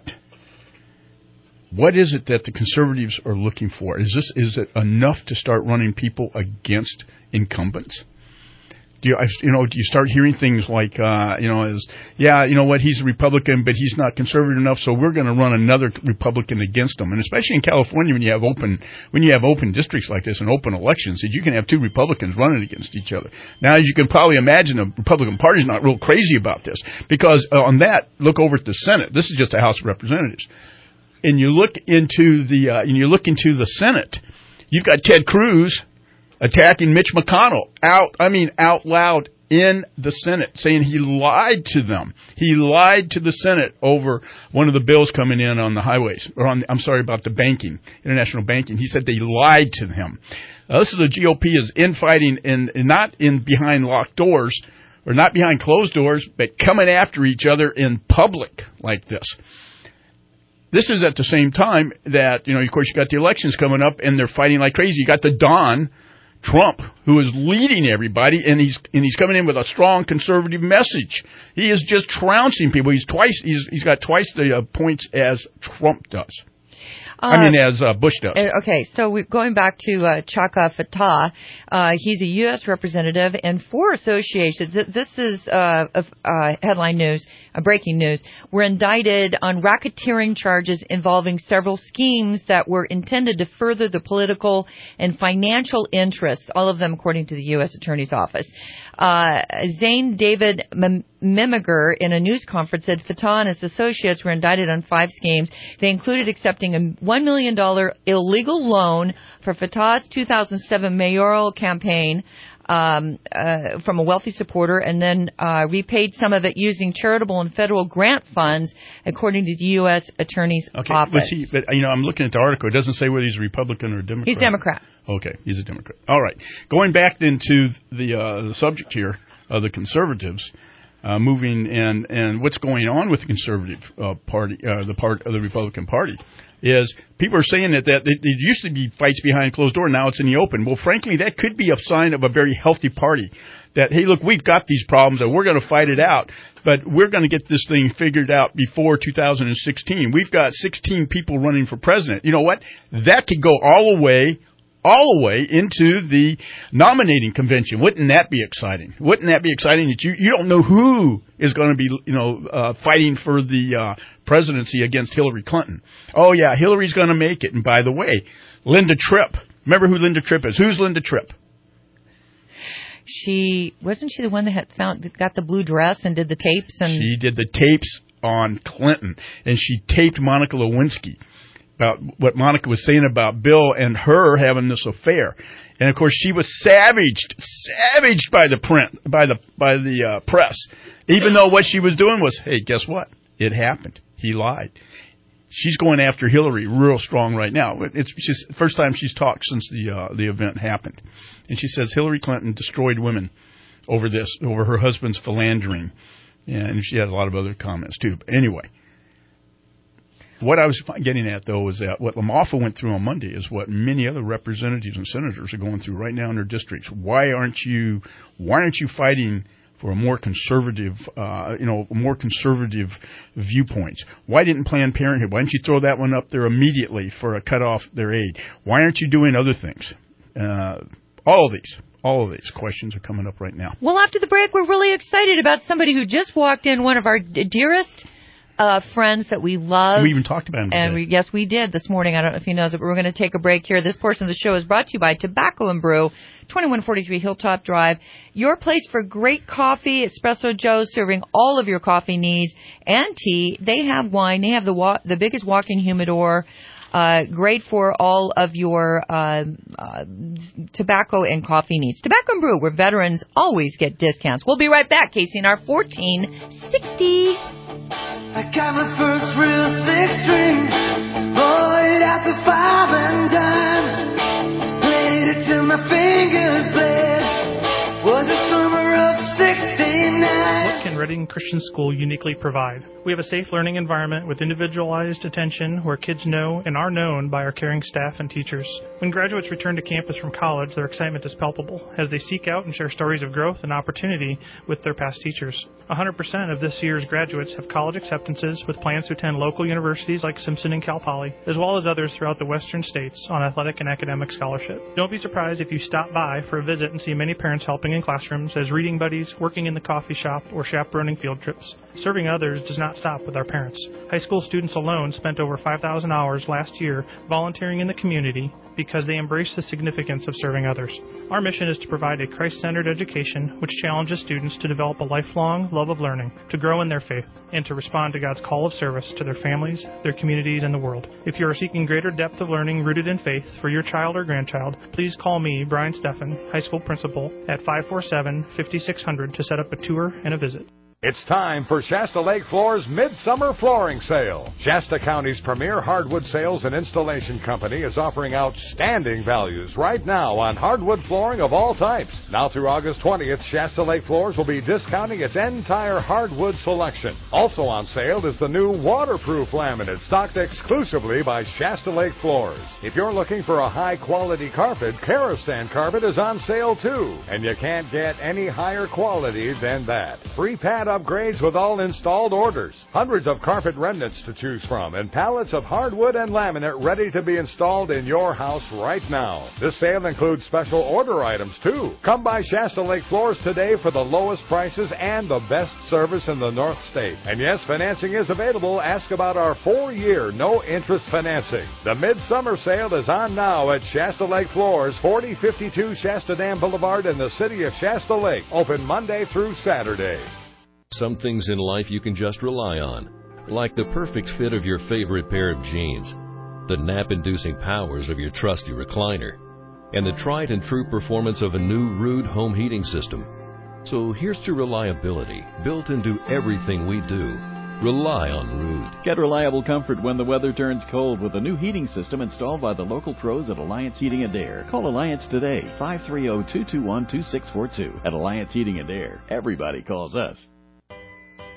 Speaker 7: what is it that the conservatives are looking for? Is this, is it enough to start running people against incumbents? Do you, you know, do you start hearing things like, uh, you know, as, yeah, you know what, he's a Republican, but he's not conservative enough, so we're going to run another Republican against him. And especially in California, when you have open, when you have open districts like this and open elections, you can have two Republicans running against each other. Now, as you can probably imagine, the Republican Party is not real crazy about this because uh, on that, look over at the Senate. This is just a House of Representatives, and you look into the, uh, and you look into the Senate. You've got Ted Cruz attacking Mitch McConnell out, I mean, out loud in the Senate, saying he lied to them. He lied to the Senate over one of the bills coming in on the highways, or on, I'm sorry, about the banking, international banking. He said they lied to him. Uh, this is the G O P is infighting, in, in not in behind locked doors, or not behind closed doors, but coming after each other in public like this. This is at the same time that, you know, of course, you got the elections coming up, and they're fighting like crazy. You got the Don Trump, who is leading everybody, and he's and he's coming in with a strong conservative message. He is just trouncing people. He's twice he's he's got twice the uh, points as Trump does. Uh, I mean, as uh, Bush does.
Speaker 8: Okay, so we're going back to uh, Chaka Fattah. Uh, he's a U S representative, and four associations. This is uh, uh, headline news, uh, breaking news. Were indicted on racketeering charges involving several schemes that were intended to further the political and financial interests. All of them, according to the U S Attorney's Office. Uh, Zane David Mimiger, in a news conference, said Fattah and his associates were indicted on five schemes. They included accepting a one million dollars illegal loan for Fattah's two thousand seven mayoral campaign um, uh, from a wealthy supporter, and then uh, repaid some of it using charitable and federal grant funds, according to the U S Attorney's
Speaker 7: okay,
Speaker 8: Office.
Speaker 7: Was he, but, you know, I'm looking at the article. It doesn't say whether he's a Republican or a Democrat.
Speaker 8: He's Democrat.
Speaker 7: Okay, he's a Democrat. All right. Going back then to the, uh, the subject here of the conservatives, uh, moving and, and what's going on with the conservative uh, party, uh, the part of the Republican Party, is people are saying that, that it, it used to be fights behind closed doors, now it's in the open. Well, frankly, that could be a sign of a very healthy party. That, hey, look, we've got these problems and we're going to fight it out, but we're going to get this thing figured out before two thousand sixteen. We've got sixteen people running for president. You know what? That could go all the way, all the way into the nominating convention. Wouldn't that be exciting? Wouldn't that be exciting that you, you don't know who is going to be, you know, uh, fighting for the uh, presidency against Hillary Clinton? Oh, yeah, Hillary's going to make it. And by the way, Linda Tripp. Remember who Linda Tripp is? Who's Linda Tripp?
Speaker 8: She wasn't she the one that had found got the blue dress and did the tapes and
Speaker 7: she did the tapes on Clinton, and she taped Monica Lewinsky about what Monica was saying about Bill and her having this affair, and of course she was savaged, savaged by the print by the by the uh, press, even though what she was doing was, hey, guess what? It happened. He lied. She's going after Hillary real strong right now. It's just the first time she's talked since the uh, the event happened. And she says Hillary Clinton destroyed women over this, over her husband's philandering. And she had a lot of other comments, too. But anyway, what I was getting at, though, is that what LaMoffa went through on Monday is what many other representatives and senators are going through right now in their districts. Why aren't you, why aren't you fighting for a more conservative, uh, you know, more conservative viewpoints? Why didn't Planned Parenthood? Why didn't you throw that one up there immediately for a cut off their aid? Why aren't you doing other things? Uh, all of these, all of these questions are coming up right now.
Speaker 8: Well, after the break, we're really excited about somebody who just walked in, one of our d- dearest uh, friends that we love.
Speaker 7: We even talked about him today.
Speaker 8: And we, yes, we did this morning. I don't know if he knows it, but we're going to take a break here. This portion of the show is brought to you by Tobacco and Brew, twenty-one forty-three Hilltop Drive. Your place for great coffee, Espresso Joe, serving all of your coffee needs and tea. They have wine. They have the wa- the biggest walk-in humidor. Uh, great for all of your uh, uh, tobacco and coffee needs. Tobacco and Brew, where veterans always get discounts. We'll be right back. K C N R fourteen sixty.
Speaker 5: I got my first real six string, bought it at the five and dime, played it till my fingers bled. Was the summer of sixty-nine.
Speaker 11: What can Reading Christian School uniquely provide? We have a safe learning environment with individualized attention where kids know and are known by our caring staff and teachers. When graduates return to campus from college, their excitement is palpable as they seek out and share stories of growth and opportunity with their past teachers. one hundred percent of this year's graduates have college acceptances with plans to attend local universities like Simpson and Cal Poly, as well as others throughout the western states on athletic and academic scholarship. Don't be surprised if you stop by for a visit and see many parents helping in classrooms as reading buddies, working in the coffee shop, or chaperoning field trips. Serving others does not stop with our parents. High school students alone spent over five thousand hours last year volunteering in the community because they embrace the significance of serving others. Our mission is to provide a Christ-centered education which challenges students to develop a lifelong love of learning, to grow in their faith, and to respond to God's call of service to their families, their communities, and the world. If you are seeking greater depth of learning rooted in faith for your child or grandchild, please call me, Brian Steffen, high school principal, at five four seven, five six zero zero to set up a tour and a visit.
Speaker 22: It's time for Shasta Lake Floors Midsummer Flooring Sale. Shasta County's premier hardwood sales and installation company is offering outstanding values right now on hardwood flooring of all types. Now through August twentieth, Shasta Lake Floors will be discounting its entire hardwood selection. Also on sale is the new waterproof laminate stocked exclusively by Shasta Lake Floors. If you're looking for a high-quality carpet, Karastan carpet is on sale too. And you can't get any higher quality than that. Free pad upgrades with all installed orders. Hundreds of carpet remnants to choose from and pallets of hardwood and laminate ready to be installed in your house right now. This sale includes special order items too. Come by Shasta Lake Floors today for the lowest prices and the best service in the North State. And yes, financing is available. Ask about our four-year no-interest financing. The Midsummer Sale is on now at Shasta Lake Floors, forty fifty-two Shasta Dam Boulevard in the city of Shasta Lake. Open Monday through Saturday.
Speaker 24: Some things in life you can just rely on, like the perfect fit of your favorite pair of jeans, the nap-inducing powers of your trusty recliner, and the tried and true performance of a new Ruud home heating system. So here's to reliability built into everything we do. Rely on Ruud.
Speaker 25: Get reliable comfort when the weather turns cold with a new heating system installed by the local pros at Alliance Heating and Air. Call Alliance today, five three zero, two two one, two six four two. At Alliance Heating and Air, everybody calls us.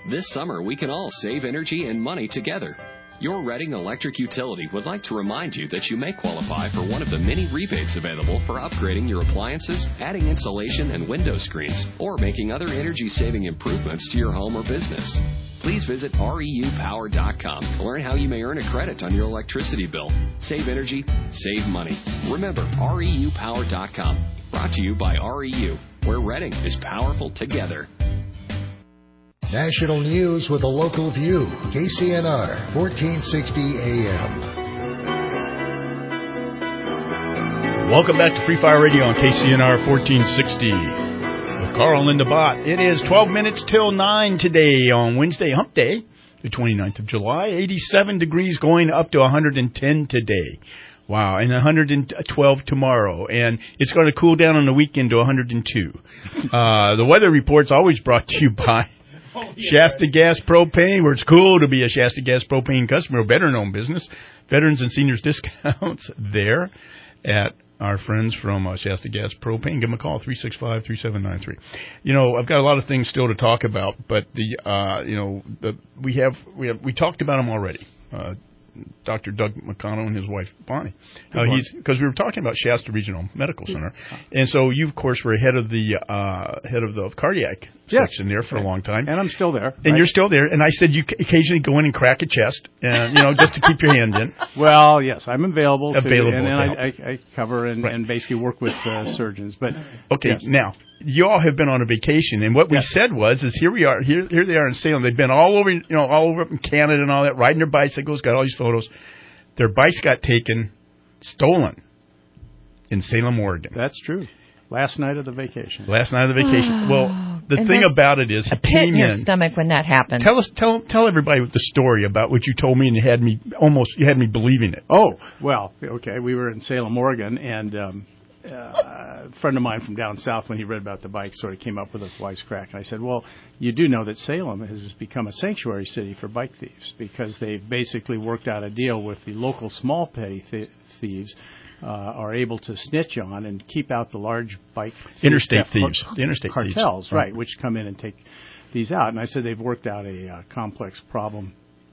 Speaker 14: This summer, we can all save energy and money together. Your Reading Electric Utility would like to remind you that you may qualify for one of the many rebates available for upgrading your appliances, adding insulation and window screens, or making other energy-saving improvements to your home or business. Please visit R E U power dot com to learn how you may earn a credit on your electricity bill. Save energy, save money. Remember, R E U power dot com. Brought to you by R E U, where Reading is powerful together.
Speaker 17: National news with a local view. K C N R, fourteen sixty A M.
Speaker 7: Welcome back to Free Fire Radio on K C N R fourteen sixty with Carl and Linda Bott. It is twelve minutes till nine today on Wednesday, Hump Day, the twenty-ninth of July. eighty-seven degrees going up to one hundred ten today. Wow, and one hundred twelve tomorrow. And it's going to cool down on the weekend to one hundred two. Uh, the weather report's always brought to you by Shasta Gas Propane, where it's cool to be a Shasta Gas Propane customer, a veteran-owned business. Veterans and seniors discounts there at our friends from uh, Shasta Gas Propane. Give them a call, three six five, three seven nine three. You know, I've got a lot of things still to talk about, but the uh, you know the, we have we have we talked about them already. Uh, Doctor Doug McConnell and his wife Bonnie, how he's because we were talking about Shasta Regional Medical Center, and so you of course were head of the uh, head of the cardiac
Speaker 1: yes.
Speaker 7: section there for a long time,
Speaker 1: and I'm still there.
Speaker 7: And
Speaker 1: right?
Speaker 7: you're still there. And I said you occasionally go in and crack a chest, and you know just to keep your hand in.
Speaker 1: Well, yes, I'm available.
Speaker 7: Available,
Speaker 1: to, and, and
Speaker 7: to
Speaker 1: I, I, I cover and, right. and basically work with uh, surgeons. But
Speaker 7: okay,
Speaker 1: yes.
Speaker 7: now. You all have been on a vacation, and what we
Speaker 1: yes.
Speaker 7: said was, is here we are, here here they are in Salem. They've been all over, you know, all over in Canada and all that, riding their bicycles, got all these photos. Their bikes got taken, stolen in Salem, Oregon.
Speaker 1: That's true. Last night of the vacation.
Speaker 7: Last night of the vacation. Well, the
Speaker 8: and
Speaker 7: thing about it is,
Speaker 8: a pit in your stomach when that happened.
Speaker 7: Tell us, tell tell everybody the story about what you told me, and you had me almost, you had me believing it.
Speaker 1: Oh, well, okay. We were in Salem, Oregon, and um, uh, a friend of mine from down south, when he read about the bike, sort of came up with a wisecrack. And I said, well, you do know that Salem has become a sanctuary city for bike thieves because they've basically worked out a deal with the local small petty th- thieves. Uh, are able to snitch on and keep out the large bike
Speaker 7: interstate
Speaker 1: theft,
Speaker 7: thieves, the interstate
Speaker 1: cartels,
Speaker 7: thieves.
Speaker 1: right, right, which come in and take these out. And I said they've worked out a uh, complex problem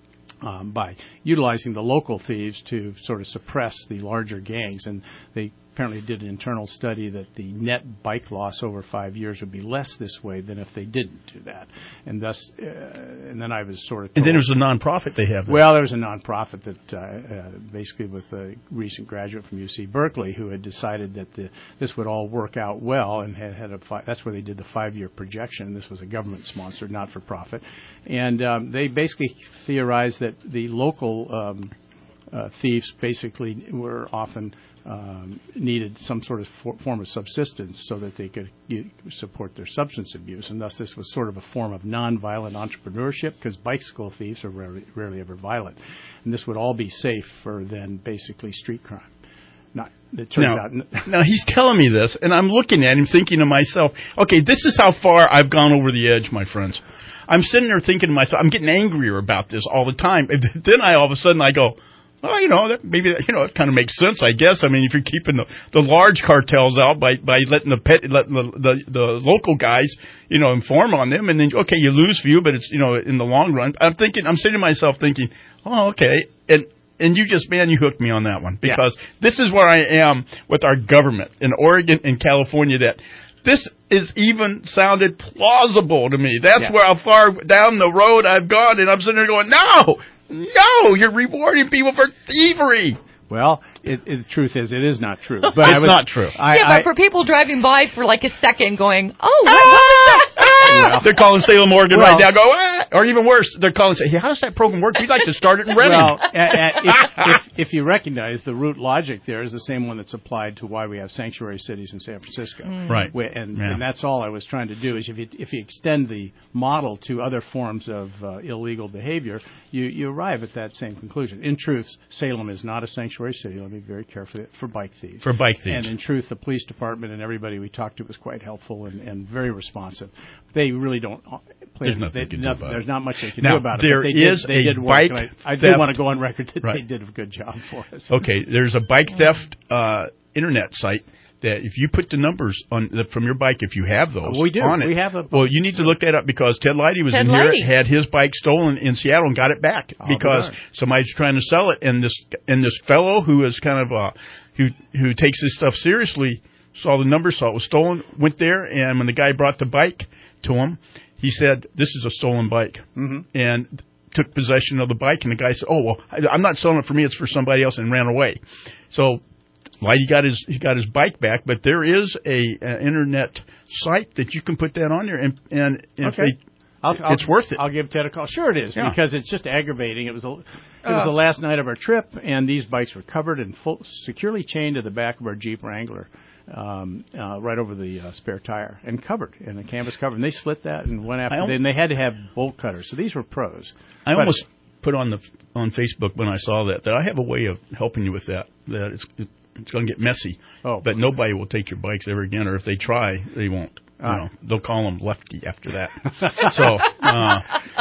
Speaker 1: um, by utilizing the local thieves to sort of suppress the larger gangs. And they apparently did an internal study that the net bike loss over five years would be less this way than if they didn't do that. And thus, uh, and then I was sort of told,
Speaker 7: and then it was a nonprofit they have. There.
Speaker 1: Well, there was a nonprofit that uh, uh, basically with a recent graduate from U C Berkeley who had decided that the, this would all work out well and had, had a fi- that's where they did the five-year projection. This was a government-sponsored, not-for-profit. And um, they basically theorized that the local um, uh, thieves basically were often Um, needed some sort of for, form of subsistence so that they could you, support their substance abuse, and thus this was sort of a form of nonviolent entrepreneurship because bicycle thieves are rarely, rarely ever violent, and this would all be safer than basically street crime. Not, it turns
Speaker 7: now,
Speaker 1: out. N-
Speaker 7: now he's telling me this, and I'm looking at him, thinking to myself, "Okay, this is how far I've gone over the edge, my friends." I'm sitting there thinking to myself, I'm getting angrier about this all the time, and then I all of a sudden I go, well, you know, that maybe that, you know, it kind of makes sense, I guess. I mean, if you're keeping the, the large cartels out by, by letting the pet, letting the, the the local guys, you know, inform on them, and then okay, you lose view, but it's, you know, in the long run. I'm thinking, I'm sitting to myself thinking, oh, okay, and and you just, man, you hooked me on that one because yeah. This is where I am with our government in Oregon and California. That this is even sounded plausible to me. That's yeah. where how far down the road I've gone, and I'm sitting there going, no. No, you're rewarding people for thievery.
Speaker 1: Well, it, it, the truth is, it is not true. But
Speaker 7: it's
Speaker 1: I was,
Speaker 7: not true.
Speaker 1: I,
Speaker 8: yeah, but
Speaker 1: I,
Speaker 8: for people driving by for like a second going, oh, what, what was that?
Speaker 7: Well, they're calling Salem, Oregon well, right now, go, ah! Or even worse, they're calling, say, hey, how does that program work? We'd like to start it in Reading.
Speaker 1: Well, uh, uh, if, if, if you recognize the root logic there is the same one that's applied to why we have sanctuary cities in San Francisco.
Speaker 7: Mm. Right.
Speaker 1: And,
Speaker 7: yeah.
Speaker 1: and that's all I was trying to do is if you, if you extend the model to other forms of uh, illegal behavior, you, you arrive at that same conclusion. In truth, Salem is not a sanctuary city. Let me be very careful, for bike thieves.
Speaker 7: For bike thieves.
Speaker 1: And in truth, the police department and everybody we talked to was quite helpful and, and very responsive. They really don't play.
Speaker 7: There's nothing
Speaker 1: they,
Speaker 7: they can
Speaker 1: not,
Speaker 7: do about
Speaker 1: There's
Speaker 7: it.
Speaker 1: not much they can
Speaker 7: now,
Speaker 1: do about
Speaker 7: there
Speaker 1: it. There
Speaker 7: is
Speaker 1: did, they
Speaker 7: a
Speaker 1: did
Speaker 7: bike
Speaker 1: work. I, I
Speaker 7: theft.
Speaker 1: do want to go on record that
Speaker 7: right.
Speaker 1: they did a good job for us.
Speaker 7: Okay, there's a bike theft uh, internet site that if you put the numbers on the, from your bike, if you have those
Speaker 1: we do.
Speaker 7: on it,
Speaker 1: we have a
Speaker 7: well, you need to look that up because Ted Leidy was
Speaker 8: Ted
Speaker 7: in
Speaker 8: Leidy.
Speaker 7: here, had his bike stolen in Seattle and got it back
Speaker 1: Oh,
Speaker 7: because
Speaker 1: darn.
Speaker 7: somebody's trying to sell it, and this and this fellow who is kind of uh, who who takes this stuff seriously saw the numbers, saw it was stolen, went there, and when the guy brought the bike to him, he said, "This is a stolen bike,"
Speaker 1: mm-hmm.
Speaker 7: and took possession of the bike, and the guy said, "Oh well, I, I'm not selling it for me; it's for somebody else," and ran away. So, like he got his he got his bike back, but there is a an internet site that you can put that on there, and and if
Speaker 1: okay.
Speaker 7: they,
Speaker 1: I'll,
Speaker 7: it's
Speaker 1: I'll,
Speaker 7: worth it.
Speaker 1: I'll give Ted a call. Sure, it is
Speaker 7: Yeah.
Speaker 1: because it's just aggravating. It was a it was
Speaker 8: Uh.
Speaker 1: the last night of our trip, and these bikes were covered and full, securely chained to the back of our Jeep Wrangler. Um, uh, right over the uh, spare tire and covered in a canvas cover, and they slit that and went after.
Speaker 7: I al-
Speaker 1: Then they had to have bolt cutters, so these were pros.
Speaker 7: I
Speaker 1: But-
Speaker 7: almost put on the on Facebook when I saw that that I have a way of helping you with that. That it's it's going to get messy,
Speaker 1: oh,
Speaker 7: but nobody will take your bikes ever again, or if they try, they won't. You
Speaker 1: Ah.
Speaker 7: know, they'll call them lefty after that. so. Uh,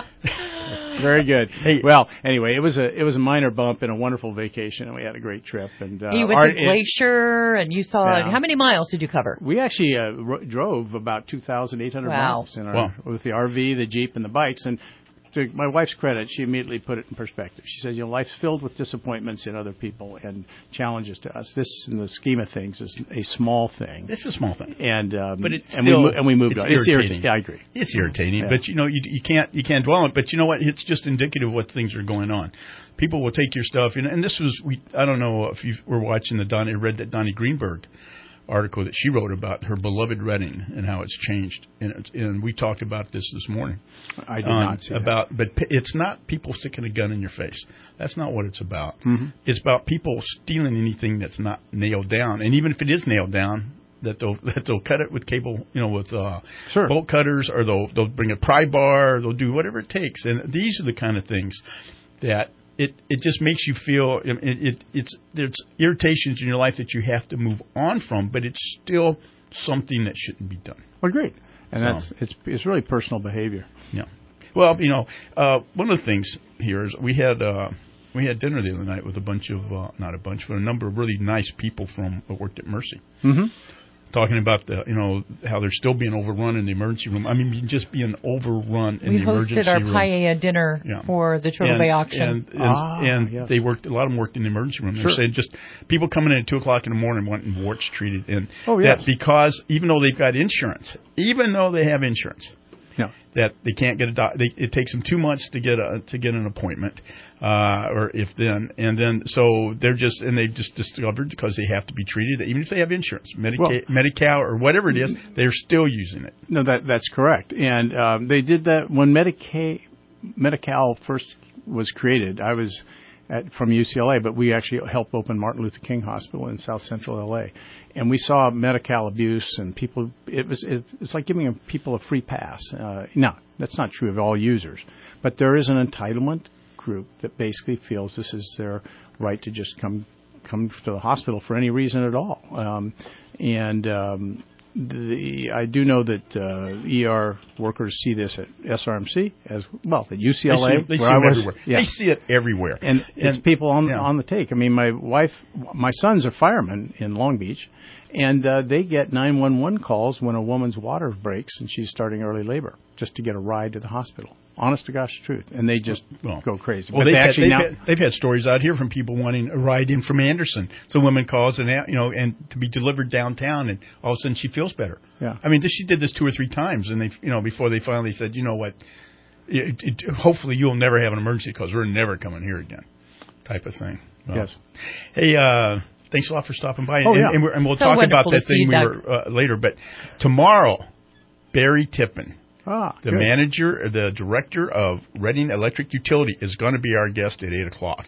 Speaker 1: Very good.
Speaker 7: Hey,
Speaker 1: well, anyway, it was a it was a minor bump and a wonderful vacation, and we had a great trip. And uh,
Speaker 8: you went
Speaker 1: our,
Speaker 8: to Glacier, and you saw.
Speaker 1: Yeah.
Speaker 8: How many miles did you cover?
Speaker 1: We actually uh, ro- drove about two thousand eight hundred
Speaker 8: Wow.
Speaker 1: miles in our,
Speaker 7: Wow.
Speaker 1: with the R V, the Jeep, and the bikes. And to my wife's credit, she immediately put it in perspective. She said, "You know, life's filled with disappointments in other people and challenges to us. This, in the scheme of things, is a small thing."
Speaker 7: It's a small thing,
Speaker 1: and um,
Speaker 7: but it's
Speaker 1: and
Speaker 7: still,
Speaker 1: we mo- and we moved
Speaker 7: it's
Speaker 1: on.
Speaker 7: Irritating.
Speaker 1: It's irritating. Yeah, I agree.
Speaker 7: It's irritating,
Speaker 1: Yeah.
Speaker 7: but you know you you can't you can't dwell on it. But you know what? It's just indicative of what things are going on. People will take your stuff, and, and this was we. I don't know if you were watching the Donnie read that Donnie Greenberg article that she wrote about her beloved Reading and how it's changed, and, it, and we talked about this this morning.
Speaker 1: I did
Speaker 7: um,
Speaker 1: not see
Speaker 7: about, that. But p- it's not people sticking a gun in your face. That's not what it's about.
Speaker 1: Mm-hmm.
Speaker 7: It's about people stealing anything that's not nailed down, and even if it is nailed down, that they'll that they'll cut it with cable, you know, with uh,
Speaker 1: sure.
Speaker 7: bolt cutters, or they'll they'll bring a pry bar, or they'll do whatever it takes. And these are the kind of things that it it just makes you feel it, it it's there's irritations in your life that you have to move on from, but it's still something that shouldn't be done.
Speaker 1: Well, great, and
Speaker 7: So.
Speaker 1: that's it's it's really personal behavior.
Speaker 7: Yeah. Well, you know, uh, one of the things here is we had uh, we had dinner the other night with a bunch of uh, not a bunch, but a number of really nice people from that worked at Mercy.
Speaker 1: Mm-hmm.
Speaker 7: Talking about the, you know, how they're still being overrun in the emergency room. I mean, just being overrun in
Speaker 8: we
Speaker 7: the emergency
Speaker 8: hosted our
Speaker 7: room.
Speaker 8: paella dinner
Speaker 7: Yeah.
Speaker 8: for the Turtle
Speaker 7: and,
Speaker 8: Bay auction.
Speaker 7: And, and,
Speaker 1: Ah,
Speaker 7: and
Speaker 1: yes.
Speaker 7: they worked, a lot of them worked in the emergency room. They're
Speaker 1: Sure.
Speaker 7: saying just people coming in at two o'clock in the morning wanting warts treated. And
Speaker 1: Oh,
Speaker 7: that
Speaker 1: yes.
Speaker 7: because even though they've got insurance, even though they have insurance,
Speaker 1: Yeah.
Speaker 7: that they can't get a doc- they, it takes them two months to get a to get an appointment, uh, or if then and then so they're just and they've just discovered because they have to be treated even if they have insurance, Medicaid,
Speaker 1: Well-
Speaker 7: Medi-Cal or whatever it is, they're still using it.
Speaker 1: No, that that's correct. And um, they did that when Medicaid, Medi-Cal first was created. I was at, from U C L A, but we actually helped open Martin Luther King Hospital in South Central L A. And we saw Medi-Cal abuse, and people. It was it, it's like giving people a free pass. Uh, no, that's not true of all users, but there is an entitlement group that basically feels this is their right to just come come to the hospital for any reason at all. Um, and um, the, I do know that uh, E R workers see this at S R M C as well, at U C L A,
Speaker 7: They see, they see
Speaker 1: where I
Speaker 7: it
Speaker 1: was.
Speaker 7: everywhere.
Speaker 1: Yeah.
Speaker 7: They see it everywhere,
Speaker 1: And,
Speaker 7: and
Speaker 1: it's people on
Speaker 7: yeah.
Speaker 1: on the take. I mean, my wife, my sons are firemen in Long Beach, and uh, they get nine one one calls when a woman's water breaks and she's starting early labor just to get a ride to the hospital. Honest to gosh truth, and they just
Speaker 7: well,
Speaker 1: go crazy.
Speaker 7: Well,
Speaker 1: but
Speaker 7: they've,
Speaker 1: they
Speaker 7: had,
Speaker 1: actually
Speaker 7: they've,
Speaker 1: now.
Speaker 7: had, they've had stories out here from people wanting a ride in from Anderson. So a woman calls and you know and to be delivered downtown, and all of a sudden she feels better.
Speaker 1: Yeah.
Speaker 7: I mean, this, she did this two or three times, and they you know before they finally said, you know what, it, it, hopefully you'll never have an emergency because we're never coming here again, type of thing. Well,
Speaker 1: Yes.
Speaker 7: Hey. uh Thanks a lot for stopping by,
Speaker 1: Oh,
Speaker 7: and,
Speaker 1: yeah.
Speaker 7: and, we're, and we'll
Speaker 8: So
Speaker 7: talk about
Speaker 8: wonderful to
Speaker 7: that
Speaker 8: see
Speaker 7: thing
Speaker 8: you,
Speaker 7: we
Speaker 8: Doug.
Speaker 7: were uh, later. But tomorrow, Barry Tippin,
Speaker 1: Ah,
Speaker 7: the
Speaker 1: good.
Speaker 7: manager, the director of Reading Electric Utility, is going to be our guest at eight o'clock.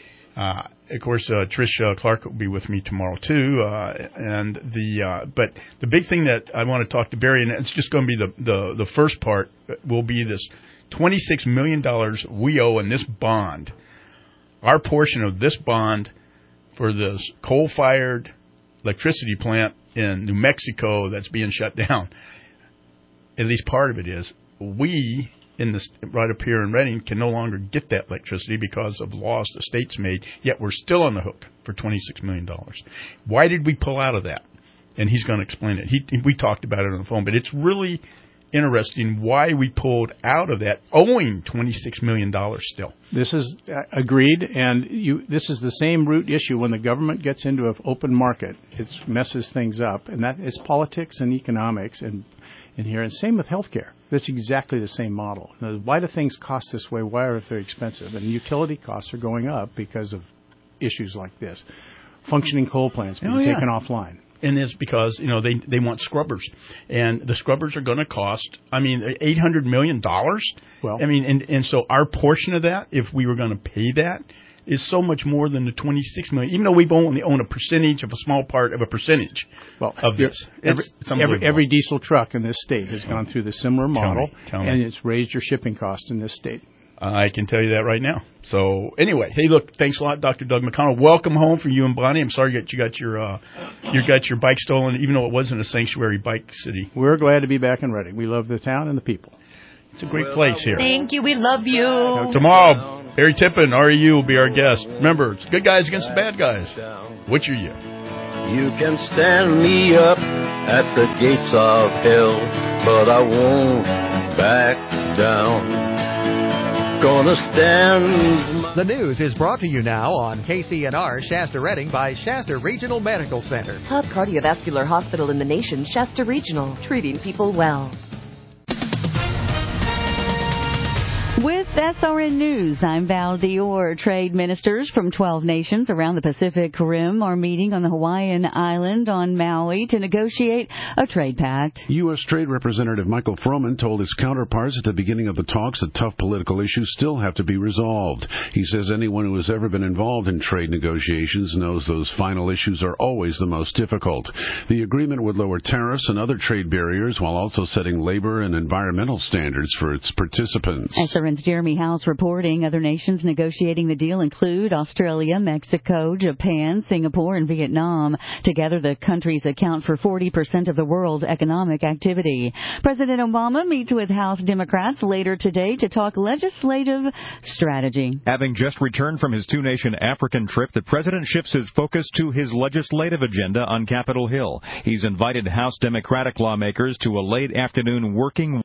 Speaker 7: Uh, of course, uh, Trish uh, Clark will be with me tomorrow too. Uh, and the uh, but the big thing that I want to talk to Barry, and it's just going to be the, the the first part, will be this twenty-six million dollars we owe in this bond. Our portion of this bond for this coal-fired electricity plant in New Mexico that's being shut down. At least part of it is we in this right up here in Reading can no longer get that electricity because of laws the state's made. Yet we're still on the hook for twenty-six million dollars. Why did we pull out of that? and he's going to explain it. He, we talked about it on the phone, but it's really interesting why we pulled out of that, owing twenty-six million dollars still.
Speaker 1: This is uh, agreed, and you, this is the same root issue. When the government gets into an open market, it messes things up, and that it's politics and economics and in here, and same with healthcare. That's exactly the same model. Now, why do things cost this way? Why are they expensive? And utility costs are going up because of issues like this. Functioning coal plants being
Speaker 7: oh, yeah.
Speaker 1: taken offline.
Speaker 7: And it's because, you know, they they want scrubbers. And the scrubbers are going to cost, I mean, eight hundred million dollars.
Speaker 1: Well,
Speaker 7: I mean, and, and so our portion of that, if we were going to pay that, is so much more than the twenty-six million dollars, even though we've only owned a percentage of a small part of a percentage
Speaker 1: well,
Speaker 7: of this.
Speaker 1: Every,
Speaker 7: it's
Speaker 1: every, every diesel truck in this state has gone through the similar model,
Speaker 7: tell me, tell me.
Speaker 1: and it's raised your shipping cost in this state.
Speaker 7: I can tell you that right now. So anyway, hey, look, thanks a lot, Doctor Doug McConnell. Welcome home for you and Bonnie. I'm sorry that you got your uh, you got your bike stolen, even though it wasn't a sanctuary bike city.
Speaker 1: We're glad to be back in Reading. We love the town and the people.
Speaker 7: It's a great place here.
Speaker 8: Thank you. We love you.
Speaker 7: Now, tomorrow, Harry Tippin, R E U, will be our guest. Remember, it's good guys against the bad guys. Which are you?
Speaker 2: You can stand me up at the gates of hell, but I won't back down. Gonna stand.
Speaker 4: The news is brought to you now on K C N R Shasta Reading by Shasta Regional Medical Center.
Speaker 12: Top cardiovascular hospital in the nation, Shasta Regional, treating people well.
Speaker 13: With S R N News, I'm Val Dior. Trade ministers from twelve nations around the Pacific Rim are meeting on the Hawaiian island on Maui to negotiate a trade pact.
Speaker 16: U S. Trade Representative Michael Froman told his counterparts at the beginning of the talks that tough political issues still have to be resolved. He says anyone who has ever been involved in trade negotiations knows those final issues are always the most difficult. The agreement would lower tariffs and other trade barriers while also setting labor and environmental standards for its participants.
Speaker 13: S R N's Jeremy House reporting other nations negotiating the deal include Australia, Mexico, Japan, Singapore, and Vietnam. Together, the countries account for forty percent of the world's economic activity. President Obama meets with House Democrats later today to talk legislative strategy.
Speaker 26: Having just returned from his two-nation African trip, the president shifts his focus to his legislative agenda on Capitol Hill. He's invited House Democratic lawmakers to a late afternoon working